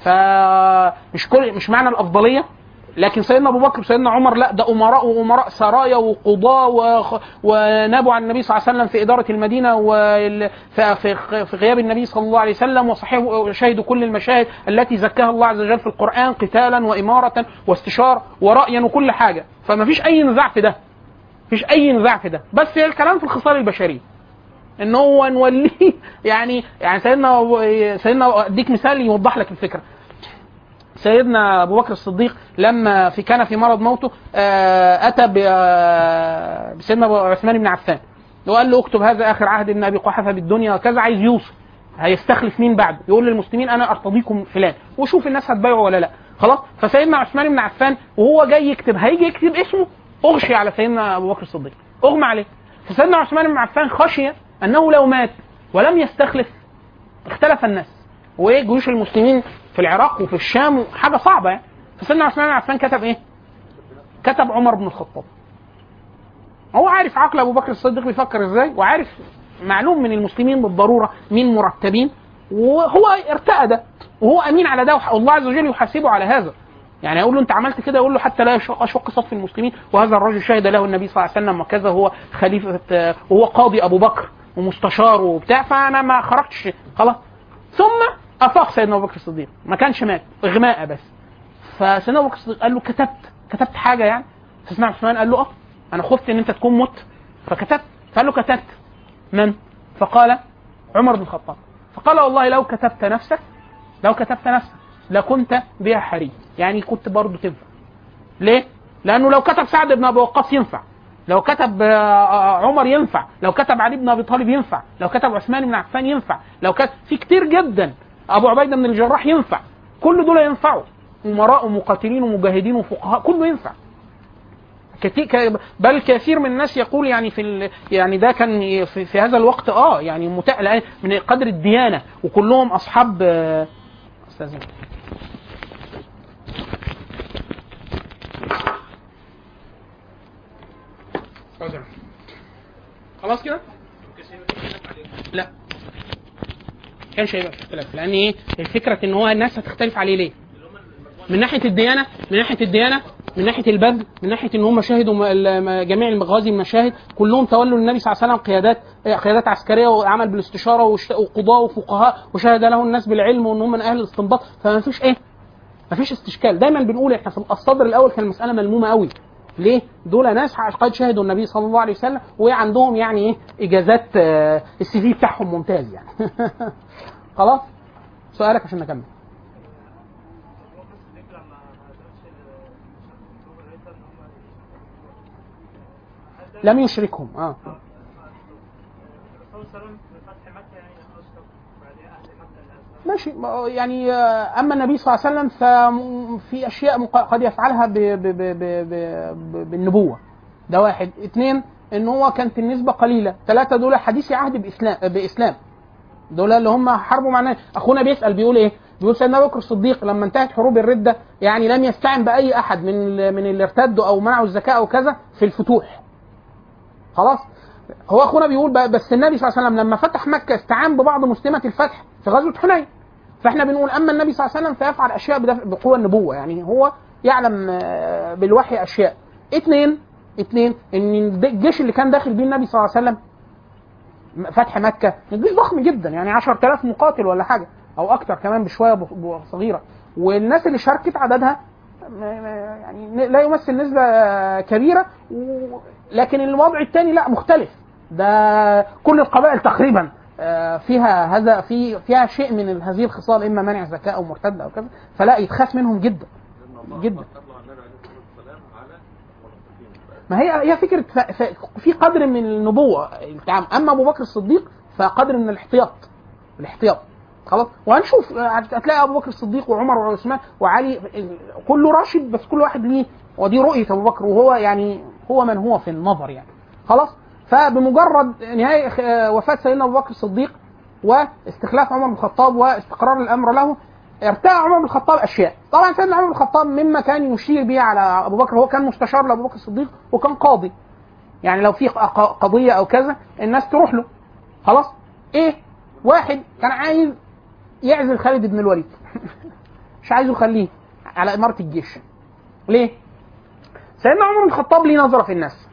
مش معنى الافضليه لكن سيدنا ابو بكر وسيدنا عمر لا ده امراء سرايا وقضاة ونابوا عن النبي صلى الله عليه وسلم في اداره المدينه في غياب النبي صلى الله عليه وسلم وصحيح شهدوا كل المشاهد التي زكاها الله عز وجل في القران قتالا واماره واستشار ورايا وكل حاجه. فما فيش اي نزاع في ده. بس الكلام في الخصال البشريه ان هو نوليه يعني سيدنا اديك مثال يوضح لك الفكره. سيدنا ابو بكر الصديق لما كان في مرض موته اتى بسيدنا عثمان بن عفان وقال له اكتب هذا اخر عهد ابن ابي قحافه بالدنيا وكذا عايز يوصي هيستخلف مين بعد. يقول للمسلمين انا ارتضيكم فلان وشوف الناس هتبايعه ولا لا. خلاص. فسيدنا عثمان بن عفان وهو جاي يكتب هيجي يكتب اسمه اغشي على سيدنا ابو بكر الصديق اغمى عليه. فسيدنا عثمان بن عفان خشي انه لو مات ولم يستخلف اختلف الناس وجيوش المسلمين في العراق وفي الشام حاجه صعبه يعني. فسيدنا عثمان بن عفان كتب ايه؟ كتب عمر بن الخطاب. هو عارف عقل ابو بكر الصديق بيفكر ازاي وعارف معلوم من المسلمين بالضروره مين مرتبين وهو ارتأى ده وهو امين على ده والله عز وجل يحاسبه على هذا. يعني يقول له انت عملت كده يقول له حتى لا اشق صف المسلمين وهذا الرجل شهد له النبي صلى الله عليه وسلم وكذا هو خليفه وهو قاضي ابو بكر ومستشار وبتاع فانا ما خرجتش خلاص. ثم افاق سيدنا ابو بكر الصديق ما كانش مات اغماء بس. فسيدنا ابو بكر الصديق قال له كتبت حاجه يعني. فسيدنا عثمان قال له انا خفت ان انت تكون مت فكتبت. فقال له كتبت من؟ فقال عمر بن الخطاب. فقال والله لو كتبت نفسك لكنت بها حري يعني كنت برضه تنفع. ليه؟ لانه لو كتب سعد بن ابي وقاص ينفع لو كتب عمر ينفع، لو كتب علي بن ابي طالب ينفع، لو كتب عثمان بن عفان ينفع، لو كتب في كتير جدا، ابو عبيده بن الجراح ينفع، كل دول ينفعوا، امراء ومقاتلين ومجاهدين وفقهاء كله ينفع. بل كثير من الناس يقول يعني يعني ده كان في هذا الوقت يعني من قدر الديانه، وكلهم اصحاب استاذين. خلاص كده؟ لا كانش هيبقى في اختلاف، لان ايه الفكره ان هو الناس هتختلف عليه ليه؟ من ناحيه الديانه، من ناحيه البذل، من ناحيه ان هم شهدوا جميع المغازي المشاهد، كلهم تولوا النبي صلى الله عليه وسلم قيادات عسكريه وعمل بالاستشاره وقضاء وفقهاء، وشهد له الناس بالعلم وان هم من اهل الاستنباط، فما فيش ما فيش استشكال. دايما بنقول احنا في الصدر الاول كان المساله ملمومه قوي. ليه؟ دول ناس قد شهدوا النبي صلى الله عليه وسلم وعندهم يعني اجازات، السي في بتاعهم ممتاز يعني. خلاص سؤالك عشان نكمل. لم يشركهم ماشي يعني. اما النبي صلى الله عليه وسلم ففي اشياء قد يفعلها بالنبوه، ده واحد. اثنين ان هو كانت النسبه قليله. ثلاثه دول حديثي عهد باسلام، دول اللي هم حاربوا معنا. اخونا بيسال بيقول ايه؟ بيقول سيدنا ابو بكر الصديق لما انتهت حروب الرده يعني لم يستعن باي احد من اللي ارتدوا او منعوا الزكاه او كذا في الفتوح. خلاص هو اخونا بيقول بس النبي صلى الله عليه وسلم لما فتح مكه استعان ببعض مسلمه الفتح في غزوه حنين. فاحنا بنقول اما النبي صلى الله عليه وسلم فيفعل اشياء بقوه النبوه، يعني هو يعلم بالوحي اشياء. اثنين ان الجيش اللي كان داخل بيه النبي صلى الله عليه وسلم فتح مكه جيش ضخم جدا، يعني 10,000 مقاتل ولا حاجه او اكتر كمان بشويه صغيره، والناس اللي شاركت عددها يعني لا يمثل نسبه كبيره، لكن الوضع الثاني لا مختلف. ده كل القبائل تقريبا فيها هذا فيها شيء من هذه الخصال، اما منع زكاه او مرتد او كذا، فلا يتخاف منهم جدا جدا. ما هي فكره في قدر من النبوه. اما ابو بكر الصديق فقدر من الاحتياط. خلاص وهنشوف هتلاقي ابو بكر الصديق وعمر وعثمان وعلي كله راشد، بس كل واحد ليه ودي رؤيه ابو بكر، وهو يعني هو من هو في النظر يعني. خلاص فبمجرد نهايه وفاه سيدنا ابو بكر الصديق واستخلاف عمر بن الخطاب واستقرار الامر له، ارتاع عمر بن الخطاب اشياء. طبعا سيدنا عمر بن الخطاب مما كان يشير به على ابو بكر، هو كان مستشار لابو بكر الصديق وكان قاضي، يعني لو في قضيه او كذا الناس تروح له. خلاص واحد كان عايز يعزل خالد بن الوليد مش عايزه يخليه على إمارة الجيش. ليه؟ سيدنا عمر بن الخطاب ليه نظرة في الناس.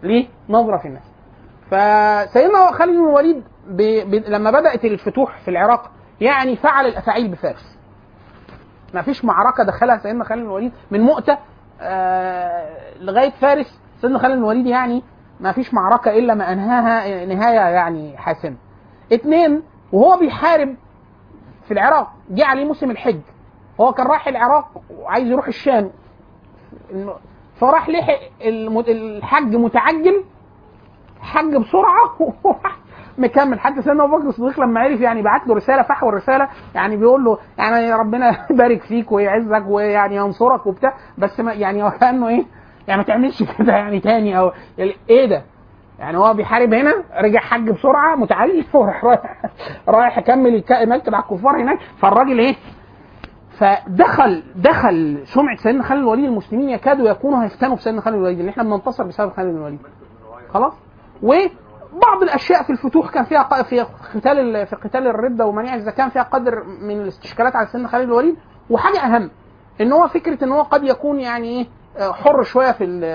فسيدنا خالد بن الوليد لما بدأت الفتوح في العراق يعني فعل الأفاعيل بفارس. ما فيش معركة دخلها سيدنا خالد بن الوليد من مؤتة لغاية فارس. سيدنا خالد بن الوليد يعني ما فيش معركة إلا ما أنهاها نهاية يعني حاسمة. 2 وهو بيحارب في العراق جه عليه موسم الحج، هو كان رايح العراق وعايز يروح الشام، فراح لحق الحج متعجل، حج بسرعه مكمل. حتى سيدنا ابو بكر الصديق لما عرف يعني بعت له رساله، فحوى الرساله يعني بيقول له يعني ربنا يبارك فيك ويعزك ويعني ينصرك وبتاع، بس ما يعني كانه يعني ما تعملش كده يعني تاني او ده يعني. هو بيحارب هنا رجع حج بسرعه متعجل وراح رايح يكمل المكتب على الكفار هناك. فالراجل فدخل سمعه سيدنا خالد بن الوليد، المسلمين يكادوا يكونوا هيفتنوا بسيدنا خالد بن الوليد ان احنا بننتصر بسبب خالد بن الوليد. خلاص وبعض الاشياء في الفتوح كان فيها في قتال الرده ومنع الزكاه فيها قدر من الاستشكالات على سيدنا خالد بن الوليد. وحاجه اهم ان هو فكره ان هو قد يكون يعني حر شويه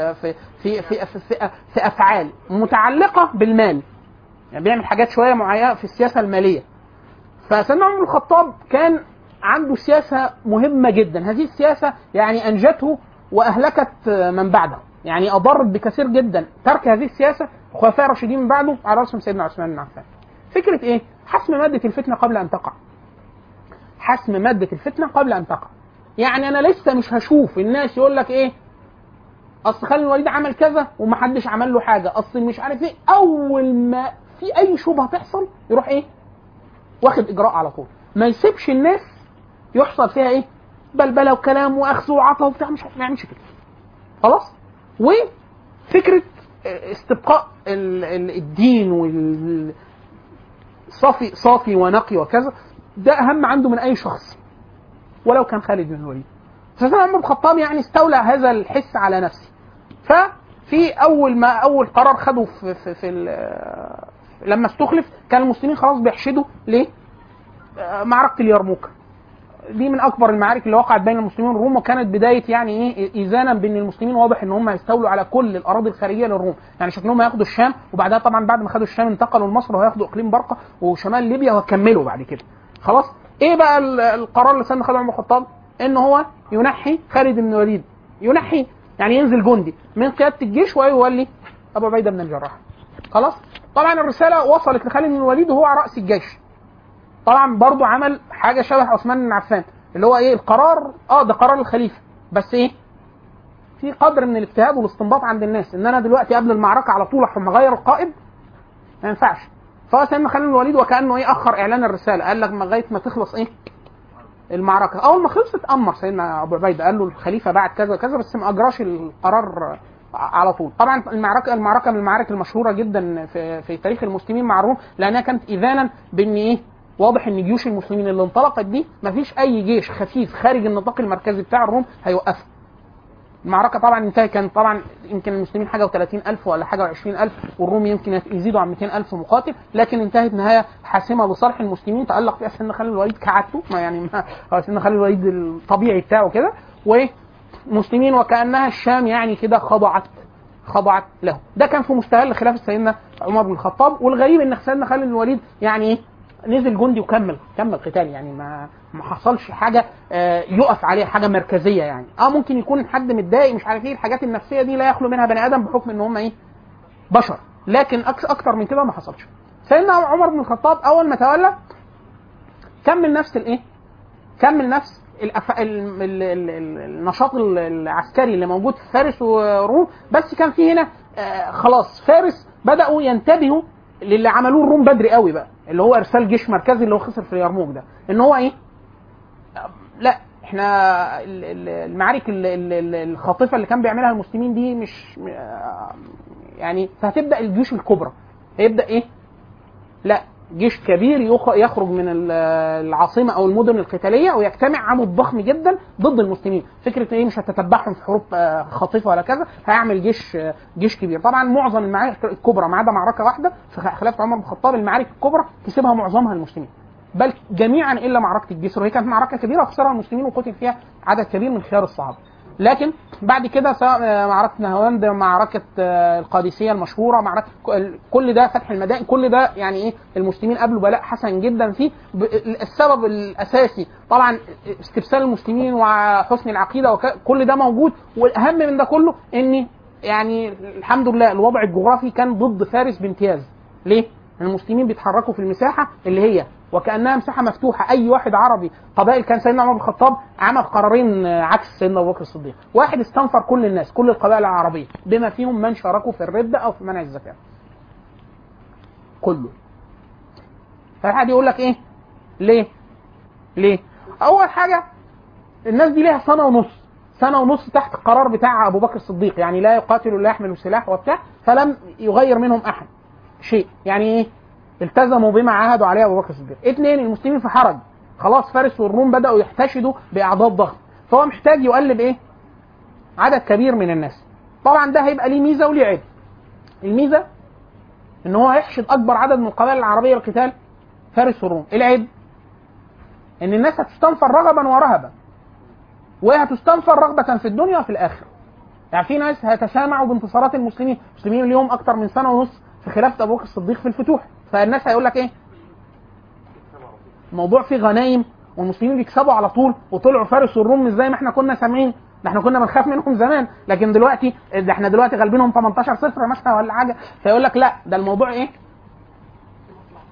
في افعال متعلقه بالمال، يعني بيعمل حاجات شويه معينه في السياسه الماليه. فسيدنا عمر بن الخطاب كان عنده سياسه مهمه جدا، هذه السياسه يعني انجته واهلكت من بعده، يعني اضرت بكثير جدا. ترك هذه السياسه خلفاء راشدين من بعده على راسهم سيدنا عثمان بن عفان. فكره حسم ماده الفتنه قبل ان تقع. يعني انا لسه مش هشوف الناس يقول لك اصل خالد بن الوليد عمل كذا ومحدش عمل له حاجه، اصل مش عارف ايه. اول ما في اي شبهه تحصل يروح ايه واخد اجراء على طول، ما يسيبش الناس يحصل فيها ايه بلبله وكلام واخذ وعطا وبتاع، مش ما يعملش كده خلاص. وفكره استبقاء الدين صافي ونقي وكذا، ده اهم عنده من اي شخص ولو كان خالد بن الوليد. فسيدنا عمر بن الخطاب يعني استولى هذا الحس على نفسه. ففي اول قرار خده في لما استخلف، كان المسلمين خلاص بيحشدوا ليه معركه اليرموك. دي من اكبر المعارك اللي وقعت بين المسلمين والروم، وكانت بدايه يعني ايه ايذانا بان المسلمين واضح ان هم هيستولوا على كل الاراضي الخارجيه للروم. يعني شكلهم هياخدوا الشام، وبعدها طبعا بعد ما خدوا الشام انتقلوا لمصر وهياخدوا اقليم برقه وشمال ليبيا وهكملوا بعد كده خلاص. ايه بقى القرار اللي سن خالد عمر الخطاب؟ ان هو ينحي خالد بن الوليد، ينحي يعني ينزل جندي من قياده الجيش ويولي ابو عبيده بن الجراح خلاص. طبعا الرساله وصلت لخالد بن الوليد وهو على راس الجيش. طبعا برضو عمل حاجه شبه عثمان بن عفان، اللي هو ايه القرار ده قرار الخليفه، بس ايه في قدر من الاجتهاد والاستنباط عند الناس ان انا دلوقتي قبل المعركه على طول احرم اغير القائد ما ينفعش. فسيدنا خالد بن الوليد وكانه ايه اخر اعلان الرساله، قال لك لغايه ما تخلص ايه المعركه. اول ما خلصت امر سيدنا ابو عبيده قال له الخليفه بعد كذا كذا، بس ما اجراش القرار على طول. طبعا المعركه من المعارك المشهوره جدا في تاريخ المسلمين مع الروم، لانها كانت اذانا بان ايه واضح ان جيوش المسلمين اللي انطلقت دي مفيش اي جيش خفيف خارج النطاق المركزي بتاع الروم هيوقفها. المعركه طبعا انتهت، كان طبعا يمكن المسلمين حاجه و30,000 ولا حاجه و20,000، والروم يمكن يزيدوا عن 200,000 مقاتل، لكن انتهت نهايه حاسمه لصالح المسلمين تالق فيها سيدنا خالد الوليد كعادته، ما يعني ما سيدنا خالد الوليد الطبيعي بتاعه كده، والمسلمين وكانها الشام يعني كده خضعت له. ده كان في مستهل خلافه سيدنا عمر بن الخطاب. والغريب ان سيدنا خالد بن الوليد يعني ايه نزل جندي وكمل قتال، يعني ما حصلش حاجه يقف عليها حاجه مركزيه يعني. ممكن يكون حد متضايق مش عارف ايه، الحاجات النفسيه دي لا يخلو منها بني ادم بحكم ان هم ايه بشر، لكن اكتر من كده ما حصلش. سيدنا عمر بن الخطاب اول ما تولى كمل نفس النشاط العسكري اللي موجود في فارس وروم، بس كان في هنا خلاص فارس بداوا ينتبهوا للي عملوه الروم بدري قوي بقى، اللي هو ارسال جيش مركزي اللي هو خسر في اليرموك ده، ان هو ايه لا احنا المعارك الخاطفه اللي كان بيعملها المسلمين دي مش يعني، فهتبدا الجيوش الكبرى هيبدا ايه لا جيش كبير يخرج من العاصمه او المدن القتاليه ويجتمع عمود ضخم جدا ضد المسلمين. فكره ايه مش هتتبعهم في حروب خاطفه ولا كذا، هيعمل جيش كبير. طبعا معظم المعارك الكبرى ما عدا معركه واحده في خلافه عمر بن الخطاب، المعارك الكبرى كسبها معظمها المسلمين، بل جميعا الا معركه الجسر، وهي كانت معركه كبيره وخسرها المسلمين وقتل فيها عدد كبير من خيار الصحابه. لكن بعد كده سواء معركه نهاوند، معركه القادسيه المشهوره، كل ده فتح المدائن، كل ده يعني ايه المسلمين قابلوا بلاء حسن جدا فيه. السبب الاساسي طبعا استبسال المسلمين وحسن العقيده كل ده موجود، والاهم من ده كله ان يعني الحمد لله الوضع الجغرافي كان ضد فارس بامتياز. ليه؟ المسلمين بيتحركوا في المساحه اللي هي وكانها مساحه مفتوحه. اي واحد عربي قبائل، كان سيدنا عمر بن الخطاب عمل قرارين عكس سيدنا ابو بكر الصديق. واحد استنفر كل الناس، كل القبائل العربيه بما فيهم من شاركوا في الرده او في منع الزكاه كله. فحد يقول لك ايه ليه اول حاجه الناس دي ليها سنه ونص تحت القرار بتاع ابو بكر الصديق، يعني لا يقاتل ولا يحمل سلاح وبتاع، فلم يغير منهم احد شيء. يعني ايه التزموا بما عاهدوا عليه ابو بكر الصديق. 2 المسلمين في حرج، خلاص فارس والروم بداوا يحتشدوا باعداد ضخمه، فهو محتاج يقلب ايه عدد كبير من الناس. طبعا ده هيبقى ليه ميزه وليه عيب. الميزه ان هو هيحشد اكبر عدد من القبائل العربيه لقتال فارس والروم. العيب ان الناس هتستنفر رغبا ورهبا، وهتستنفر رغبه في الدنيا وفي الاخره. يعني في ناس هيتسامعوا بانتصارات المسلمين اليوم اكتر من سنه ونص في خلافه ابو بكر الصديق في الفتوح، فالناس هيقول لك ايه الموضوع فيه غنايم والمسلمين بيكسبوا على طول، وطلعوا فارس والروم مش زي ما احنا كنا سامعين، ده احنا كنا بنخاف منهم زمان، لكن دلوقتي ده احنا دلوقتي غالبينهم 18-0 مثلا ولا حاجه. فيقول لك لا ده الموضوع ايه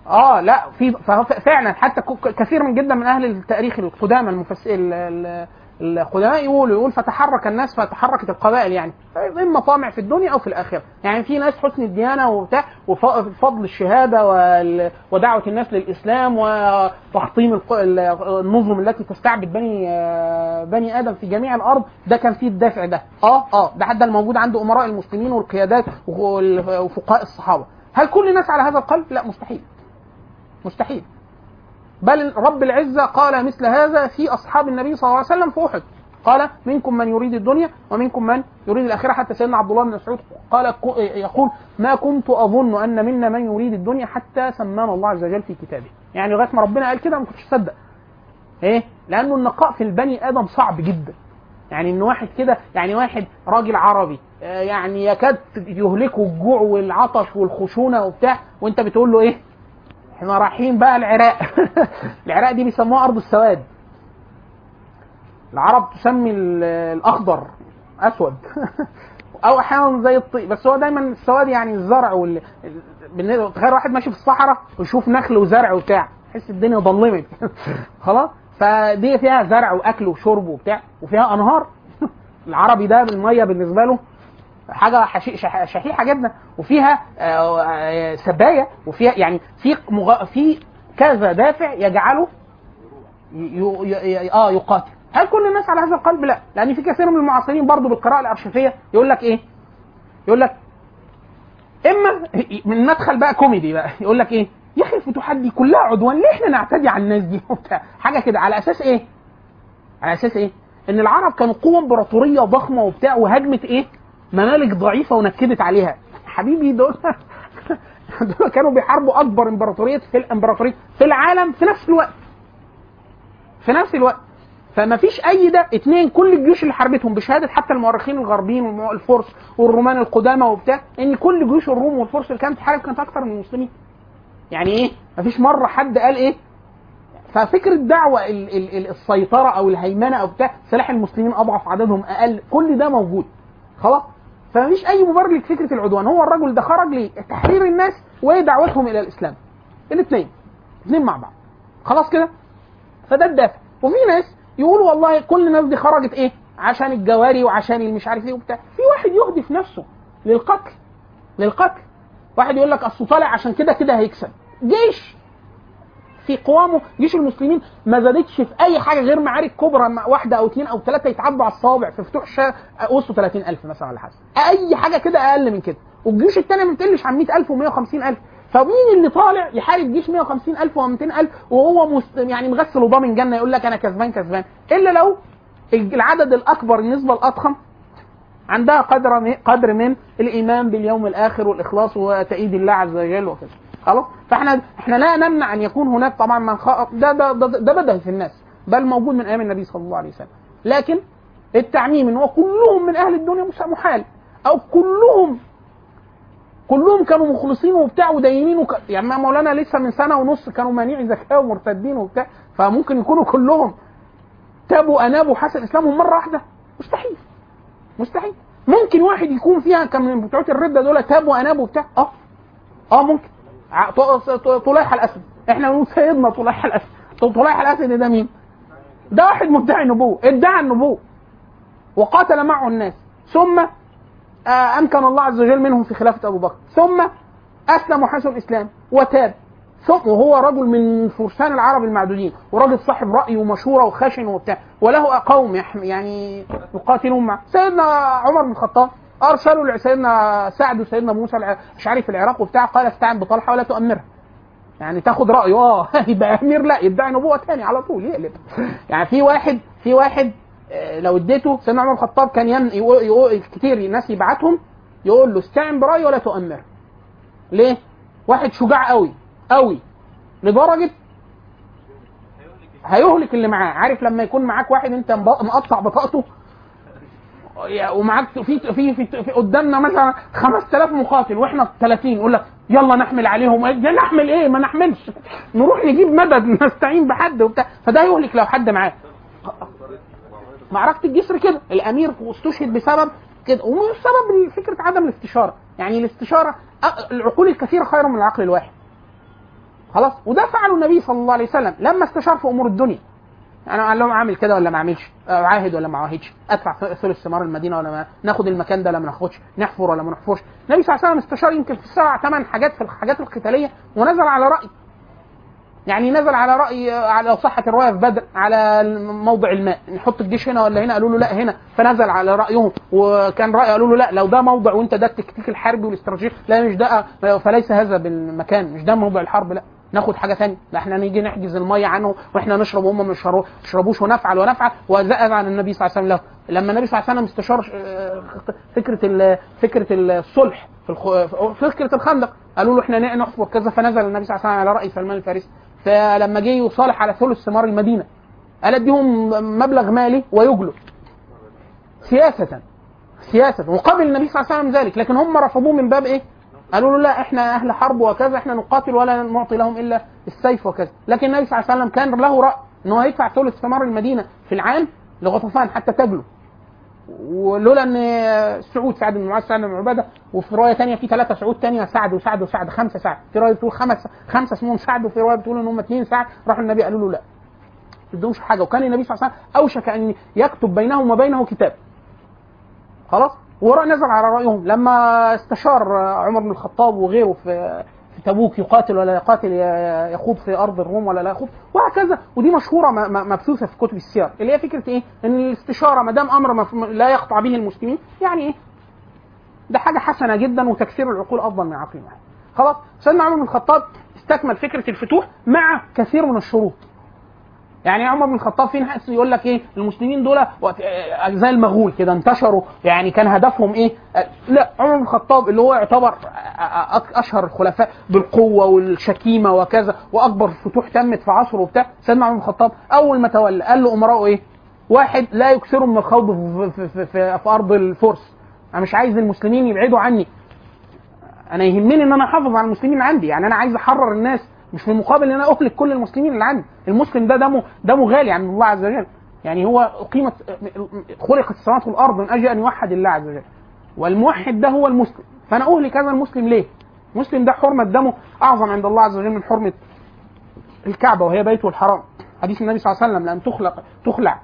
لا في فعلا حتى كثير من جدا من اهل التاريخ القدامى القدماء يقول فتحرك الناس فتحركت القبائل، يعني اما طامع في الدنيا او في الاخره. يعني في ناس حسن الديانه وبتاع وفضل الشهاده ودعوه الناس للاسلام وتحطيم النظم التي تستعبد بني ادم في جميع الارض، ده كان فيه الدافع ده. ده حتى الموجود عند امراء المسلمين والقيادات وفقهاء الصحابه. هل كل الناس على هذا القلب؟ لا، مستحيل مستحيل. بل رب العزة قال مثل هذا في أصحاب النبي صلى الله عليه وسلم في أحد، قال منكم من يريد الدنيا ومنكم من يريد الآخرة. حتى سيدنا عبد الله بن مسعود قال يقول ما كنت أظن أن منا من يريد الدنيا حتى سمانا الله عز وجل في كتابه. يعني لغاية ما ربنا قال كده ما كنتش أصدق. لأنه النقاء في البني آدم صعب جدا. يعني إن واحد كده، يعني واحد راجل عربي يعني يكاد يهلكه الجوع والعطش والخشونة وبتاع، وأنت بتقول له احنا رايحين بقى العراق. العراق دي بيسموها ارض السواد. العرب تسمي الاخضر اسود او احيانا زي الطين، بس هو دايما السواد يعني الزرع تخيل واحد ماشي في الصحراء ويشوف نخل وزرع وبتاع، يحس الدنيا ظلمت. خلاص، فدي فيها زرع واكل وشرب وبتاع وفيها انهار. العربي ده الميه بالنسبه له حاجه شحيحه جدا، وفيها سبايه، وفيها يعني في كذا دافع يجعله يقاتل. هل كل الناس على هذا القلب؟ لا، لان في كثير من المعاصرين برضو بالقراءه الارشفيه يقول لك يقول لك اما من مدخل بقى كوميدي بقى، يقول لك يا اخي الفتوحات دي كلها عدوان، ليه احنا نعتدي على الناس دي وبتاع حاجه كده، على اساس على اساس ان العرب كانوا قوه امبراطوريه ضخمه وبتاع، وهجمت ممالك ضعيفه ونكدت عليها. حبيبي دول كانوا بيحاربوا اكبر امبراطوريه في العالم في نفس الوقت. فما فيش اي ده اتنين، كل الجيوش اللي حاربتهم بشهاده حتى المؤرخين الغربيين والفرس والرومان القدامى وبتاع، ان كل جيوش الروم والفرس اللي كانت تحارب كانت اكثر من المسلمين. يعني ما فيش مره حد قال ففكره دعوه السيطره او الهيمنه او بتاع، سلاح المسلمين اضعف، عددهم اقل، كل ده موجود خلاص. فمفيش اي مبرر لفكره العدوان. هو الرجل ده خرج لتحرير الناس ودعوتهم الى الاسلام، الاثنين مع بعض خلاص كده. فده الدافع. وفي ناس يقولوا والله كل الناس دي خرجت عشان الجواري وعشان المش عارف وبتاع. في واحد يهدف نفسه للقتل. واحد يقول لك اصل طالع عشان كده هيكسب. جيش في قوامه، جيش المسلمين ما زادتش في اي حاجه غير معارك كبرى واحده او اثنين او ثلاثه يتعدوا على الصوابع في فتوح وصلوا 30,000 مثلا على حسب، اي حاجه كده اقل من كده. والجيوش الثانيه ما بتقلش عن 100,000 و150,000. فمين اللي طالع يحارب جيش 150,000 و200,000 وهو يعني مغسل وضامن جنه يقول لك انا كسبان؟ الا لو العدد الاكبر، النسبه الاضخم عندها قدر من الايمان باليوم الاخر والاخلاص وتأييد الله عز وجل وكذا. خلاص. فاحنا لا نمنع ان يكون هناك طبعا من ده بدأ في الناس، بل موجود من ايام النبي صلى الله عليه وسلم. لكن التعميم ان هو كلهم من اهل الدنيا مش محال، او كلهم كانوا مخلصين وبتاع ودينين يعني مولانا لسه من سنه ونص كانوا مانعي زكاه ومرتدين وبتاع، فممكن يكونوا كلهم تابوا انابوا حسن اسلامهم مره واحده. مستحيل. ممكن واحد يكون فيها كان من بتوع الرده دول تابوا انابوا بتاع ممكن. طليحة الأسد، احنا بنقول سيدنا طليحة الأسد. طليحة الأسد ده مين؟ ده واحد مدعي نبوة، ادعى النبوة وقاتل معه الناس، ثم أمكن الله عز وجل منهم في خلافة أبو بكر، ثم أسلم وحسن الإسلام وتاب، وهو رجل من فرسان العرب المعدودين، وراجل صاحب رأي ومشورة وخشن وبتاع، وله قوم يعني يقاتلون معه. سيدنا عمر بن الخطاب ارسلوا لسيدنا سعد وسيدنا موسى الاشعري في العراق وبتاع، قال استعن بطلحه ولا تؤمرها، يعني تاخد رايه يبقى امير، لا يدعي نبوه ثاني على طول يقلب. يعني في واحد لو اديته سيدنا عمر بن الخطاب كان كتير الناس يبعتهم يقول له استعن برايه ولا تؤمر. ليه؟ واحد شجاع قوي لدرجه هيهلك اللي معاه. عارف لما يكون معاك واحد انت مقطع بطاقته ومعاك في قدامنا مثلا 5000 مقاتل واحنا 30، يقول لك يلا نحمل عليهم. نحمل ايه؟ ما نحملش، نروح نجيب مدد، نستعين بحد وبتاع. فده يهلك لو حد معاه. معركه الجسر كده الامير استشهد بسبب كده، وسبب فكره عدم الاستشاره. يعني الاستشاره العقول الكثيره خير من العقل الواحد. خلاص. وده فعله النبي صلى الله عليه وسلم لما استشار في امور الدنيا. انا قال لهم اعمل كده ولا ما اعملش، عاهد ولا ما عاهدش، ادفع ثلث ثمار المدينه ولا ما ناخد المكان ده ولا ما ناخدش، نحفر ولا ما نحفرش. النبي صلى الله عليه وسلم استشار يمكن في 7-8 حاجات في الحاجات القتاليه ونزل على راي. يعني نزل على راي، على صحه الروايه في بدر على موضع الماء، نحط الجيش هنا ولا هنا، قالوا له لا هنا، فنزل على رايهم. وكان راي قالوا له لا، لو ده موضع وانت ده التكتيك الحربي والاستراتيجي، لا مش ده، فليس هذا بالمكان، مش ده موضع الحرب، لا ناخد حاجه ثانيه، لا احنا نيجي نحجز الميه عنه واحنا نشرب وهم ما يشربوش، ونفعل وزاد عن النبي صلى الله عليه وسلم له. لما النبي صلى الله عليه وسلم استشار فكره الصلح في فكره الخندق، قالوا له احنا نحفر كذا، فنزل النبي صلى الله عليه وسلم على راي سلمان الفارسي. فلما جه يصالح على ثلث ثمار المدينه قال اديهم مبلغ مالي ويجلوا سياسه، وقبل النبي صلى الله عليه وسلم ذلك، لكن هم رفضوه من باب ايه؟ قالوا له لا احنا اهل حرب وكذا، احنا نقاتل ولا نعطي لهم الا السيف وكذا. لكن النبي صلى الله عليه وسلم كان له راي ان هو يدفع ثلث ثمار المدينه في العام لغطفان حتى تجلو، ولولا ان سعد بن معاذ، سعد بن عباده، وفي روايه ثانيه في 3 سعود ثانيه، سعد 5 سعد، في روايه بتقول 5 اسمهم سعد، وفي روايه بتقول ان هم 2 سعد. راحوا النبي قالوا له لا ما تدوش حاجه، وكان النبي صلى الله عليه وسلم اوشك ان يكتب بينهم وبينه كتاب خلاص. ونزل على رايهم لما استشار عمر بن الخطاب وغيره في تبوك يقاتل ولا يقاتل، يخوض في ارض الروم ولا لا يخوض، وهكذا. ودي مشهوره مبثوثه في كتب السير، اللي هي فكره ايه؟ ان الاستشاره ما دام امر لا يقطع به المسلمين، يعني ايه؟ ده حاجه حسنه جدا، وتكسير العقول افضل من عقل واحد. خلاص. سيدنا عمر بن الخطاب استكمل فكره الفتوح مع كثير من الشروط. يعني عمر بن الخطاب في ناس يقول لك ايه؟ المسلمين دول زي المغول كده انتشروا، يعني كان هدفهم ايه؟ لا، عمر بن الخطاب اللي هو يعتبر اشهر الخلفاء بالقوه والشكيمه وكذا، واكبر فتوح تمت في عصره وبتاع. سيدنا عمر بن الخطاب اول ما تولى قال له امراءه ايه؟ واحد، لا يكثروا من الخوض في ارض الفرس، انا مش عايز المسلمين يبعدوا عني، انا يهمني ان انا احافظ على المسلمين عندي، يعني انا عايز احرر الناس، مش في المقابل ان انا اهلك كل المسلمين اللي عندي. المسلم ده دمه غالي عند الله عز وجل، يعني هو خلقت السماوات والارض من اجل ان يوحد الله عز وجل، والموحد ده هو المسلم. فانا اهلك هذا المسلم ليه؟ المسلم ده حرمه دمه اعظم عند الله عز وجل من حرمه الكعبه وهي بيته الحرام. حديث النبي صلى الله عليه وسلم لان تخلع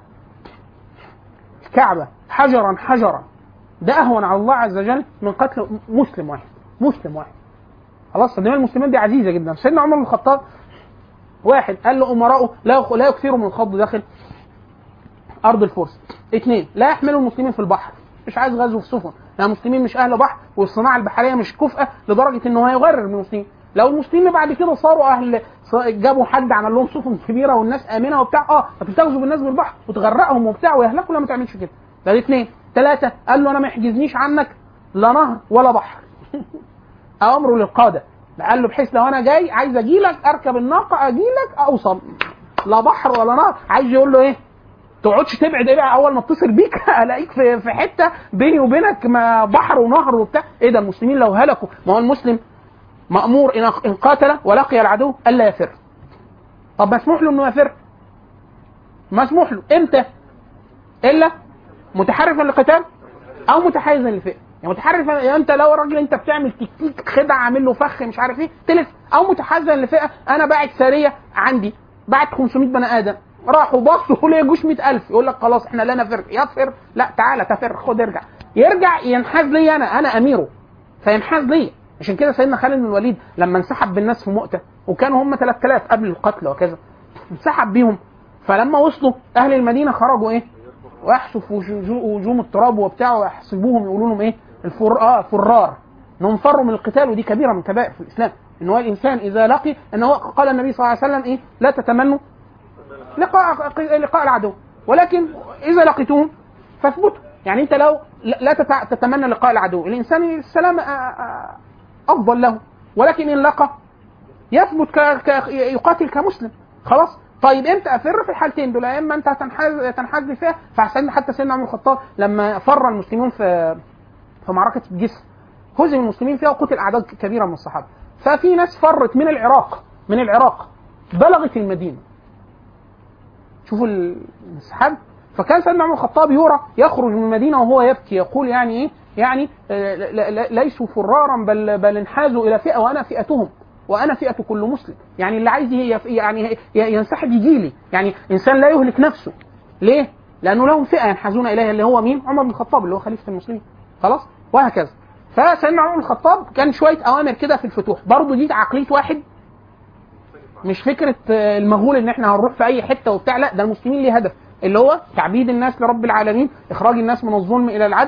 الكعبه حجرا ده اهون على الله عز وجل من قتل مسلم واحد. خلاص. دماء المسلمين دي عزيزه جدا. سيدنا عمر بن الخطاب واحد قال له امراؤه لا يكثروا من الخوض داخل ارض الفرس. 2 لا يحملوا المسلمين في البحر، مش عايز غزو في سفن، لان المسلمين مش اهل بحر، والصناعه البحريه مش كفءه لدرجه انه هيغرر من المسلمين. لو المسلمين بعد كده صاروا اهل، جابوا حد عمل لهم سفن كبيره والناس امنه وبتاع، هتستغزوا بالناس بالبحر وتغرقهم وبتاع ويهلكوا، لا ما تعملش كده. ده 2. 3 قال له انا ما يحجزنيش عنك لا نهر ولا بحر امره للقاده، قال له بحيث لو انا جاي عايز اجيلك اركب الناقه اجيلك اوصل، لا بحر ولا نهر. عايز يقول له ايه؟ تقعدش تبعد اول ما اتصل بيك الاقيك في حته بيني وبينك ما بحر ونهر وبتاع. ايه ده؟ المسلمين لو هلكوا، ما هو المسلم مأمور ان قاتل ولقي العدو الا يفر. طب مسموح له انه يفر؟ مسموح له امتى؟ الا متحرفا للقتال او متحيزا للفئه. يعني متحرف انت لو راجل انت بتعمل تكتيك خدعه عامل له فخ مش عارف ايه تلف، او متحيزا لفئه، انا باعت سريه عندي باعت 500 بني ادم راحوا بصوا ليه جوش 100,000، يقول لك خلاص احنا لا نفر. يفر؟ لا تعالى تفر، خد يرجع ينحاز لي انا اميره فينحاز لي. عشان كده سيدنا خالد بن الوليد لما انسحب بالناس في مؤتة وكانوا هم 3000 قبل القتل وكذا، انسحب بيهم، فلما وصلوا اهل المدينه خرجوا ايه؟ ويحشوا في وجوم التراب وبتاع ويحسبوهم يقولوا لهم ايه؟ فرار، انهم فروا من القتال. ودي كبيره من كبائر في الاسلام، ان هو الانسان اذا لقي، ان هو قال النبي صلى الله عليه وسلم ايه؟ لا تتمنوا لقاء العدو، ولكن اذا لقيتوهم فاثبتوا. يعني انت لو لا تتمنى لقاء العدو، الانسان السلام افضل له، ولكن ان لقى يثبت يقاتل كمسلم. خلاص. طيب امتى افر؟ في الحالتين دول، يا اما انت تنحاز فيها. فحسن حتى سيدنا عمر بن الخطاب لما فر المسلمون في معركه الجسر، هزم المسلمين فيها وقتل اعداد كبيره من الصحابه. ففي ناس فرت من العراق بلغت المدينه. شوفوا السحاب. فكان سيدنا عمر بن الخطاب يخرج من المدينه وهو يبكي، يقول يعني ايه؟ يعني ليسوا فرارا بل انحازوا الى فئه وانا فئتهم. وانا فئه كل مسلم. يعني اللي عايز يعني ينسحب يجي لي. يعني انسان لا يهلك نفسه. ليه؟ لانه لهم فئه ينحازون اليها، اللي هو مين؟ عمر بن الخطاب اللي هو خليفه المسلمين. خلاص؟ وهكذا. فسيدنا عمر بن الخطاب كان شويه اوامر كده في الفتوح، برضه دي عقليه واحد، مش فكره المغول ان احنا هنروح في اي حته وبتاع، لا، ده المسلمين ليه هدف، اللي هو تعبيد الناس لرب العالمين، اخراج الناس من الظلم الى العدل،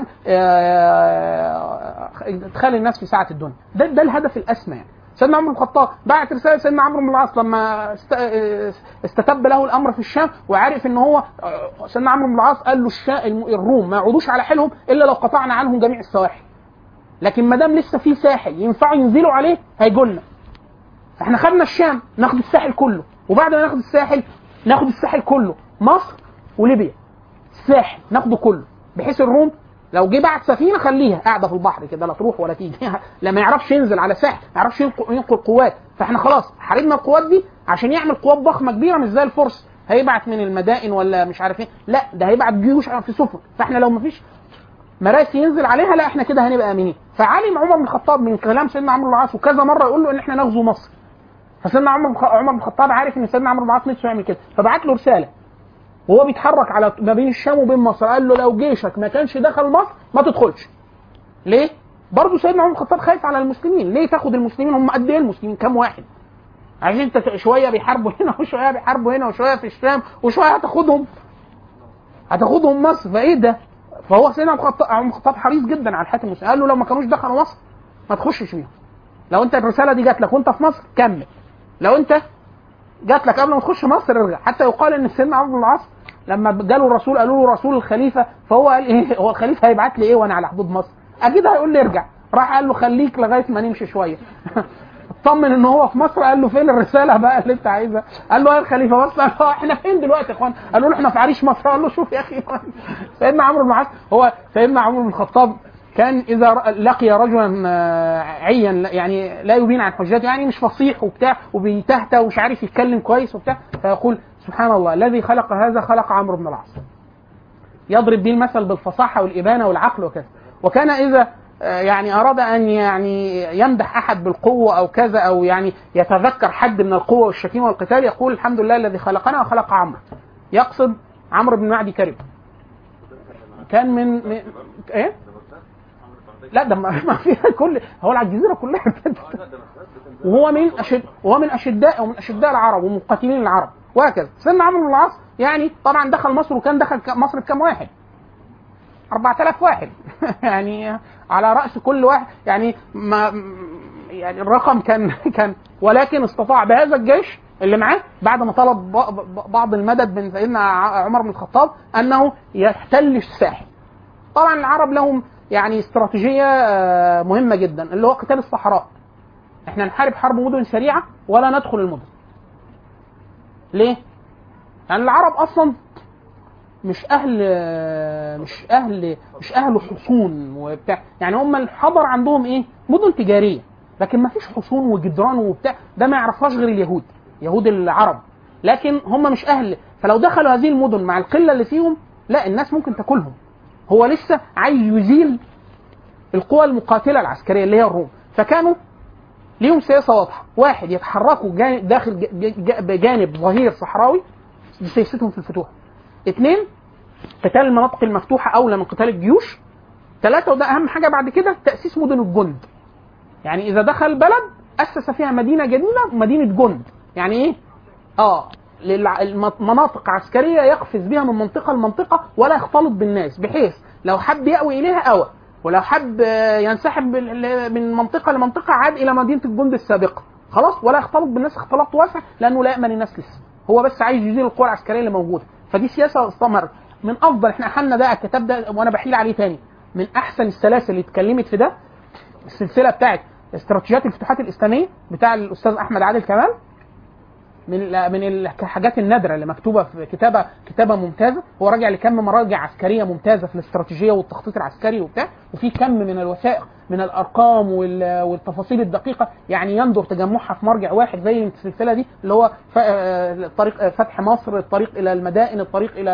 ادخال الناس في ساعه الدنيا. ده الهدف الاسمى. يعني سيدنا عمر بن الخطاب بعت رساله سيدنا عمرو بن العاص لما استتب له الامر في الشام، وعارف ان هو سيدنا عمرو بن العاص قال له الروم ما يعودوش على حيلهم الا لو قطعنا عنهم جميع السواحل، لكن ما دام لسه في ساحل ينفعوا ينزلوا عليه هيجولنا. احنا خدنا الشام، ناخد الساحل كله، وبعد ما ناخد الساحل كله، مصر وليبيا، الساحل ناخده كله، بحيث الروم لو جه بعت سفينه خليها قاعده في البحر كده، لا تروح ولا تيجي لا ما يعرفش ينزل على ساحل، ما يعرفش ينقل قوات. فاحنا خلاص حاربنا القوات دي عشان يعمل قوات ضخمه كبيره، مش زي الفرس هيبعت من المدائن ولا مش عارف ايه، لا ده هيبعت جيوش في سفن. فاحنا لو ما فيش مراسي ينزل عليها، لا احنا كده هنبقى امنين. فعلم عمر بن الخطاب من كلام سيدنا عمرو بن العاص، وكذا مره يقول له ان احنا نغزو مصر. فسيدنا عمر بن الخطاب عارف ان سيدنا عمرو بن العاص نفسه يعمل كده، فبعت له رساله وهو بيتحرك على ما بين الشام وبين مصر، قال له لو جيشك ما كانش دخل مصر ما تدخلش. ليه؟ برضه سيدنا عمر بن الخطاب خايف على المسلمين. ليه تاخد المسلمين؟ هم قد ايه المسلمين؟ كام واحد؟ عشان انت شويه بيحاربوا هنا وشويه بيحاربوا هنا وشويه في الشام وشويه هتاخدهم مصر، فايه ده؟ فهو سيدنا عمر بن الخطاب حريص جدا على حياه المسلمين. قال له لو ما كانوش دخلوا مصر ما تخشش فيهم. لو انت الرساله دي جات لك وانت في مصر كمل، لو انت جات لك قبل ما تخش مصر ارجع. حتى يقال ان سيدنا عمرو بن العاص لما جاله الرسول قالوا له رسول الخليفه، فهو قال ايه؟ هو الخليفه هيبعت لي ايه وانا على حدود مصر؟ اكيد هيقول لي ارجع. راح قال له خليك لغايه ما نمشي شويه. اطمن ان هو في مصر. قال له فين الرساله بقى اللي انت عايزها؟ قال له يا الخليفه بص. قال له احنا فين دلوقتي يا اخوان؟ قالوا له احنا في عريش مصر. قال له شوف يا اخي. سيدنا عمرو بن العاص هو سيدنا عمرو بن الخطاب كان اذا لقي رجلا عيا يعني لا يبين عن حجته، يعني مش فصيح وبتاع وبيتهته ومش عارف يتكلم كويس وبتاع، فيقول سبحان الله الذي خلق هذا خلق عمرو بن العاص، يضرب به المثل بالفصاحه والابانه والعقل وكذا. وكان اذا يعني اراد ان يعني يمدح احد بالقوه او كذا، او يعني يتذكر حد من القوه والشتيمه والقتال، يقول الحمد لله الذي خلقنا وخلق عمرو، يقصد عمرو بن معدي كرب. كان من ايه؟ لا ده ما فيها كل، هو على الجزيره كلها. وهو من اشداء العرب ومقاتلين العرب وهكذا. سيدنا عمرو بن العاص يعني طبعا دخل مصر، وكان دخل مصر بكم واحد؟ 4000 واحد. يعني على راس كل واحد يعني يعني الرقم كان ولكن استطاع بهذا الجيش اللي معاه بعد ما طلب بعض المدد من سيدنا عمر بن الخطاب انه يحتل الساحل. طبعا العرب لهم يعني استراتيجيه مهمه جدا اللي هو قتال الصحراء. احنا نحارب حرب مدن سريعه ولا ندخل المدن. ليه؟ يعني العرب اصلا مش اهل حصون وبتاع، يعني هم الحضر عندهم ايه؟ مدن تجاريه، لكن ما فيش حصون وجدران وبتاع، ده ما يعرفهاش غير يهود العرب، لكن هم مش اهل. فلو دخلوا هذه المدن مع القله اللي فيهم، لا الناس ممكن تاكلهم. هو لسه عايز يزيل القوى المقاتله العسكريه اللي هي الروم. فكانوا ليهم سياسه واضحه، واحد يتحركوا داخل بجانب ظهير صحراوي، دي سياستهم في الفتوح. 2 قتال المناطق المفتوحه اولى من قتال الجيوش. 3 وده اهم حاجه بعد كده، تاسيس مدن الجند. يعني اذا دخل بلد اسس فيها مدينه جديده، مدينه جند. يعني ايه؟ مناطق عسكريه يقفز بها من منطقه لمنطقه ولا يختلط بالناس، بحيث لو حب يأوي اليها اوى، ولو حب ينسحب من منطقه لمنطقه عاد الى مدينه الجند السابقه، خلاص، ولا يختلط بالناس اختلاط واسع، لانه لا يامن الناس لسه، هو بس عايز يزيل القوى العسكريه اللي موجوده. فدي سياسه استمرت. من افضل، احنا اخذنا ده الكتاب ده وانا بحيل عليه تاني، من احسن السلاسل اللي اتكلمت في ده السلسله بتاعت استراتيجيات الفتوحات الاسلاميه بتاع الاستاذ احمد عادل كمال، من الحاجات النادره اللي مكتوبه في كتابه ممتازه. هو راجع لكم مراجع عسكريه ممتازه في الاستراتيجيه والتخطيط العسكري وبتاع، وفي كم من الوثائق من الارقام والتفاصيل الدقيقه، يعني يندر تجمعها في مرجع واحد زي السلسله دي اللي هو طريق فتح مصر، الطريق الى المدائن، الطريق الى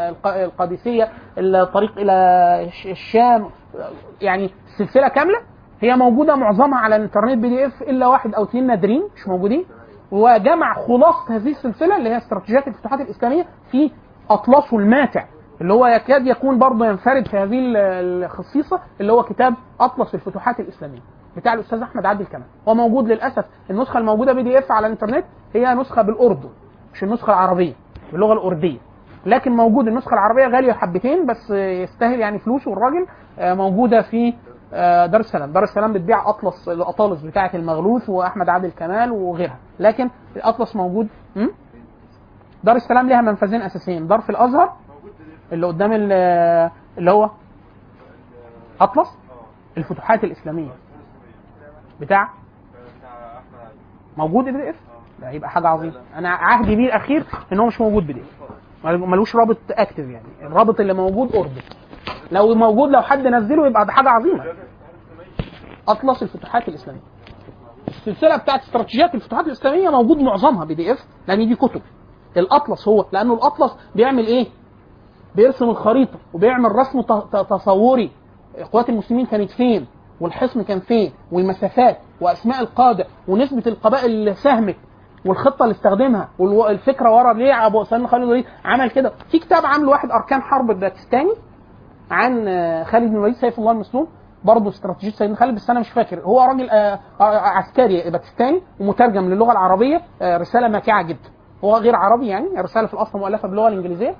القادسيه، الطريق الى الشام، يعني سلسله كامله هي موجوده معظمها على الانترنت PDF الا واحد او اثنين نادرين مش موجودين. وجمع خلاصه هذه السلسله اللي هي استراتيجيات الفتوحات الاسلاميه في اطلسه الماتع اللي هو يكاد يكون برضه ينفرد في هذه الخصيصه، اللي هو كتاب اطلس الفتوحات الاسلاميه بتاع الاستاذ احمد عادل كمال. هو موجود للاسف النسخه الموجوده PDF على الانترنت هي نسخه بالاردو مش النسخه العربيه باللغه الارديه، لكن موجود النسخه العربيه غاليه حبتين بس يستاهل يعني فلوسه الراجل. موجوده في دار السلام. دار السلام بتبيع اطلس الاطالس بتاعه المغلوث واحمد عادل كمال وغيرها، لكن الاطلس موجود. دار السلام ليها منفذين اساسيين، دار في الازهر اللي قدام اللي هو اطلس الفتوحات الاسلاميه بتاع موجود PDF. ده يبقى حاجه عظيمه. انا عهدي بيه الاخير ان هو مش موجود PDF، ملوش رابط اكتف، يعني الرابط اللي موجود اردو. لو موجود لو حد نزله يبقى ده حاجه عظيمه. اطلس الفتوحات الاسلاميه السلسله بتاعت استراتيجيات الفتوحات الاسلاميه موجود معظمها PDF لان دي كتب. الاطلس هو لانه الاطلس بيعمل ايه؟ بيرسم الخريطه وبيعمل رسم تصوري قوات المسلمين كانت فين والحصن كان فين والمسافات واسماء القاده ونسبه القبائل اللي ساهمت والخطه اللي استخدمها والفكره ورا ليه ابو سلمان خالد الوليد عمل كده. في كتاب عامله واحد اركان حرب الباكستاني عن خالد بن الوليد سيف الله المسلول، برضه استراتيجيه سيدنا خالد بس انا مش فاكر. هو راجل عسكري باكستاني ومترجم للغه العربيه، رساله ماتعه جدا. هو غير عربي يعني رساله في الاصل مؤلفه باللغه الانجليزيه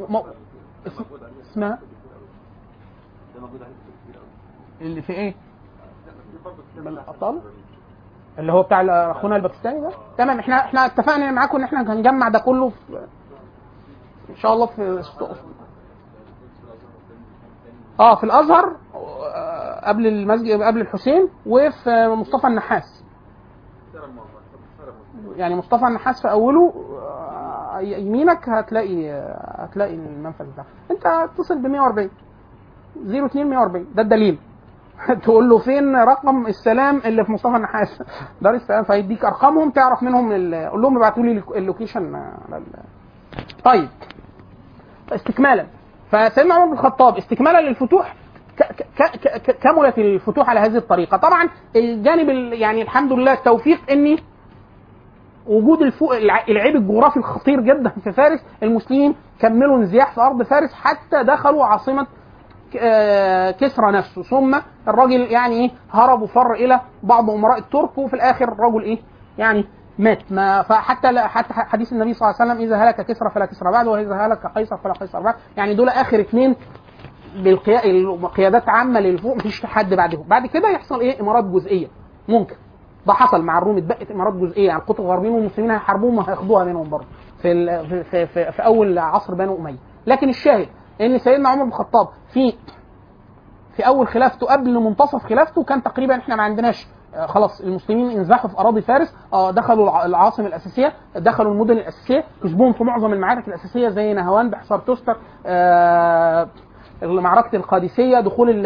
اسمها اللي في ايه الابطال اللي هو بتاع اخونا الباكستاني ده. تمام. احنا اتفقنا معاكم ان احنا هنجمع ده كله ان شاء الله في الازهر قبل المسجد قبل الحسين، وفي مصطفى النحاس. يعني مصطفى النحاس في اوله يمينك هتلاقي المنفذ ده. انت اتصل ب 140 02 140 ده الدليل. تقول له فين رقم السلام اللي في مصطفى النحاس دار السلام فيديك ارقامهم تعرف منهم. قول لهم ابعتوا لي اللوكيشن. طيب استكمالا فسيدنا عمر بن الخطاب استكمالا للفتوح كملت الفتوح على هذه الطريقه. طبعا الجانب يعني الحمد لله التوفيق ان وجود العيب الجغرافي الخطير جدا في فارس. المسلمين كملوا انزياح في ارض فارس حتى دخلوا عاصمه كسرى نفسه، ثم الراجل يعني ايه هرب وفر الى بعض امراء الترك، وفي الاخر الرجل ايه يعني مات. ما فحتى حديث النبي صلى الله عليه وسلم اذا هلك كسرى فلا كسرى بعد، واذا هلك قيصر فلا قيصر بعد. يعني دول اخر اثنين بالقيادات عامه للفوق، مفيش حد بعدهم. بعد كده يحصل ايه امارات جزئيه ممكن. ده حصل مع الروم، اتبقت امارات جزئيه يعني القطب الغربيين والمسلمين هيحاربوهم وهياخدوها منهم برضه في اول عصر بنو اميه. لكن الشاهد ان سيدنا عمر بن الخطاب في اول خلافته قبل منتصف خلافته كان تقريبا احنا ما عندناش خلاص المسلمين انزحوا في اراضي فارس، دخلوا العاصمه الاساسيه، دخلوا المدن الاساسيه، كسبوهم في معظم المعارك الاساسيه زي نهاوند بحصار توستر، معركه القادسيه، دخول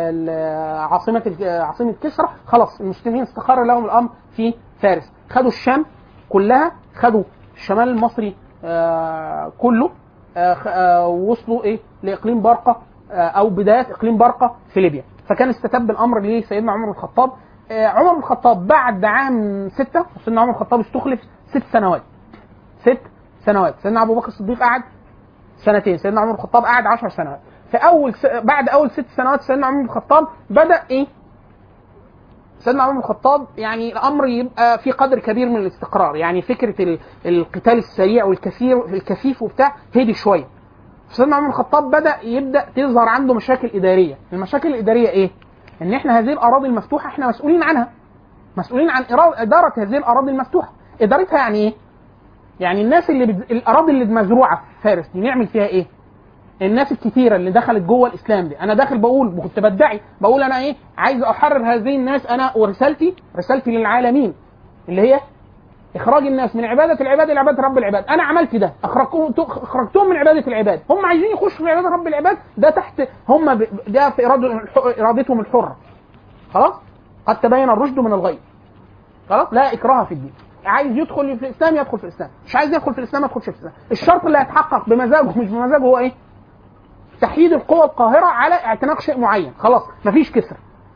عاصمه كسرى. خلاص المسلمين استقر لهم الامر في فارس، خدوا الشام كلها، خدوا الشمال المصري كله، وصلوا ايه لاقليم برقه او بدايه اقليم برقه في ليبيا. فكان استتب الامر لسيدنا عمر بن الخطاب. عمر بن الخطاب بعد عام 6 سيدنا عمر بن الخطاب استخلف 6 سنوات. 6 سنوات. سيدنا ابو بكر الصديق قعد 2 سنين، سيدنا عمر بن الخطاب قعد 10 سنوات. بعد اول 6 سنوات سيدنا عمر بن الخطاب بدا ايه؟ سيدنا عمر بن الخطاب يعني الامر يبقى في قدر كبير من الاستقرار، يعني فكره القتال السريع والكثيف وبتاع هدي شويه. سيدنا عمر بن الخطاب يبدا تظهر عنده مشاكل اداريه. المشاكل الاداريه ايه؟ ان احنا هذه الاراضي المفتوحه احنا مسؤولين عنها، مسؤولين عن اداره هذه الاراضي المفتوحه. ادارتها يعني ايه؟ يعني الناس الاراضي اللي مزروعه في فارس دي نعمل فيها ايه؟ الناس الكتيره اللي دخلت جوه الاسلام دي، انا داخل كنت بدعي بقول انا ايه؟ عايز احرر هذه الناس، انا ورسالتي للعالمين اللي هي اخراج الناس من عباده العباد الى عباده رب العباد. انا عملت ده، اخرجتهم من عباده العباد. هم عايزين يخشوا في عباده رب العباد، ده تحت هم ده في ارادتهم الحره. خلاص قد تبين الرشد من الغي. خلاص لا اكراه في الدين. عايز يدخل في الاسلام يدخل في الاسلام، مش عايز يدخل في الاسلام ما يدخلش في الاسلام. الشرط اللي هيتحقق بمزاجه مش بمزاجه هو ايه؟ تحييد القوى القاهره على اعتناق شيء معين. خلاص مفيش كسر.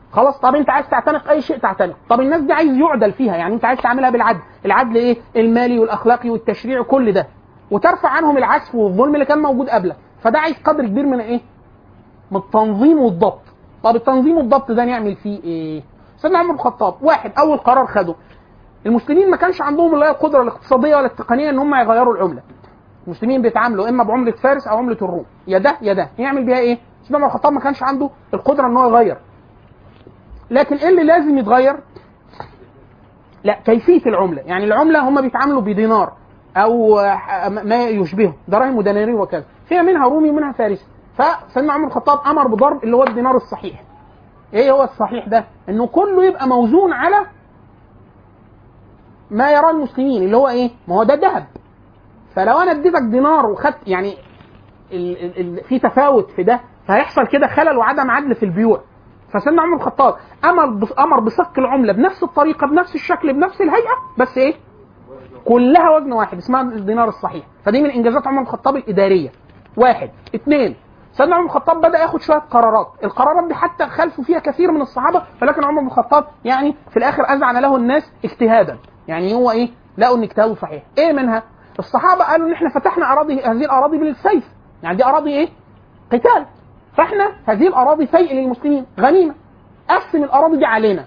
خلاص. طب انت عايز تعتنق اي شيء تعتنق. طب الناس دي عايز يعدل فيها، يعني انت عايز تعملها بالعدل. العدل ايه؟ المالي والاخلاقي والتشريع وكل ده، وترفع عنهم العسف والظلم اللي كان موجود قبلك. فده عايز قدر كبير من ايه؟ من التنظيم والضبط. طب التنظيم والضبط ده نعمل فيه ايه؟ سيدنا عمر بن الخطاب واحد اول قرار خده، المسلمين ما كانش عندهم لا القدره الاقتصاديه ولا التقنيه ان هم يغيروا العمله. المسلمين بيتعاملوا اما بعمله فارس او عمله الروم، يا ده يا ده، يعمل بيها ايه؟ سيدنا عمر بن الخطاب ما كانش عنده القدره ان هو يغير. لكن ايه اللي لازم يتغير؟ لا، كيفيه العمله. يعني العمله هم بيتعاملوا بدينار او ما يشبهه، دراهم ودنانير وكذا، فيها منها رومي ومنها فارسي. فسيدنا عمر بن الخطاب امر بضرب اللي هو الدينار الصحيح. ايه هو الصحيح ده؟ انه كله يبقى موزون على ما يراه المسلمين، اللي هو ايه؟ ما هو ده ذهب. فلو انا اديتك دينار وخدت يعني في تفاوت في ده، فهيحصل كده خلل وعدم عدل في البيوع. فسيدنا عمر بن الخطاب امر بصك العمله بنفس الطريقه بنفس الشكل بنفس الهيئه، بس ايه؟ كلها وزن واحد، اسمها الدينار الصحيح. فدي من انجازات عمر بن الخطاب الاداريه. واحد. اثنين، سيدنا عمر بن الخطاب بدا ياخد شويه قرارات، القرارات دي حتى خالفوا فيها كثير من الصحابه، ولكن عمر بن الخطاب يعني في الاخر اذعن له الناس اجتهادا. يعني هو ايه؟ لقوا ان اجتهاده صحيح. ايه منها؟ الصحابه قالوا ان احنا فتحنا اراضي، هذه الاراضي بالسيف، يعني دي اراضي ايه؟ قتال. فاحنا هذه الاراضي فيء للمسلمين، غنيمه، قسم الاراضي دي علينا.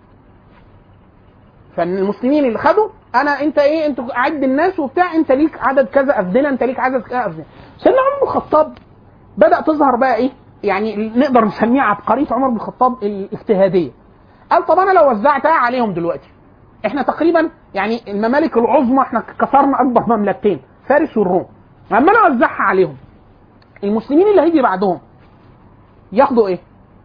فالمسلمين اللي خدوا انا انت ايه؟ انتوا عد الناس وبتاع، انت ليك عدد كذا افدنه، انت ليك عدد كذا افدنه. سيدنا عمر بن الخطاب بدا تظهر بقى ايه؟ يعني نقدر نسميها عبقريه عمر بن الخطاب الاجتهاديه. قال طب انا لو وزعتها عليهم دلوقتي، احنا تقريبا يعني الممالك العظمى احنا كسرنا اكبر مملكتين، فارس والروم. اما انا اوزعها عليهم، المسلمين اللي هيجي بعدهم ياخدوا ايه؟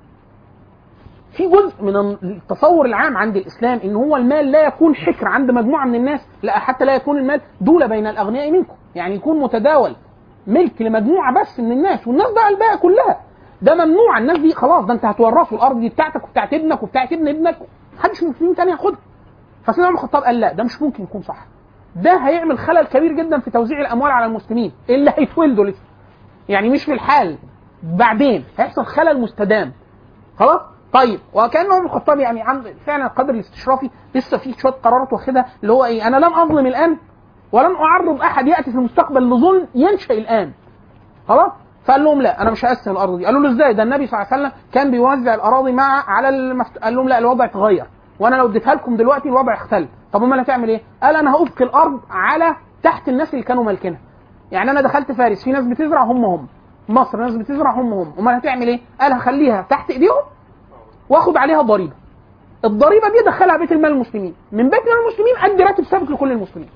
في جزء من التصور العام عند الاسلام ان هو المال لا يكون حكر عند مجموعه من الناس، لا، حتى لا يكون المال دولة بين الاغنياء منكم، يعني يكون متداول ملك لمجموعه بس من الناس، والناس بقى الباقي كلها ده ممنوع. الناس دي خلاص، ده انت هتورثوا الارض دي بتاعتك وبتاعت ابنك وبتاعت ابن ابنك، محدش من المسلمين تاني ياخدها. فسيدنا عمر بن الخطاب قال لا، ده مش ممكن يكون صح، ده هيعمل خلل كبير جدا في توزيع الاموال على المسلمين اللي هيتولدوا لسه، يعني مش في الحال، بعدين هيحصل خلل مستدام. خلاص. طيب، وكان عمر بن الخطاب يعني عند فعلا القدر الاستشرافي لسه في شويه قرارات واخدها، اللي هو ايه؟ انا لن اظلم الان ولن اعرض احد ياتي في المستقبل لظلم ينشا الان. خلاص. فقال لهم لا، انا مش هقسم الارض دي. قالوا له ازاي؟ ده النبي صلى الله عليه وسلم كان بيوزع الاراضي على قال لهم لا، الوضع اتغير، وانا لو اديتها لكم دلوقتي الوضع اختل. طب امال هتعمل ايه؟ قال انا هابقي الارض على تحت الناس اللي كانوا مالكينها. يعني انا دخلت فارس، في ناس بتزرع هم مصر ناس بتزرع هم امال هتعمل ايه؟ قال هخليها تحت ايديهم واخد عليها ضريبه. الضريبه دي دخلها بيت المال المسلمين، من بيت المال المسلمين ادي راتب ثابت لكل المسلمين.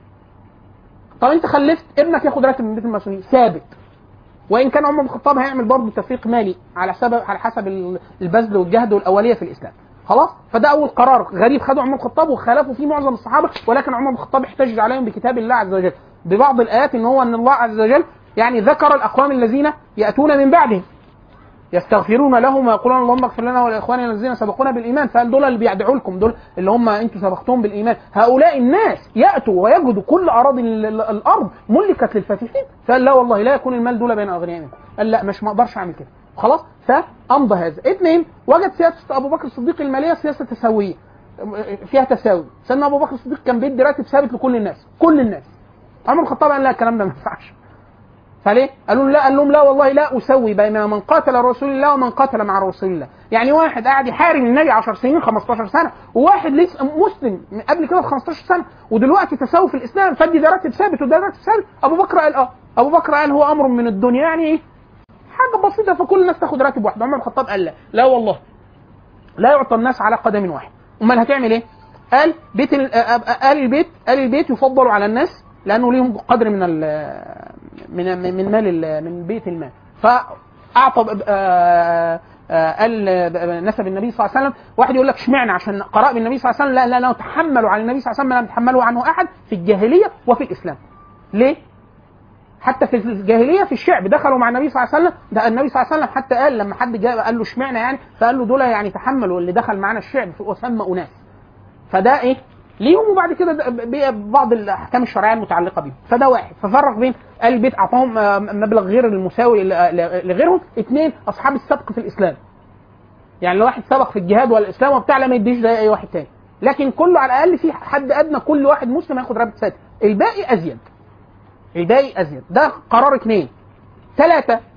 طب انت خلفت ابنك ياخد راتب من بيت المسلمين ثابت، وان كان عمر بن الخطاب هيعمل برضه تفريق مالي على حسب البذل والجهد والاوليه في الاسلام. خلاص. فده اول قرار غريب خده عمر بن الخطاب وخالفوا فيه معظم الصحابه، ولكن عمر بن الخطاب احتج عليهم بكتاب الله عز وجل ببعض الايات، ان الله عز وجل يعني ذكر الاقوام الذين ياتون من بعدهم يستغفرون لهم ويقولون اللهم اغفر لنا ولاخواننا الذين سبقونا بالايمان. فقال دول اللي بيدعوا لكم، دول اللي هم انتم سبقتهم بالايمان، هؤلاء الناس ياتوا ويجدوا كل اراضي الارض ملكت للفاتحين. فقال لا والله لا يكون المال دول بين اغنياء منكم. قال لا، مش ما اقدرش اعمل كده. خلاص. فامضى هذا. اثنين، وجد سياسه ابو بكر الصديق الماليه سياسه تساويه، فيها تساوي. سيدنا ابو بكر الصديق كان بيدي راتب ثابت لكل الناس، كل الناس. عمر بن الخطاب قال لا، الكلام ده ما ينفعش. فليه؟ قالوا لا، قال لهم لا والله لا اسوي بين من قاتل رسول الله ومن قاتل مع رسول الله. يعني واحد قاعد يحارب النبي 10 سنين 15 سنه، وواحد لسه مسلم قبل كده 15 سنه، ودلوقتي تساوي في الاسلام، فدي ده راتب ثابت وده راتب ثابت. ابو بكر قال ابو بكر قال هو امر من الدنيا، يعني ايه؟ حاجه بسيطه، فكل الناس تاخد راتب واحد. عمر بن الخطاب قال لا، لا والله لا يعطى الناس على قدم واحد. امال هتعمل ايه؟ قال بيت آل البيت يفضلوا على الناس لانه ليهم قدر من مال من بيت المال. فاعطى نسب النبي صلى الله عليه وسلم. واحد يقول لك اشمعنى؟ عشان قرأ النبي صلى الله عليه وسلم. لا تحملوا على النبي صلى الله عليه وسلم ما لم يتحملوا عنه احد في الجاهليه وفي الاسلام. ليه؟ حتى في الجاهليه في الشعب دخلوا مع النبي صلى الله عليه وسلم، ده النبي صلى الله عليه وسلم حتى قال لما حد جاء قال له اشمعنى يعني، فقال له دول يعني تحملوا اللي دخل معنا الشعب وسمى اناس، فده ايه ليهم، وبعد كده بعض الاحكام الشرعيه المتعلقه بيهم. فده واحد. ففرق بين آل البيت اعطاهم مبلغ غير المساوي لغيرهم. اثنين، اصحاب السبق في الاسلام، يعني لو واحد سبق في الجهاد والاسلام وبتاع لا ما يديش زي اي واحد تاني، لكن كله على الاقل في حد ادنى كل واحد مسلم ياخد راتب ثابت، الباقي ازيد. الباقي ازيد. ده قرار 2. 3 قال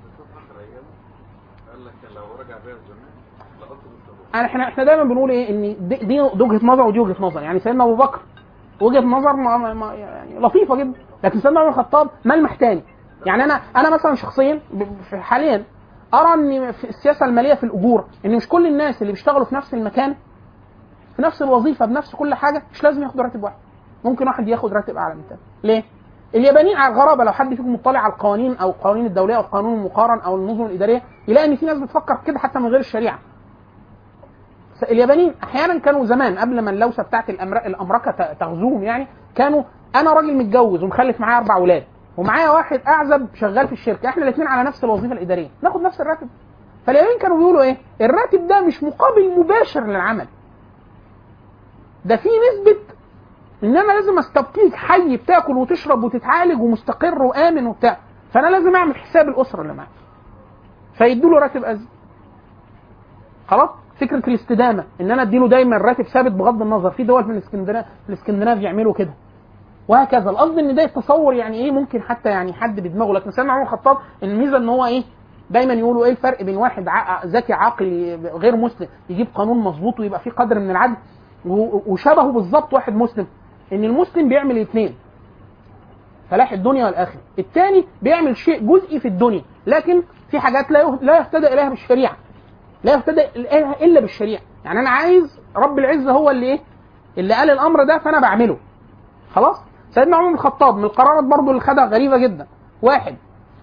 لك لو رجع بيها زمان احنا دايما بنقول ايه ان دي وجهه نظر ودي وجهه نظر. يعني سيدنا ابو بكر وجهه نظر يعني لطيفه جدا، لكن سيدنا عمر الخطاب ملمح تاني. يعني انا مثلا شخصيا حاليا ارى ان في السياسه الماليه في الاجور ان مش كل الناس اللي بيشتغلوا في نفس المكان في نفس الوظيفه بنفس كل حاجه مش لازم ياخدوا راتب واحد، ممكن واحد ياخد راتب اعلى من الثاني. ليه؟ اليابانيين على الغرابه لو حد فيكم مطلع على القوانين او القوانين الدوليه او القانون المقارن او النظم الاداريه يلاقي ان في ناس بتفكر كده حتى من غير الشريعه. اليابانيين احيانا كانوا زمان قبل ما اللوسه بتاعت الامريكا تغزوهم، يعني كانوا انا راجل متجوز ومخلف معايا 4 اولاد ومعايا واحد اعزب شغال في الشركه، احنا الاثنين على نفس الوظيفه الاداريه ناخد نفس الراتب. فاليابانيين كانوا بيقولوا ايه؟ الراتب ده مش مقابل مباشر للعمل، ده في نسبه ان انا لازم استبقيك حي بتاكل وتشرب وتتعالج ومستقر وامن وبتاع، فانا لازم اعمل حساب الاسره اللي معايا، فيدوا له راتب ازيد. خلاص؟ فكره الاستدامه ان انا اديله دايما راتب ثابت بغض النظر. في دول في الاسكندناف يعملوا كده وهكذا. القصد ان ده التصور يعني ايه ممكن حتى يعني حد بدماغه، لكن سيدنا عمر الخطاب الميزه ان هو ايه دايما يقولوا ايه الفرق بين واحد ذكي عاقل غير مسلم يجيب قانون مظبوط ويبقى فيه قدر من العدل وشبهه بالظبط واحد مسلم، ان المسلم بيعمل اثنين فلاح الدنيا والاخره، الثاني بيعمل شيء جزئي في الدنيا لكن في حاجات لا يهتدى اليها بالشريعه، لا يهتدى الا بالشريعه. يعني انا عايز رب العزه هو اللي ايه اللي قال الامر ده فانا بعمله. خلاص؟ سيدنا عمر بن الخطاب من القرارات برضو اللي خدها غريبه جدا. واحد،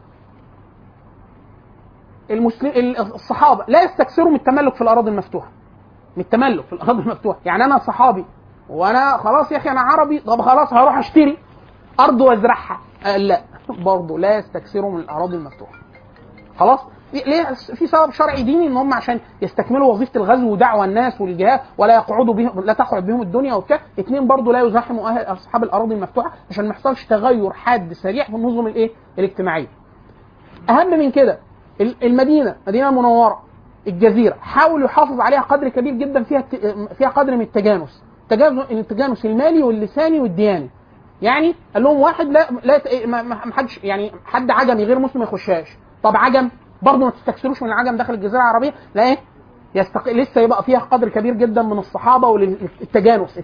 الصحابه لا يستكثروا من التملك في الاراضي المفتوحه. من التملك في الاراضي المفتوحه، يعني انا صحابي وانا خلاص يا اخي انا عربي، طب خلاص هروح اشتري ارض وازرعها. لا برضو لا يستكثروا من الاراضي المفتوحه. خلاص؟ ليه؟ في سبب شرعي ديني ان هم عشان يستكملوا وظيفه الغزو ودعوه الناس والجهاد ولا يقعدوا بهم، لا تقعد بهم الدنيا وبتاع. 2 برضو لا يزاحموا اصحاب الاراضي المفتوحه عشان ما يحصلش تغير حاد سريع في النظم الاجتماعيه. اهم من كده المدينه المنوره الجزيره حاول يحافظ عليها قدر كبير جدا فيها قدر من التجانس المالي واللساني والدياني. يعني قال لهم واحد لا ما حدش يعني حد عجمي غير مسلم ما يخشهاش. طب عجم برضه ما تستكثروش من العجم داخل الجزيره العربيه، لا ايه لسه يبقى فيها قدر كبير جدا من الصحابه والتجانس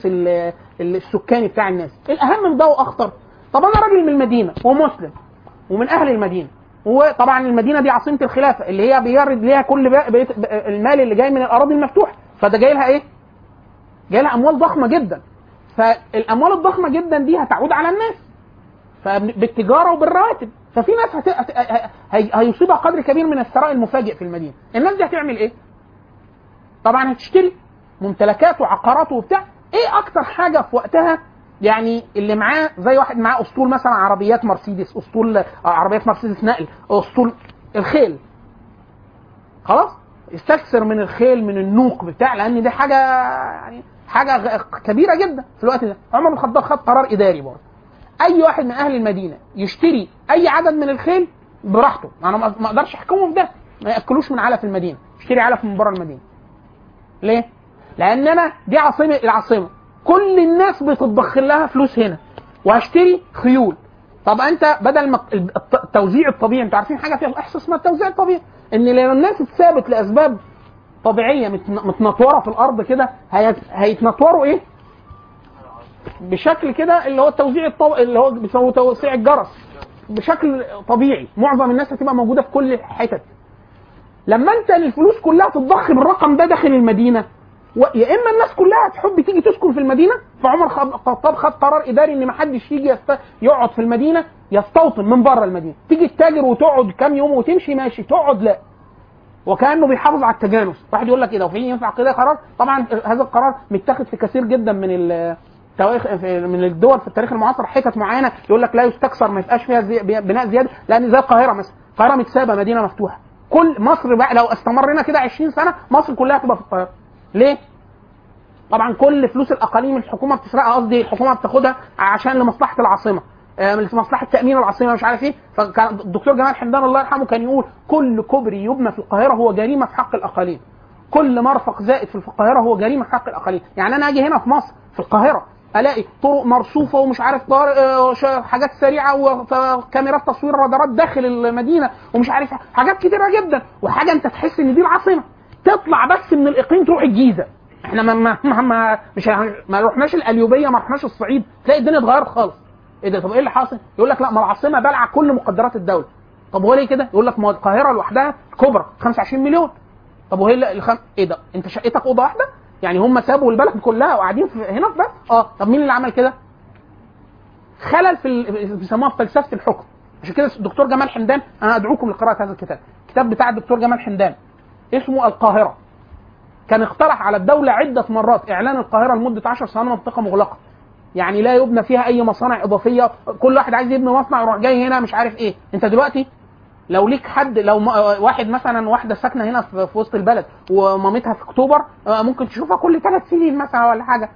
السكاني بتاع الناس. الاهم من ده واخطر، طب انا راجل من المدينه ومسلم ومن اهل المدينه، وطبعا المدينه دي عاصمه الخلافه اللي هي بيرد ليها كل المال اللي جاي من الاراضي المفتوحه، فده جاي لها ايه؟ جاي لها اموال ضخمه جدا. فالاموال الضخمه جدا دي هتعود على الناس بالتجاره وبالرواتب، ففي ناس هيصيبها قدر كبير من الثراء المفاجئ في المدينه. الناس دي هتعمل ايه؟ طبعا هتشتري ممتلكات وعقارات وبتاع. ايه اكتر حاجه في وقتها يعني اللي معاه زي واحد معاه اسطول مثلا عربيات مرسيدس، اسطول عربيات مرسيدس نقل، اسطول الخيل. خلاص؟ استكثر من الخيل من النوق بتاع، لان دي حاجه يعني حاجه كبيره جدا في الوقت ده. عمر بن الخطاب خد قرار اداري برضه، اي واحد من اهل المدينه يشتري اي عدد من الخيل براحته، انا ما اقدرش احكمه في ده، ما ياكلوش من علف المدينه، اشتري علف من بره المدينه. ليه؟ لان انا دي العاصمه كل الناس بتتضخ لها فلوس هنا وهشتري خيول. طب انت بدل ما التوزيع الطبيعي، انتوا عارفين حاجه فيها احساس اسمها التوزيع الطبيعي، ان لو الناس اتثابت لاسباب طبيعيه متنطوره في الارض كده هيتنطوروا ايه بشكل كده اللي هو التوزيع اللي هو بيسموه توسيع الجرس بشكل طبيعي. معظم الناس هتبقى موجوده في كل حتت. لما انت الفلوس كلها تتضخ بالرقم ده داخل المدينه، يا اما الناس كلها تحب تيجي تسكن في المدينه، فعمر الخطاب خد قرار اداري ان ما حدش يجي يقعد في المدينه، يستوطن من بره المدينه. تيجي تتاجر وتقعد كام يوم وتمشي ماشي، تقعد لا، وكانه بيحافظ على التجانس. واحد يقول لك ايه ده وفي ينفع كده قرار؟ طبعا هذا القرار متاخد في كثير جدا من الدول في التاريخ المعاصر، حتت معينه يقول لك لا يستكثر، ما يبقاش فيها بناء زياده، لان زي القاهره مثلا، القاهره متسابه مدينه مفتوحه. كل مصر بقى لو استمرنا كده 20 سنه مصر كلها هتبقى في القاهره. ليه؟ طبعا كل فلوس الاقاليم الحكومه بتسرقها، قصدي الحكومه بتاخدها عشان لمصلحه العاصمه، لمصلحه تامين العاصمه مش عارف ايه. فكان الدكتور جمال حمدان الله يرحمه كان يقول كل كوبري يبنى في القاهره هو جريمه في حق الاقاليم، كل مرفق زائد في القاهره هو جريمه حق الاقليم. يعني انا اجي هنا في مصر في القاهره الاقي طرق مرصوفه ومش عارف حاجات سريعه وكاميرات تصوير رادارات داخل المدينه ومش عارف حاجات كتيره جدا، وحاجه انت تحس ان دي العاصمه. تطلع بس من الاقليم تروح الجيزه، احنا ما رحناش القليوبيه، ما رحناش الصعيد، تلاقي الدنيا اتغيرت خالص. ايه ده؟ طب ايه اللي حاصل؟ يقول لك لا، ما العاصمه بلع كل مقدرات الدوله. طب هو ليه كده؟ يقول لك ما القاهره لوحدها كبرى 25 مليون. طب وهي ايه ده؟ انت شقتك اوضه واحده؟ يعني هم سابوا البلد كلها وقاعدين هنا بس؟ طب مين اللي عمل كده؟ خلل بيسموها في فلسفه الحكم. عشان كده الدكتور جمال حمدان، انا ادعوكم لقراءه هذا الكتاب بتاع الدكتور جمال حمدان اسمه القاهره. كان اقترح على الدوله عده مرات اعلان القاهره لمده 10 سنوات منطقه مغلقه، يعني لا يبنى فيها اي مصانع اضافيه، كل واحد عايز يبني مصنع يروح جاي هنا مش عارف ايه. انت دلوقتي لو ليك حد، لو واحد مثلا واحده ساكنه هنا في وسط البلد ومامتها في اكتوبر، ممكن تشوفها كل 3 سنين مثلا ولا حاجه.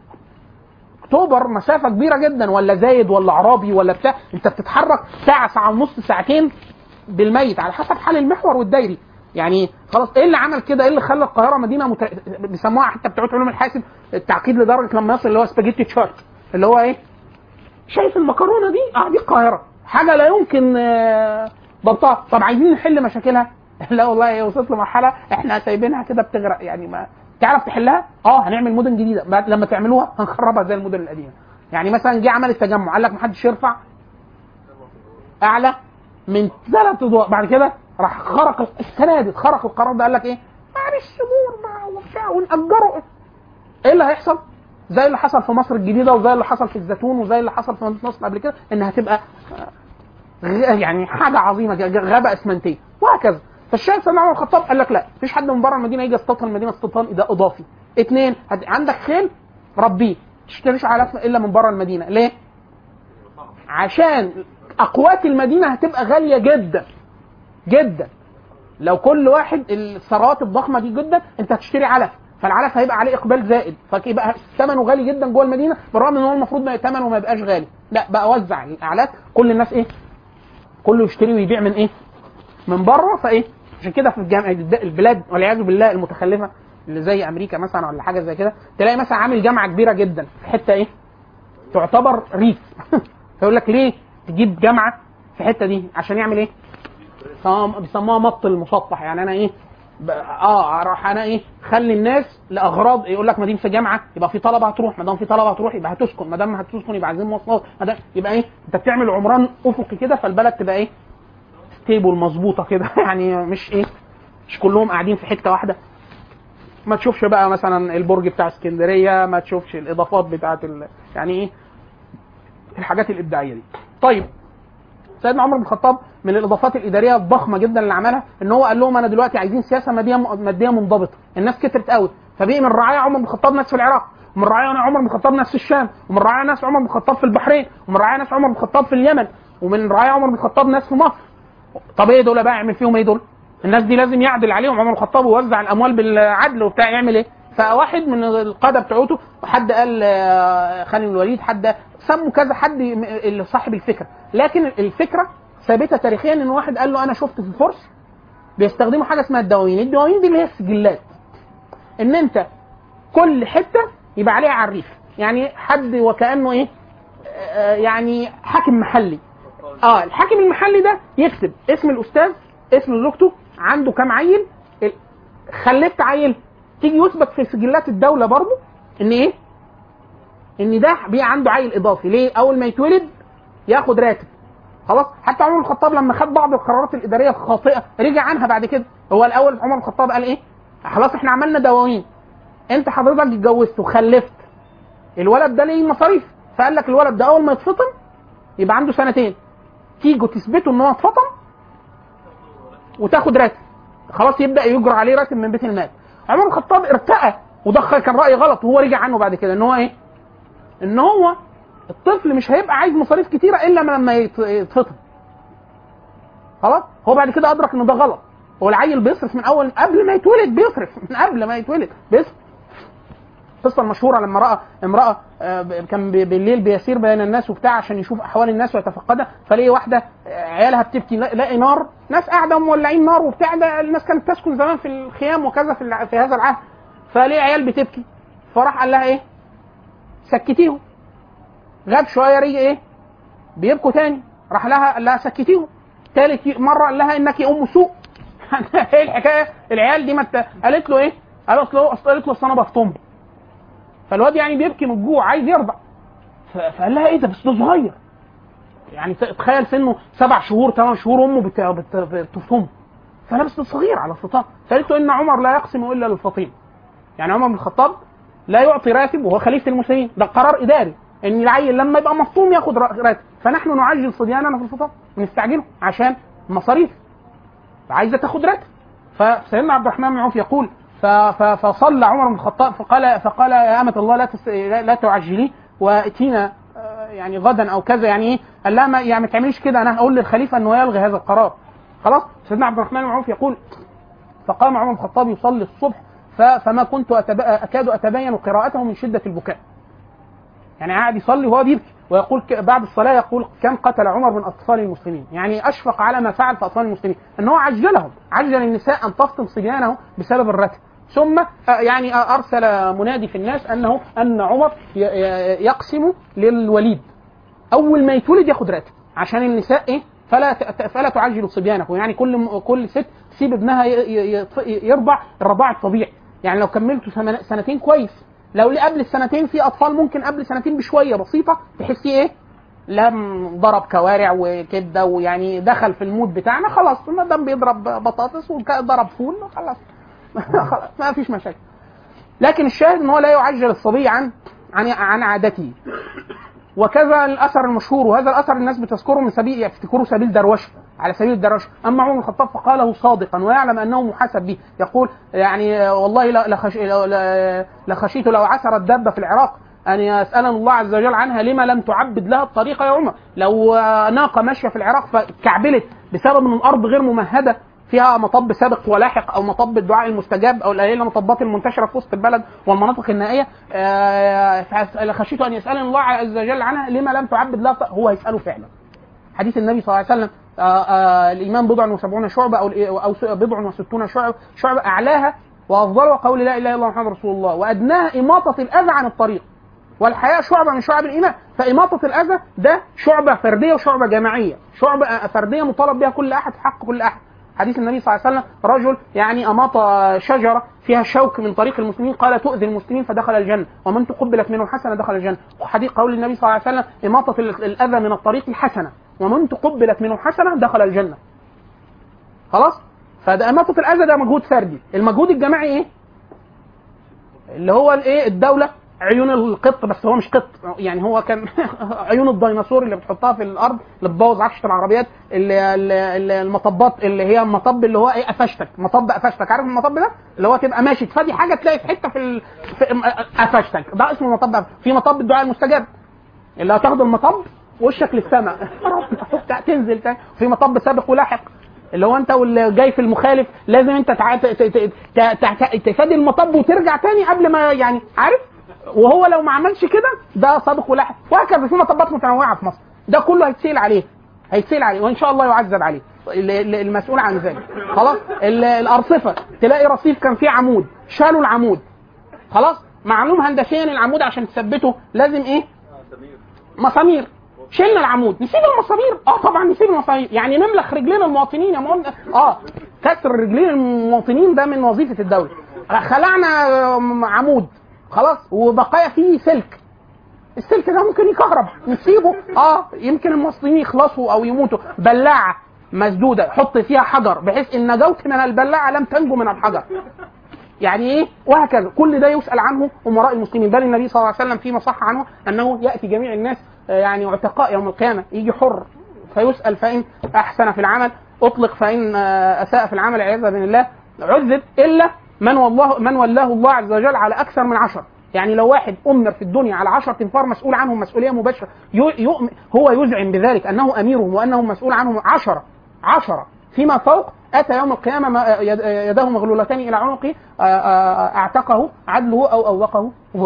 اكتوبر مسافه كبيره جدا، ولا زايد ولا عرابي ولا بتاع، انت بتتحرك ساعه، ساعه ونص، ساعتين بالميت على حسب حال المحور والدايري. يعني خلاص ايه اللي عمل كده؟ ايه اللي خلى القاهره مدينه بيسموها حتى بتوع علوم الحاسب التعقيد لدرجه لما يصل اللي هو سباجيتي تشارت، اللي هو ايه؟ شايف المكرونه دي؟ دي القاهره، حاجه لا يمكن ضبطها. طب عايزين نحل مشاكلها؟ لا والله هي وصلت لمرحله احنا سايبينها كده بتغرق، يعني ما تعرف تحلها. هنعمل مدن جديده، بعد لما تعملوها هنخربها زي المدن القديمه. يعني مثلا جه عمل التجمع، قال لك ما حدش يرفع اعلى من 3 ادوار، بعد كده راح خرق السنه دي، خرق القرار ده، قال لك ايه؟ معلش امور وبتاع ونأجره. ايه اللي هيحصل؟ زي اللي حصل في مصر الجديده، وزي اللي حصل في الزيتون، وزي اللي حصل في مدينه نصر قبل كده، انها تبقى يعني حاجه عظيمه، غابه اسمنتيه وهكذا. فالشيخ سيدنا عمر الخطاب قال لك لا، مفيش حد من بره المدينه يجي يستوطن المدينه استيطان اضافي. 2، عندك خيل ربيه، تشتريش علف الا من بره المدينه. ليه؟ عشان اقوات المدينه هتبقى غاليه جدا جدا. لو كل واحد الثروات الضخمه دي جدا انت هتشتري علف، فالعلف هيبقى عليه اقبال زائد، فيبقى ثمنه غالي جدا جوه المدينه، بالرغم ان هو المفروض ثمنه ما يبقاش غالي. لا، بقى وزع الاعلاف، كل الناس ايه؟ كله يشتري ويبيع من ايه؟ من بره. فايه؟ عشان كده في البلاد والعياذ بالله المتخلفه اللي زي امريكا مثلا ولا حاجه زي كده، تلاقي مثلا عامل جامعه كبيره جدا في حته ايه؟ تعتبر ريف. فيقول لك ليه تجيب جامعه في الحته دي؟ عشان يعمل ايه؟ بيسموها مط المسطح. يعني انا ايه؟ راح انا ايه؟ خلي الناس لاغراض، يقول لك ما دام في جامعه يبقى في طلبه هتروح، ما دام في طلبه هتروح يبقى هتسكن، ما دام هتسكن يبقى عايزين مواصلات، يبقى ايه؟ انت بتعمل عمران افقي كده، فالبلد تبقى ايه؟ ستيبل مظبوطه كده. يعني مش ايه؟ مش كلهم قاعدين في حته واحده. ما تشوفش بقى مثلا البرج بتاع اسكندريه، ما تشوفش الاضافات بتاعه يعني ايه؟ الحاجات الابداعيه دي. طيب سيدنا عمر بن الخطاب من الاضافات الاداريه الضخمه جدا اللي عملها ان هو قال لهم انا دلوقتي عايزين سياسه ماديه منضبطه. الناس كترت قوي، فبقي من رعايا عمر بن الخطاب ناس في العراق، ومن رعايا عمر بن الخطاب ناس في الشام، ومن رعايا ناس عمر بن الخطاب في البحرين، ومن رعايا ناس عمر بن الخطاب في اليمن، ومن رعايا عمر بن الخطاب ناس في مصر. طب ايه دول بقى؟ يعمل فيهم ايه دول؟ الناس دي لازم يعدل عليهم عمر بن الخطاب ويوزع الاموال بالعدل وبتاع. يعمل ايه؟ فواحد من القاده بتوعته، حد قال خالد بن الوليد، حد سموا كذا حد اللي صاحب الفكره، لكن الفكره ثابته تاريخيا ان واحد قال له انا شفت في الفرس بيستخدموا حاجه اسمها الدواوين. الدواوين دي اللي هي السجلات، ان انت كل حته يبقى عليها عريف، يعني حد وكانه ايه؟ يعني حاكم محلي. الحاكم المحلي ده يكتب اسم الاستاذ، اسم زوجته، عنده كام عيل، خلفت عيل، تيجي يثبت في سجلات الدوله برضه ان ايه؟ ان ده بقى عنده عيل اضافي. ليه؟ اول ما يتولد ياخد راتب. خلاص. حتى عمر بن الخطاب لما خد بعض القرارات الاداريه الخاطئه رجع عنها بعد كده. هو الاول عمر بن الخطاب قال ايه؟ خلاص احنا عملنا دواوين، انت حضرتك اتجوزت وخلفت، الولد ده ليه مصاريف، فقال لك الولد ده اول ما يتفطم يبقى عنده 2 سنين، تيجوا تثبتوا ان هو اتفطم وتاخد راتب، خلاص يبدا يجرى عليه راتب من بيت المال. عمر بن الخطاب ارتقى ودخل، كان راي غلط وهو رجع عنه بعد كده، ان هو ايه؟ ان هو الطفل مش هيبقى عايز مصاريف كتيره الا لما يتفطم. خلاص. هو بعد كده ادرك ان ده غلط، هو العيل بيصرف من اول قبل ما يتولد، بيصرف من قبل ما يتولد، بيصرف. القصه المشهوره لما راى امراه كان بالليل بيسير بين الناس وبتاع عشان يشوف احوال الناس ويتفقدها، فلاقي واحده عيالها بتبكي، لاقي نار، ناس قاعده مولعين نار وبتاع، ده الناس كانت تسكن زمان في الخيام وكذا في هذا العهد، فلاقي عيال بتبكي، فراح قال لها ايه؟ سكتيهم. غاب شويه رجع ايه؟ بيبكوا تاني، راح قال لها سكتيهم. ثالث مره قال لها انك ام سوء. ايه الحكايه؟ العيال دي قالت له ايه؟ قالت له اصل انا بفطم. فالواد يعني بيبكي من الجوع عايز يرضع، فقال لها ايه ده؟ بس ده صغير، يعني تخيل سنه 7 شهور 8 شهور امه بتفطم، فلا بس ده صغير على الفطام. فقالت له ان عمر لا يقسم الا للفطيم، يعني عمر بن الخطاب لا يعطي راتب وهو خليفه المسلمين، ده قرار اداري ان العيل لما يبقى مفطوم ياخد راتب، فنحن نعجل صبياننا في الفطام ونستعجله عشان مصاريف، عايزه تاخد راتب. فسيدنا عبد الرحمن بن عوف يقول فصلى عمر بن الخطاب فقال يا أمة الله لا تعجلي واتينا يعني غدا او كذا، يعني ايه؟ قال لها ما تعمليش كده، انا هقول للخليفه انه يلغي هذا القرار. خلاص. سيدنا عبد الرحمن بن عوف يقول فقام عمر بن الخطاب يصلي الصبح فما كنت اكاد اتبين قراءته من شده البكاء، يعني قاعد يصلي وهو بيبكي، ويقول بعد الصلاه يقول كم قتل عمر من اطفال المسلمين، يعني اشفق على ما فعل في اطفال المسلمين، انه عجل النساء ان تفطم صبيانه بسبب الرتب، ثم يعني ارسل منادي في الناس ان عمر يقسم للوليد اول ما يتولد ياخد راتب عشان النساء ايه؟ فلا تعجل صبيانه، يعني كل ست تسيب ابنها يرضع الرضاع الطبيعي، يعني لو كملتوا سنتين كويس، لو قبل السنتين في اطفال ممكن قبل سنتين بشويه بسيطه تحسي ايه؟ لم ضرب كوارع وكده ويعني دخل في المود بتاعنا، خلاص ما دام بيضرب بطاطس وضرب فول خلاص خلاص ما فيش مشاكل. لكن الشاهد ان هو لا يعجل الصبي عن عادته. وكذا الاثر المشهور، وهذا الاثر الناس بتذكره من سبيل يفتكروا سبيل دروشه، على سبيل الدروشه. اما عمر بن الخطاب فقاله صادقا ويعلم انه محاسب به، يقول يعني والله لخشيت لو عثرت دابه في العراق ان يسالنا الله عز وجل عنها لما لم تعبد لها الطريق يا عمر، لو ناقه ماشيه في العراق فكعبلت بسبب من الارض غير ممهده فيها مطب سابق ولاحق او مطب الدعاء المستجاب او المطبات المنتشره في وسط البلد والمناطق النائيه، خشيت ان يسالني الله عز وجل عنها لما لم تعبد لها، هو هيساله فعلا. حديث النبي صلى الله عليه وسلم الايمان 70 شعبه او 60 شعبه اعلاها وافضلها قول لا اله الا الله محمد رسول الله، وادناها اماطه الاذى عن الطريق، والحياء شعبه من شعب الايمان. فاماطه الاذى ده شعبه فرديه وشعبه جماعيه، شعبه فرديه مطالب بها كل احد في حق كل احد. حديث النبي صلى الله عليه وسلم رجل يعني أماط شجرة فيها شوك من طريق المسلمين قال تؤذي المسلمين فدخل الجنة، ومن تقبلت منه حسنة دخل الجنة. وحديث قول النبي صلى الله عليه وسلم إماطة الأذى من الطريق الحسنة، ومن تقبلت منه حسنة دخل الجنة. خلاص. فده إماطة الأذى ده مجهود فردي. المجهود الجماعي إيه؟ اللي هو الإيه؟ الدولة عيون القط، بس هو مش قط، يعني هو كان عيون الديناصور اللي بتحطها في الارض اللي بتبوظ عفشه العربيات، اللي المطبات اللي هي المطب اللي هو ايه قفشتك، مطب قفشتك، عارف المطب ده اللي هو تبقى ماشي تفادي حاجه تلاقي في حته في قفشتك، ده اسمه مطب. في مطب الدعاء المستجاب اللي هتاخد المطب وشك للسماء تنزل تاني. في مطب سابق ولاحق اللي هو انت واللي جاي في المخالف لازم انت تفادي المطب وترجع تاني قبل ما يعني عارف، وهو لو ما عملش كده ده سابق ولاحق. وهكذا في مطبات متنوعه في مصر، ده كله هيتسال عليه وان شاء الله يعذب عليه المسؤول عن ذلك. خلاص. الارصفه تلاقي رصيف كان فيه عمود، شالوا العمود، خلاص معلوم هندسيا العمود عشان تثبته لازم ايه؟ مسامير. شلنا العمود نسيب المسامير؟ طبعا نسيب المسامير، يعني نملخ رجلين المواطنين يا كسر رجلين المواطنين ده من وظيفه الدوله. خلعنا عمود خلاص وبقايا فيه سلك، السلك ده ممكن يكهرب نسيبه، يمكن المصريين يخلصوا او يموتوا. بلاعه مسدوده حط فيها حجر بحيث ان نجوت من البلاعه لم تنجو من الحجر، يعني ايه؟ وهكذا. كل ده يسأل عنه امراء المسلمين. بل النبي صلى الله عليه وسلم فيما صح عنه انه ياتي جميع الناس يعني عتقاء يوم القيامه، يجي حر فيسأل فان احسن في العمل اطلق، فان اساء في العمل عياذا بالله عذب، الا من ولاه الله عز وجل على اكثر من 10. يعني لو واحد امر في الدنيا على 10 تنفار مسؤول عنهم مسؤوليه مباشره، هو يزعم بذلك انه اميرهم وانه مسؤول عنهم 10 فيما فوق، اتى يوم القيامه يداه مغلولتان الى عنقه، اعتقه عدله او اوقه ظلمه.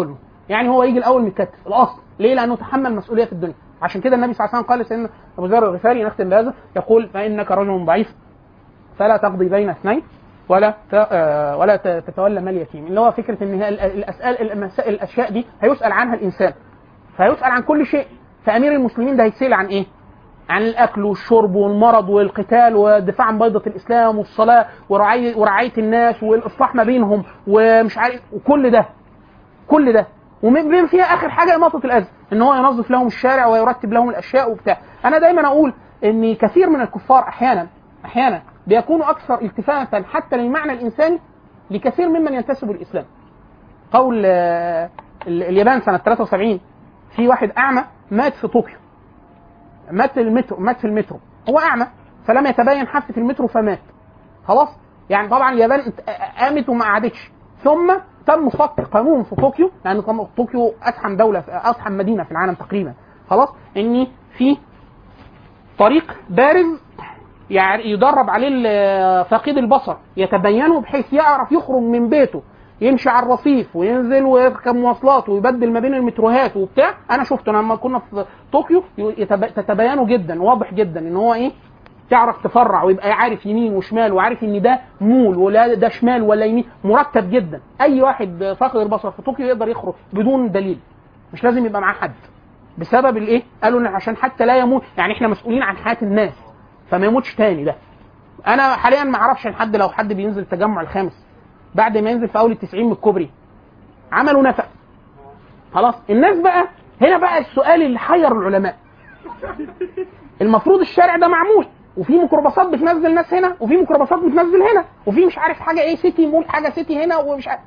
يعني هو يجي الاول متكتف الاصل. ليه؟ لانه تحمل مسؤوليه في الدنيا. عشان كده النبي صلى الله عليه وسلم قال لسيدنا ابو ذر الغفاري، نختم بهذا، يقول فانك رجل ضعيف فلا تقضي بين اثنين ولا تتولى مال يتيم. اللي هو فكره ان الاشياء دي هيسال عنها الانسان، فهيسال عن كل شيء. فامير المسلمين ده هيتسال عن ايه؟ عن الاكل والشرب والمرض والقتال والدفاع عن بيضه الاسلام والصلاه ورعايه الناس والاصلاح ما بينهم ومش عارف، وكل ده ومن فيها اخر حاجه اماطه الاذى، ان هو ينظف لهم الشارع ويرتب لهم الاشياء وبتاع. انا دايما اقول ان كثير من الكفار احيانا بيكونوا اكثر التفاتا حتى للمعنى الانساني لكثير ممن ينتسب الاسلام. قول اليابان سنه 73 في واحد اعمى مات في طوكيو، مات في المترو، هو اعمى فلم يتبين حافه المترو فمات. خلاص، يعني طبعا اليابان قامت وما قعدتش، ثم تم صك قانون في طوكيو، لان طوكيو ازحم مدينه في العالم تقريبا، خلاص، ان في طريق بارز يعني يدرب عليه فاقد البصر يتبينه، بحيث يعرف يخرج من بيته يمشي على الرصيف وينزل ويركب مواصلات ويبدل ما بين المتروهات وبتاع. انا شفته لما كنا في طوكيو تتبينه جدا، واضح جدا ان هو ايه، تعرف تفرع ويبقى عارف يمين وشمال وعارف ان ده مول ولا ده شمال ولا يمين، مرتب جدا. اي واحد فاقد البصر في طوكيو يقدر يخرج بدون دليل، مش لازم يبقى معاه حد. بسبب الايه؟ قالوا ان عشان حتى لا يموت، يعني احنا مسؤولين عن حياه الناس فما يموتش تاني. ده انا حاليا ما اعرفش ان حد، لو حد بينزل التجمع الخامس بعد ما ينزل في اول ال90 من الكوبري عملوا نفق، خلاص. الناس بقى هنا بقى السؤال اللي حير العلماء، المفروض الشارع ده معمول وفي ميكروباصات بتنزل ناس هنا وفي ميكروباصات بتنزل هنا وفي مش عارف حاجه ايه سيتي مول حاجه سيتي هنا ومش عارف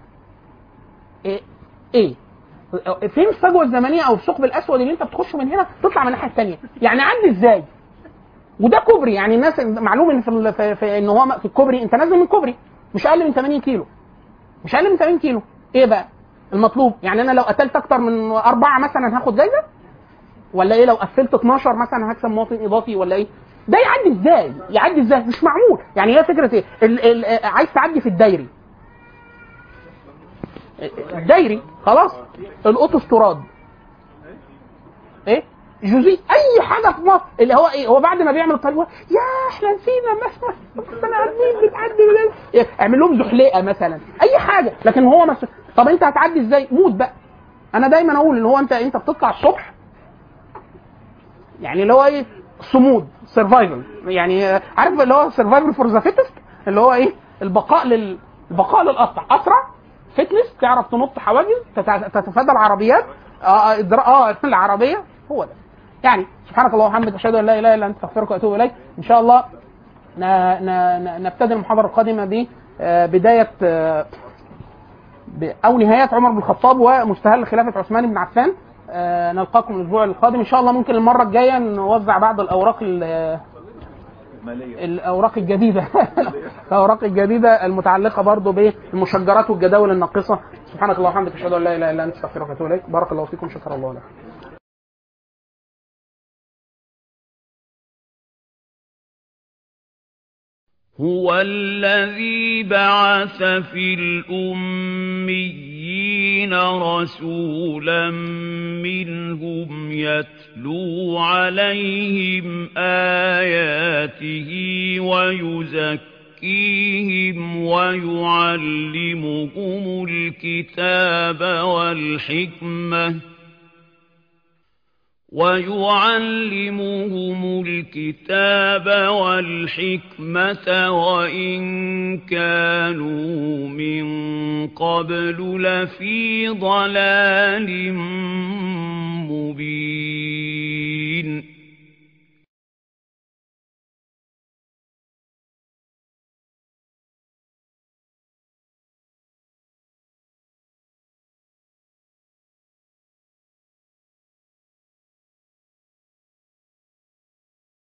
ايه فين الفجوه الزمنيه او الثقب الاسود اللي انت بتخش من هنا تطلع من الناحيه الثانيه؟ يعني عدي ازاي؟ وده كوبري، يعني الناس معلوم ان في ان هو في الكوبري انت نازل من كوبري مش اقل من 80 كيلو، مش اقل من 80 كيلو. ايه بقى المطلوب؟ يعني انا لو قتلت اكتر من 4 مثلا هاخد جايزه، ولا ايه؟ لو قفلت 12 مثلا هكسب مواطن اضافي، ولا ايه؟ ده يعدي ازاي؟ مش معمول. يعني هي فكره ايه؟ عايز تعدي في الدايري خلاص، الاوتوستراد ايه جزء اي حاجه في مصر اللي هو ايه، هو بعد ما بيعمل الطريق يا احنا نسينا مثلا بني ادمين بتعدي اعمل لهم زحليقه مثلا اي حاجه، لكن هو مثلا طب انت هتعدي ازاي؟ موت بقى. انا دايما اقول ان هو انت بتطلع الصبح، يعني اللي هو ايه، صمود سرفايفل، يعني عارف اللي هو سرفايفل فور ذا فيتست، اللي هو ايه، البقاء للاسرع، اسرع فتنس، تعرف تنط حواجز، تتفادى العربيات العربيه، هو ده. يعني سبحانك اللهم وبحمدك اشهد ان لا اله الا انت استغفرك واتوب اليك. ان شاء الله نبتدي المحاضره القادمه ببدايه او نهايه عمر بن الخطاب ومستهل خلافه عثمان بن عفان. نلقاكم الاسبوع القادم ان شاء الله. ممكن المره الجايه نوزع بعض الاوراق الجديده الاوراق الجديده المتعلقه برضو بالمشجرات والجداول الناقصه. سبحانك اللهم وبحمدك اشهد ان لا اله الا انت استغفرك واتوب اليك. بارك الله فيكم، شكر الله لكم. هو الذي بعث في الأميين رسولا منهم يتلو عليهم آياته ويزكيهم ويعلمهم الكتاب والحكمة وإن كانوا من قبل لفي ضلال مبين.